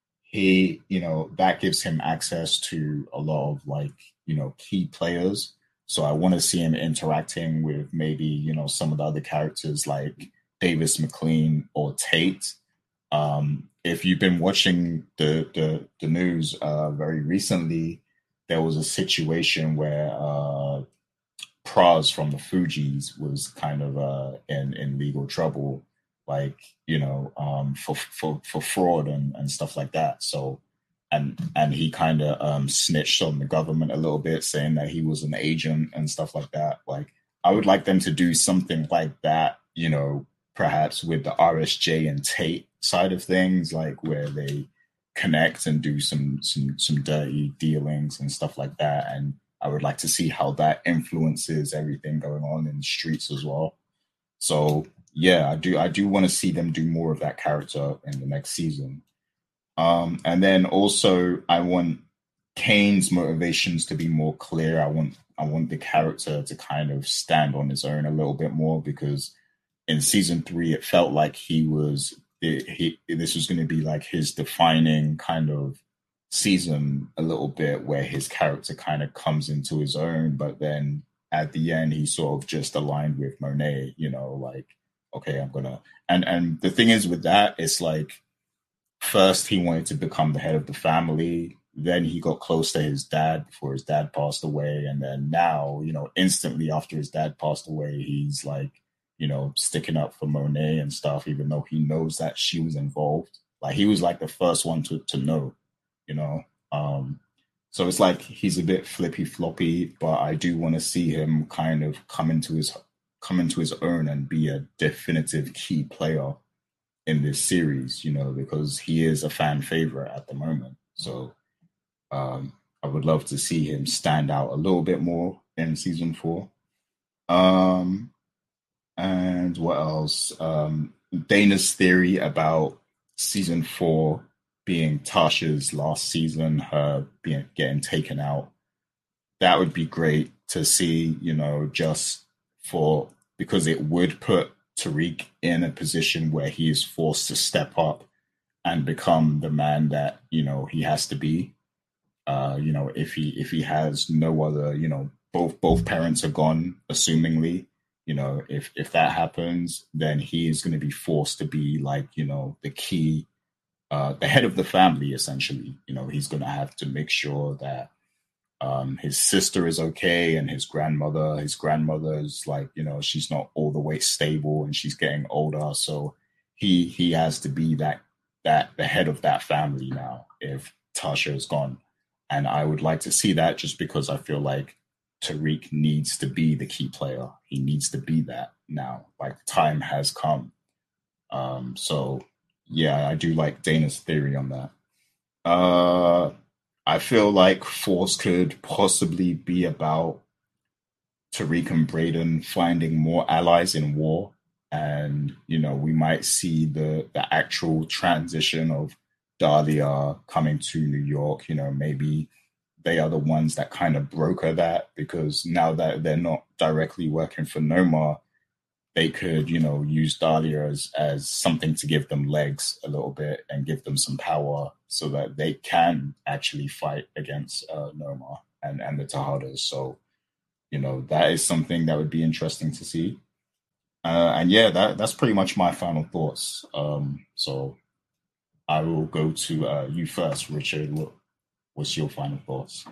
he, you know, that gives him access to a lot of like, you know, key players. So I want to see him interacting with maybe, you know, some of the other characters like Davis McLean or Tate. Um, if you've been watching the the, the news uh, very recently, there was a situation where uh, Praz from the Fugees was kind of uh, in, in legal trouble, like, you know, um, for, for, for fraud and, and stuff like that. So And and he kind of um, snitched on the government a little bit, saying that he was an agent and stuff like that. Like, I would like them to do something like that, you know, perhaps with the R S J and Tate side of things, like where they connect and do some some some dirty dealings and stuff like that. And I would like to see how that influences everything going on in the streets as well. So yeah, I do I do want to see them do more of that character in the next season. Um, and then also, I want Kane's motivations to be more clear. I want I want the character to kind of stand on his own a little bit more, because in season three, it felt like he was it, he this was going to be like his defining kind of season a little bit, where his character kind of comes into his own. But then at the end, he sort of just aligned with Monet. You know, like, okay, I'm gonna and and the thing is with that, it's like, first, he wanted to become the head of the family, then he got close to his dad before his dad passed away. And then now, you know, instantly after his dad passed away, he's like, you know, sticking up for Monet and stuff, even though he knows that she was involved. Like he was like the first one to, to know, you know. Um, so it's like he's a bit flippy floppy, but I do want to see him kind of come into his come into his own and be a definitive key player in this series, you know, because he is a fan favorite at the moment. So um, I would love to see him stand out a little bit more in season four. Um, and what else? Um, Dana's theory about season four being Tasha's last season, her being getting taken out. That would be great to see, you know, just for because it would put Tariq in a position where he is forced to step up and become the man that, you know, he has to be. Uh, you know, if he if he has no other, you know, both both parents are gone, assumingly, you know, if if that happens, then he is going to be forced to be like, you know, the key, uh, the head of the family, essentially. You know, he's going to have to make sure that um, his sister is okay and his grandmother, his grandmother is like, you know, she's not all the way stable and she's getting older. So he he has to be that that the head of that family now if Tasha is gone. And I would like to see that just because I feel like Tariq needs to be the key player. He needs to be that now. Like the time has come. Um, so yeah, I do like Dana's theory on that. Uh, I feel like Force could possibly be about Tariq and Brayden finding more allies in war. And, you know, we might see the, the actual transition of Dahlia coming to New York. You know, maybe they are the ones that kind of broker that, because now that they're not directly working for Nomar, they could, you know, use Dahlia as, as something to give them legs a little bit and give them some power so that they can actually fight against uh, Nomar and, and the Tejadas. So, you know, that is something that would be interesting to see. Uh, and yeah, that, that's pretty much my final thoughts. Um, so I will go to uh, you first, Richard. What, what's your final thoughts?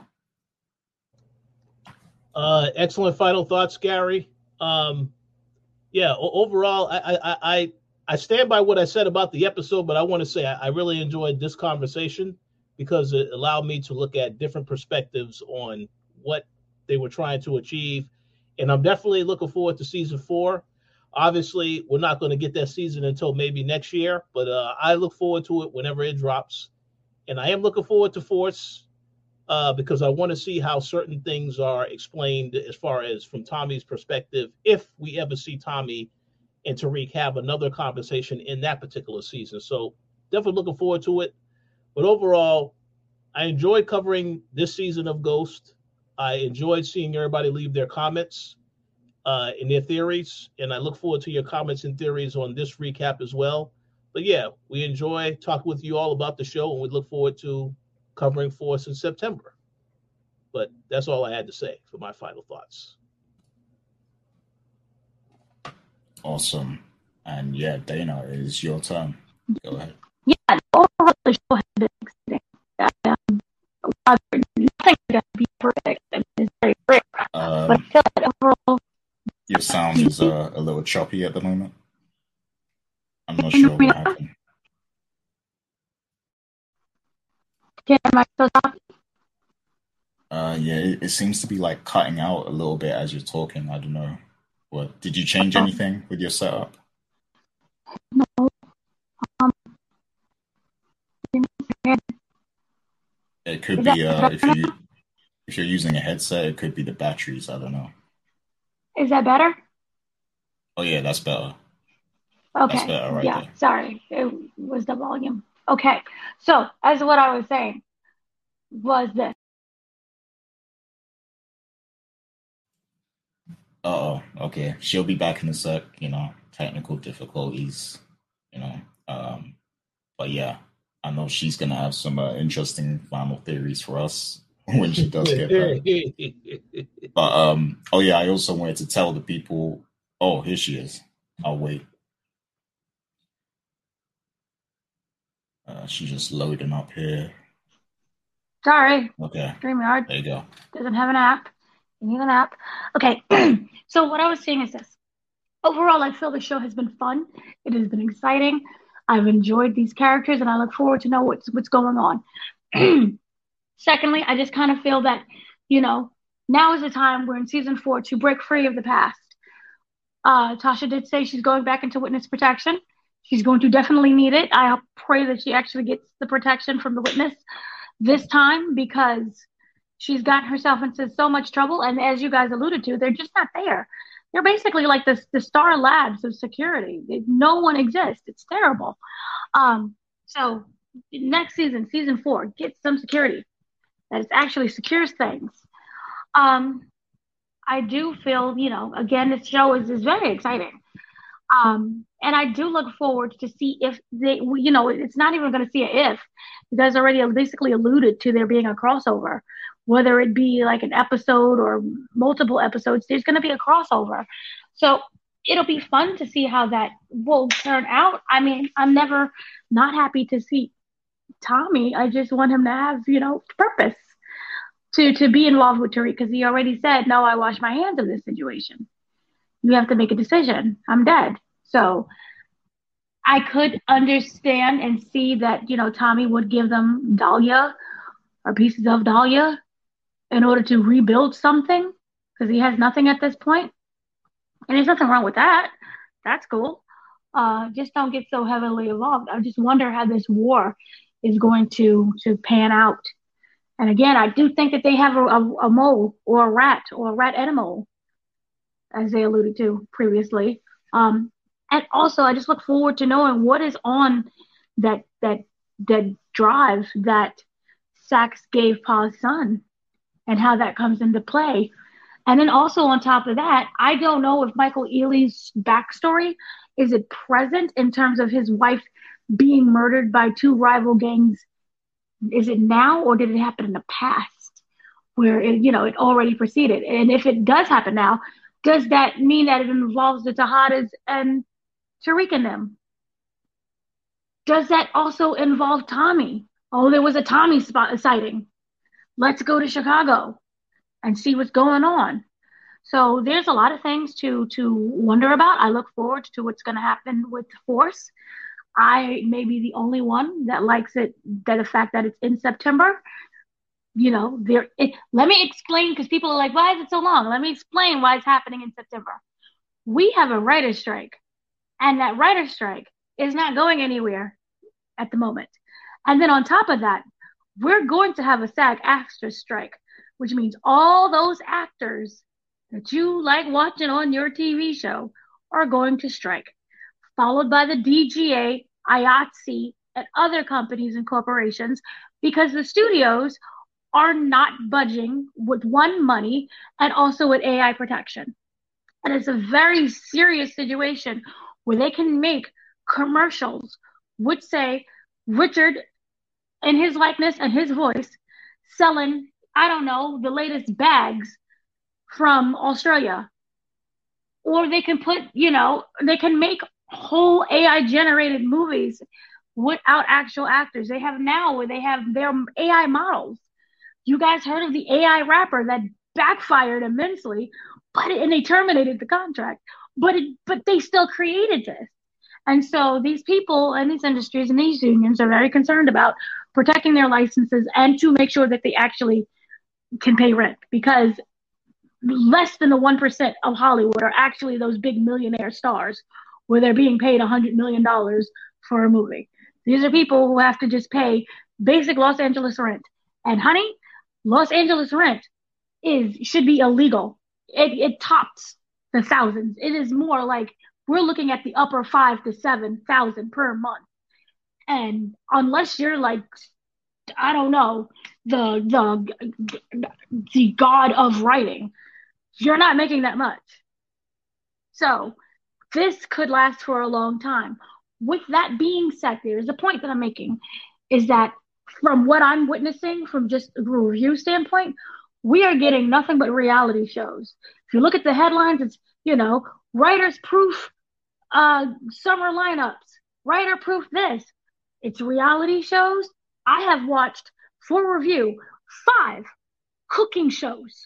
Uh, excellent final thoughts, Gary. Um, yeah, overall, I, I, I, I stand by what I said about the episode, but I want to say I, I really enjoyed this conversation because it allowed me to look at different perspectives on what they were trying to achieve. And I'm definitely looking forward to season four. Obviously, we're not going to get that season until maybe next year, but uh, I look forward to it whenever it drops. And I am looking forward to Force uh, because I want to see how certain things are explained as far as from Tommy's perspective, if we ever see Tommy and Tariq have another conversation in that particular season. So definitely looking forward to it. But overall, I enjoyed covering this season of Ghost. I enjoyed seeing everybody leave their comments uh, and their theories. And I look forward to your comments and theories on this recap as well. But yeah, we enjoy talking with you all about the show, and we look forward to covering Force in September. But that's all I had to say for my final thoughts. Awesome. And yeah, Dana, it is your turn. Go ahead. Yeah, overall the show has been exciting. Um, nothing going to be perfect. I mean, it's very rare. Um, but I feel like overall... Your sound is uh, a little choppy at the moment. I'm not sure what happened. Yeah, am I still talking? Uh, yeah, it, it seems to be like cutting out a little bit as you're talking. I don't know. What did you change anything with your setup? No. Um, it could be uh, if you if you're using a headset, it could be the batteries. I don't know. Is that better? Oh yeah, that's better. Okay. That's better right yeah. there. Sorry, it was the volume. Okay. So as what I was saying was this. Uh oh. Okay. She'll be back in a sec. You know, technical difficulties. You know. Um. But yeah, I know she's gonna have some uh, interesting final theories for us when she does get back. But um. Oh yeah, I also wanted to tell the people. Oh, here she is. I'll wait. Uh, she's just loading up here. Sorry, Okay. StreamYard There you go. doesn't have an app. You need an app. Okay. So what I was saying is this. Overall, I feel the show has been fun. It has been exciting. I've enjoyed these characters, and I look forward to know what's what's going on. Secondly, I just kind of feel that, you know, now is the time we're in season four to break free of the past. Uh, Tasha did say she's going back into witness protection. She's going to definitely need it. I pray that she actually gets the protection from the witness this time, because she's gotten herself into so much trouble. And as you guys alluded to, they're just not there. They're basically like the, the Star Labs of security. No one exists. It's terrible. Um, so next season, season four, get some security that actually secures things. Um, I do feel, you know, again, this show is, is very exciting. Um, and I do look forward to see if they, you know, it's not even going to see a if. You guys already basically alluded to there being a crossover, whether it be like an episode or multiple episodes, there's going to be a crossover. So it'll be fun to see how that will turn out. I mean, I'm never not happy to see Tommy. I just want him to have, you know, purpose to, to be involved with Tariq, because he already said, no, I wash my hands of this situation. You have to make a decision. I'm dead. So I could understand and see that, you know, Tommy would give them Dahlia or pieces of Dahlia in order to rebuild something, because he has nothing at this point. And there's nothing wrong with that. That's cool. Uh, just don't get so heavily involved. I just wonder how this war is going to, to pan out. And again, I do think that they have a, a, a mole or a rat or a rat and a mole, as they alluded to previously. Um, and also, I just look forward to knowing what is on that that that drive that Sax gave Pa's son, and how that comes into play. And then also on top of that, I don't know if Michael Ealy's backstory, is it present in terms of his wife being murdered by two rival gangs? Is it now, or did it happen in the past, where it, you know, it already preceded? And if it does happen now, does that mean that it involves the Tejadas and Tariq and them? Does that also involve Tommy? Oh, there was a Tommy spot sighting. Let's go to Chicago and see what's going on. So there's a lot of things to to wonder about. I look forward to what's going to happen with Force. I may be the only one that likes it, that the fact that it's in September. You know, there. It, let me explain, because people are like, why is it so long? Let me explain why it's happening in September. We have a writer's strike, and that writer's strike is not going anywhere at the moment. And then on top of that, we're going to have a SAG-AFTRA strike, which means all those actors that you like watching on your T V show are going to strike, followed by the D G A, I A T S E, and other companies and corporations, because the studios are not budging with one, money, and also with A I protection. And it's a very serious situation where they can make commercials which say Richard in his likeness and his voice selling, I don't know, the latest bags from Australia. Or they can put, you know, they can make whole A I generated movies without actual actors. They have now where they have their A I models. You guys heard of the A I rapper that backfired immensely, but and they terminated the contract. But it, but they still created this. And so these people and these industries and these unions are very concerned about protecting their licenses and to make sure that they actually can pay rent, because less than the one percent of Hollywood are actually those big millionaire stars where they're being paid one hundred million dollars for a movie. These are people who have to just pay basic Los Angeles rent. And honey, Los Angeles rent is should be illegal. It, it tops the thousands. It is more like we're looking at the upper five to seven thousand per month. And unless you're like, I don't know, the the the god of writing, you're not making that much. So this could last for a long time. With that being said, there's a point that I'm making, is that from what I'm witnessing, from just a review standpoint, we are getting nothing but reality shows. If you look at the headlines, it's, you know, writers proof uh, summer lineups, writer proof this. It's reality shows. I have watched, for review, five cooking shows.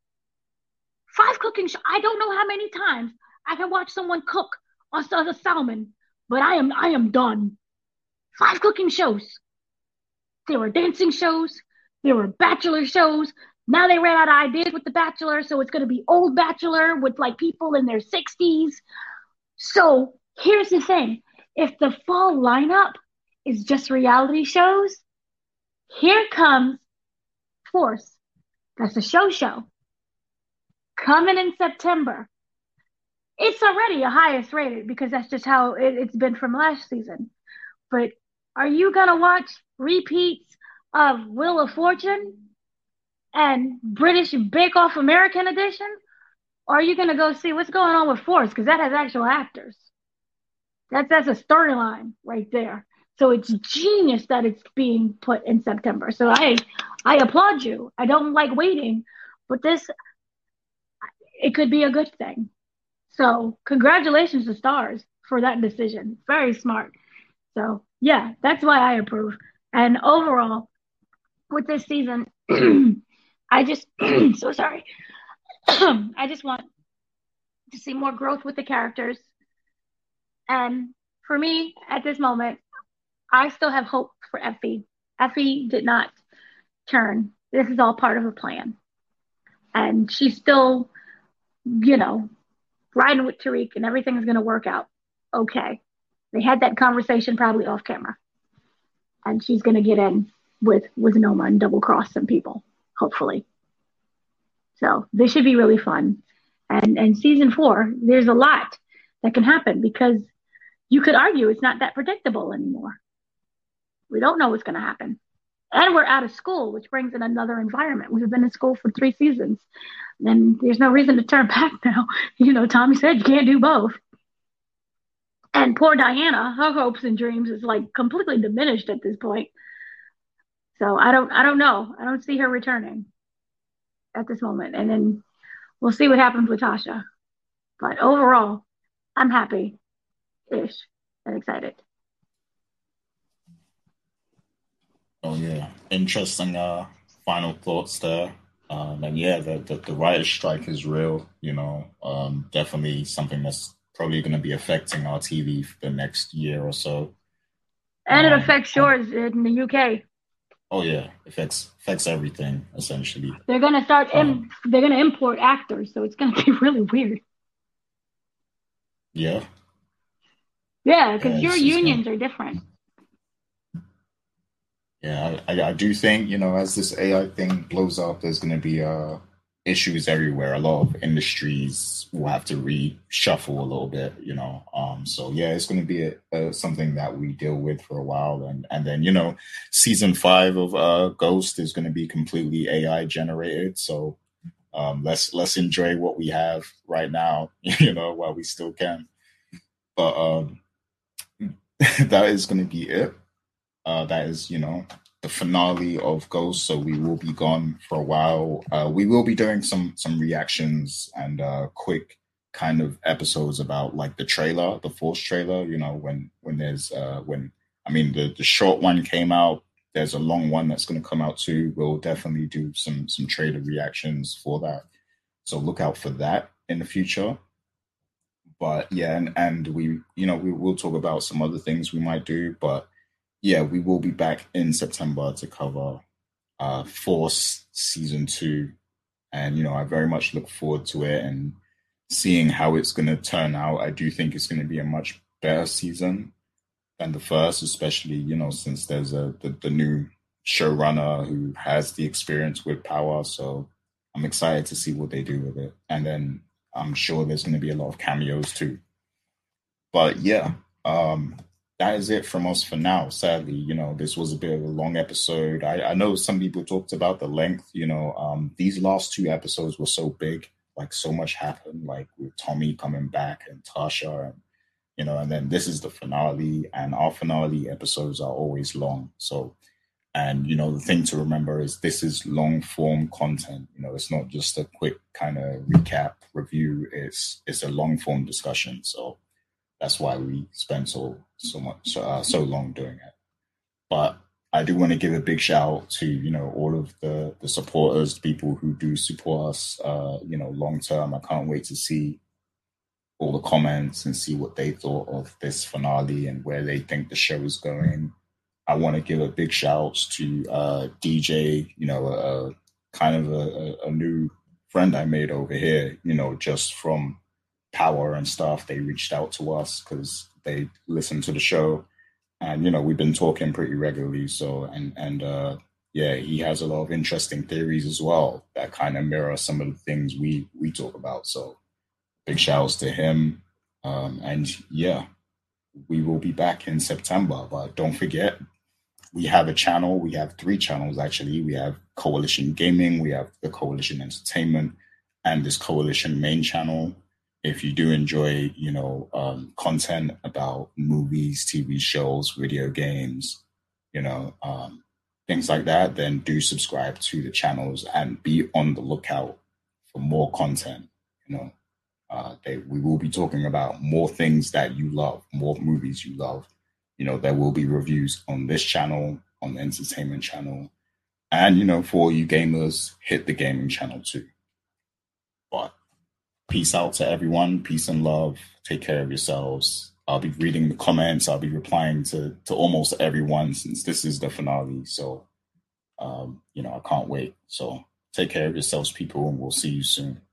Five cooking shows. I don't know how many times I can watch someone cook a, a salmon, but I am I am done. Five cooking shows. There were dancing shows. There were bachelor shows. Now they ran out of ideas with the Bachelor, so it's going to be old Bachelor with like people in their sixties. So here's the thing. If the fall lineup is just reality shows, here comes Force. That's a show show. Coming in September. It's already a highest rated because that's just how it, it's been from last season. But are you going to watch repeats of Wheel of Fortune and British Bake Off American Edition? Or are you going to go see what's going on with Force? Because that has actual actors. That's, that's a storyline right there. So it's genius that it's being put in September. So I I applaud you. I don't like waiting, but this, it could be a good thing. So congratulations to Stars for that decision. Very smart. So yeah, that's why I approve. And overall, with this season, I just, so sorry. I just want to see more growth with the characters. And for me, at this moment, I still have hope for Effie. Effie did not turn. This is all part of a plan. And she's still, you know, riding with Tariq and everything's going to work out okay. They had that conversation probably off camera. And she's going to get in with, with Noma and double cross some people, hopefully. So this should be really fun. And, and season four, there's a lot that can happen because you could argue it's not that predictable anymore. We don't know what's going to happen. And we're out of school, which brings in another environment. We've been in school for three seasons. And there's no reason to turn back now. You know, Tommy said you can't do both. And poor Diana, her hopes and dreams is like completely diminished at this point. So I don't I don't know. I don't see her returning at this moment. And then we'll see what happens with Tasha. But overall, I'm happy-ish and excited. Oh yeah, interesting. Uh, final thoughts there. Um, and yeah, the, the the writer's strike is real. You know, um, definitely something that's probably going to be affecting our T V for the next year or so. And um, it affects yours in the U K. Oh yeah, affects affects everything essentially. They're gonna start. Um, Im- they're gonna import actors, so it's gonna be really weird. Yeah. Yeah, because Yeah, your it's- it's unions gonna- are different. Yeah, I, I do think, you know, as this A I thing blows up, there's going to be uh, issues everywhere. A lot of industries will have to reshuffle a little bit, you know. Um, so, yeah, it's going to be a, a, something that we deal with for a while. And, and then, you know, season five of uh, Ghost is going to be completely A I generated. So um, let's let's enjoy what we have right now, you know, while we still can. But um, that is going to be it. Uh, that is, you know, the finale of Ghost. So we will be gone for a while. Uh, we will be doing some some reactions and uh, quick kind of episodes about like the trailer, the Force trailer. You know, when when there's uh, when I mean the the short one came out. There's a long one that's going to come out too. We'll definitely do some some trailer reactions for that. So look out for that in the future. But yeah, and and we you know we will talk about some other things we might do, but. Yeah, we will be back in September to cover uh, Force season two, and you know I very much look forward to it and seeing how it's going to turn out. I do think it's going to be a much better season than the first, especially you know since there's a the, the new showrunner who has the experience with Power. So I'm excited to see what they do with it, and then I'm sure there's going to be a lot of cameos too. But yeah. Um, That is it from us for now. Sadly, you know, this was a bit of a long episode. I, I know some people talked about the length, you know, um, these last two episodes were so big, like so much happened, like with Tommy coming back and Tasha, and, you know, and then this is the finale, and our finale episodes are always long. So, and, you know, the thing to remember is this is long form content. You know, it's not just a quick kind of recap review. It's, it's a long form discussion. So, that's why we spend so so much uh, so long doing it. But I do want to give a big shout out to, you know, all of the, the supporters, people who do support us, uh, you know, long term. I can't wait to see all the comments and see what they thought of this finale and where they think the show is going. I want to give a big shout out to uh, D J, you know, a, kind of a, a new friend I made over here, you know, just from Power and stuff. They reached out to us because they listened to the show. And, you know, we've been talking pretty regularly. So, and, and, uh, yeah, he has a lot of interesting theories as well that kind of mirror some of the things we, we talk about. So big shouts to him. Um, and yeah, we will be back in September, but don't forget, we have a channel. We have three channels, actually. We have Coalition Gaming, we have the Coalition Entertainment, and this Coalition main channel. If you do enjoy, you know, um, content about movies, T V shows, video games, you know, um, things like that, then do subscribe to the channels and be on the lookout for more content. You know, uh, they, we will be talking about more things that you love, more movies you love. You know, there will be reviews on this channel, on the entertainment channel, and, you know, for you gamers, hit the gaming channel too. But peace out to everyone. Peace and love. Take care of yourselves. I'll be reading the comments. I'll be replying to, to almost everyone since this is the finale. So, um, you know, I can't wait. So take care of yourselves, people, and we'll see you soon.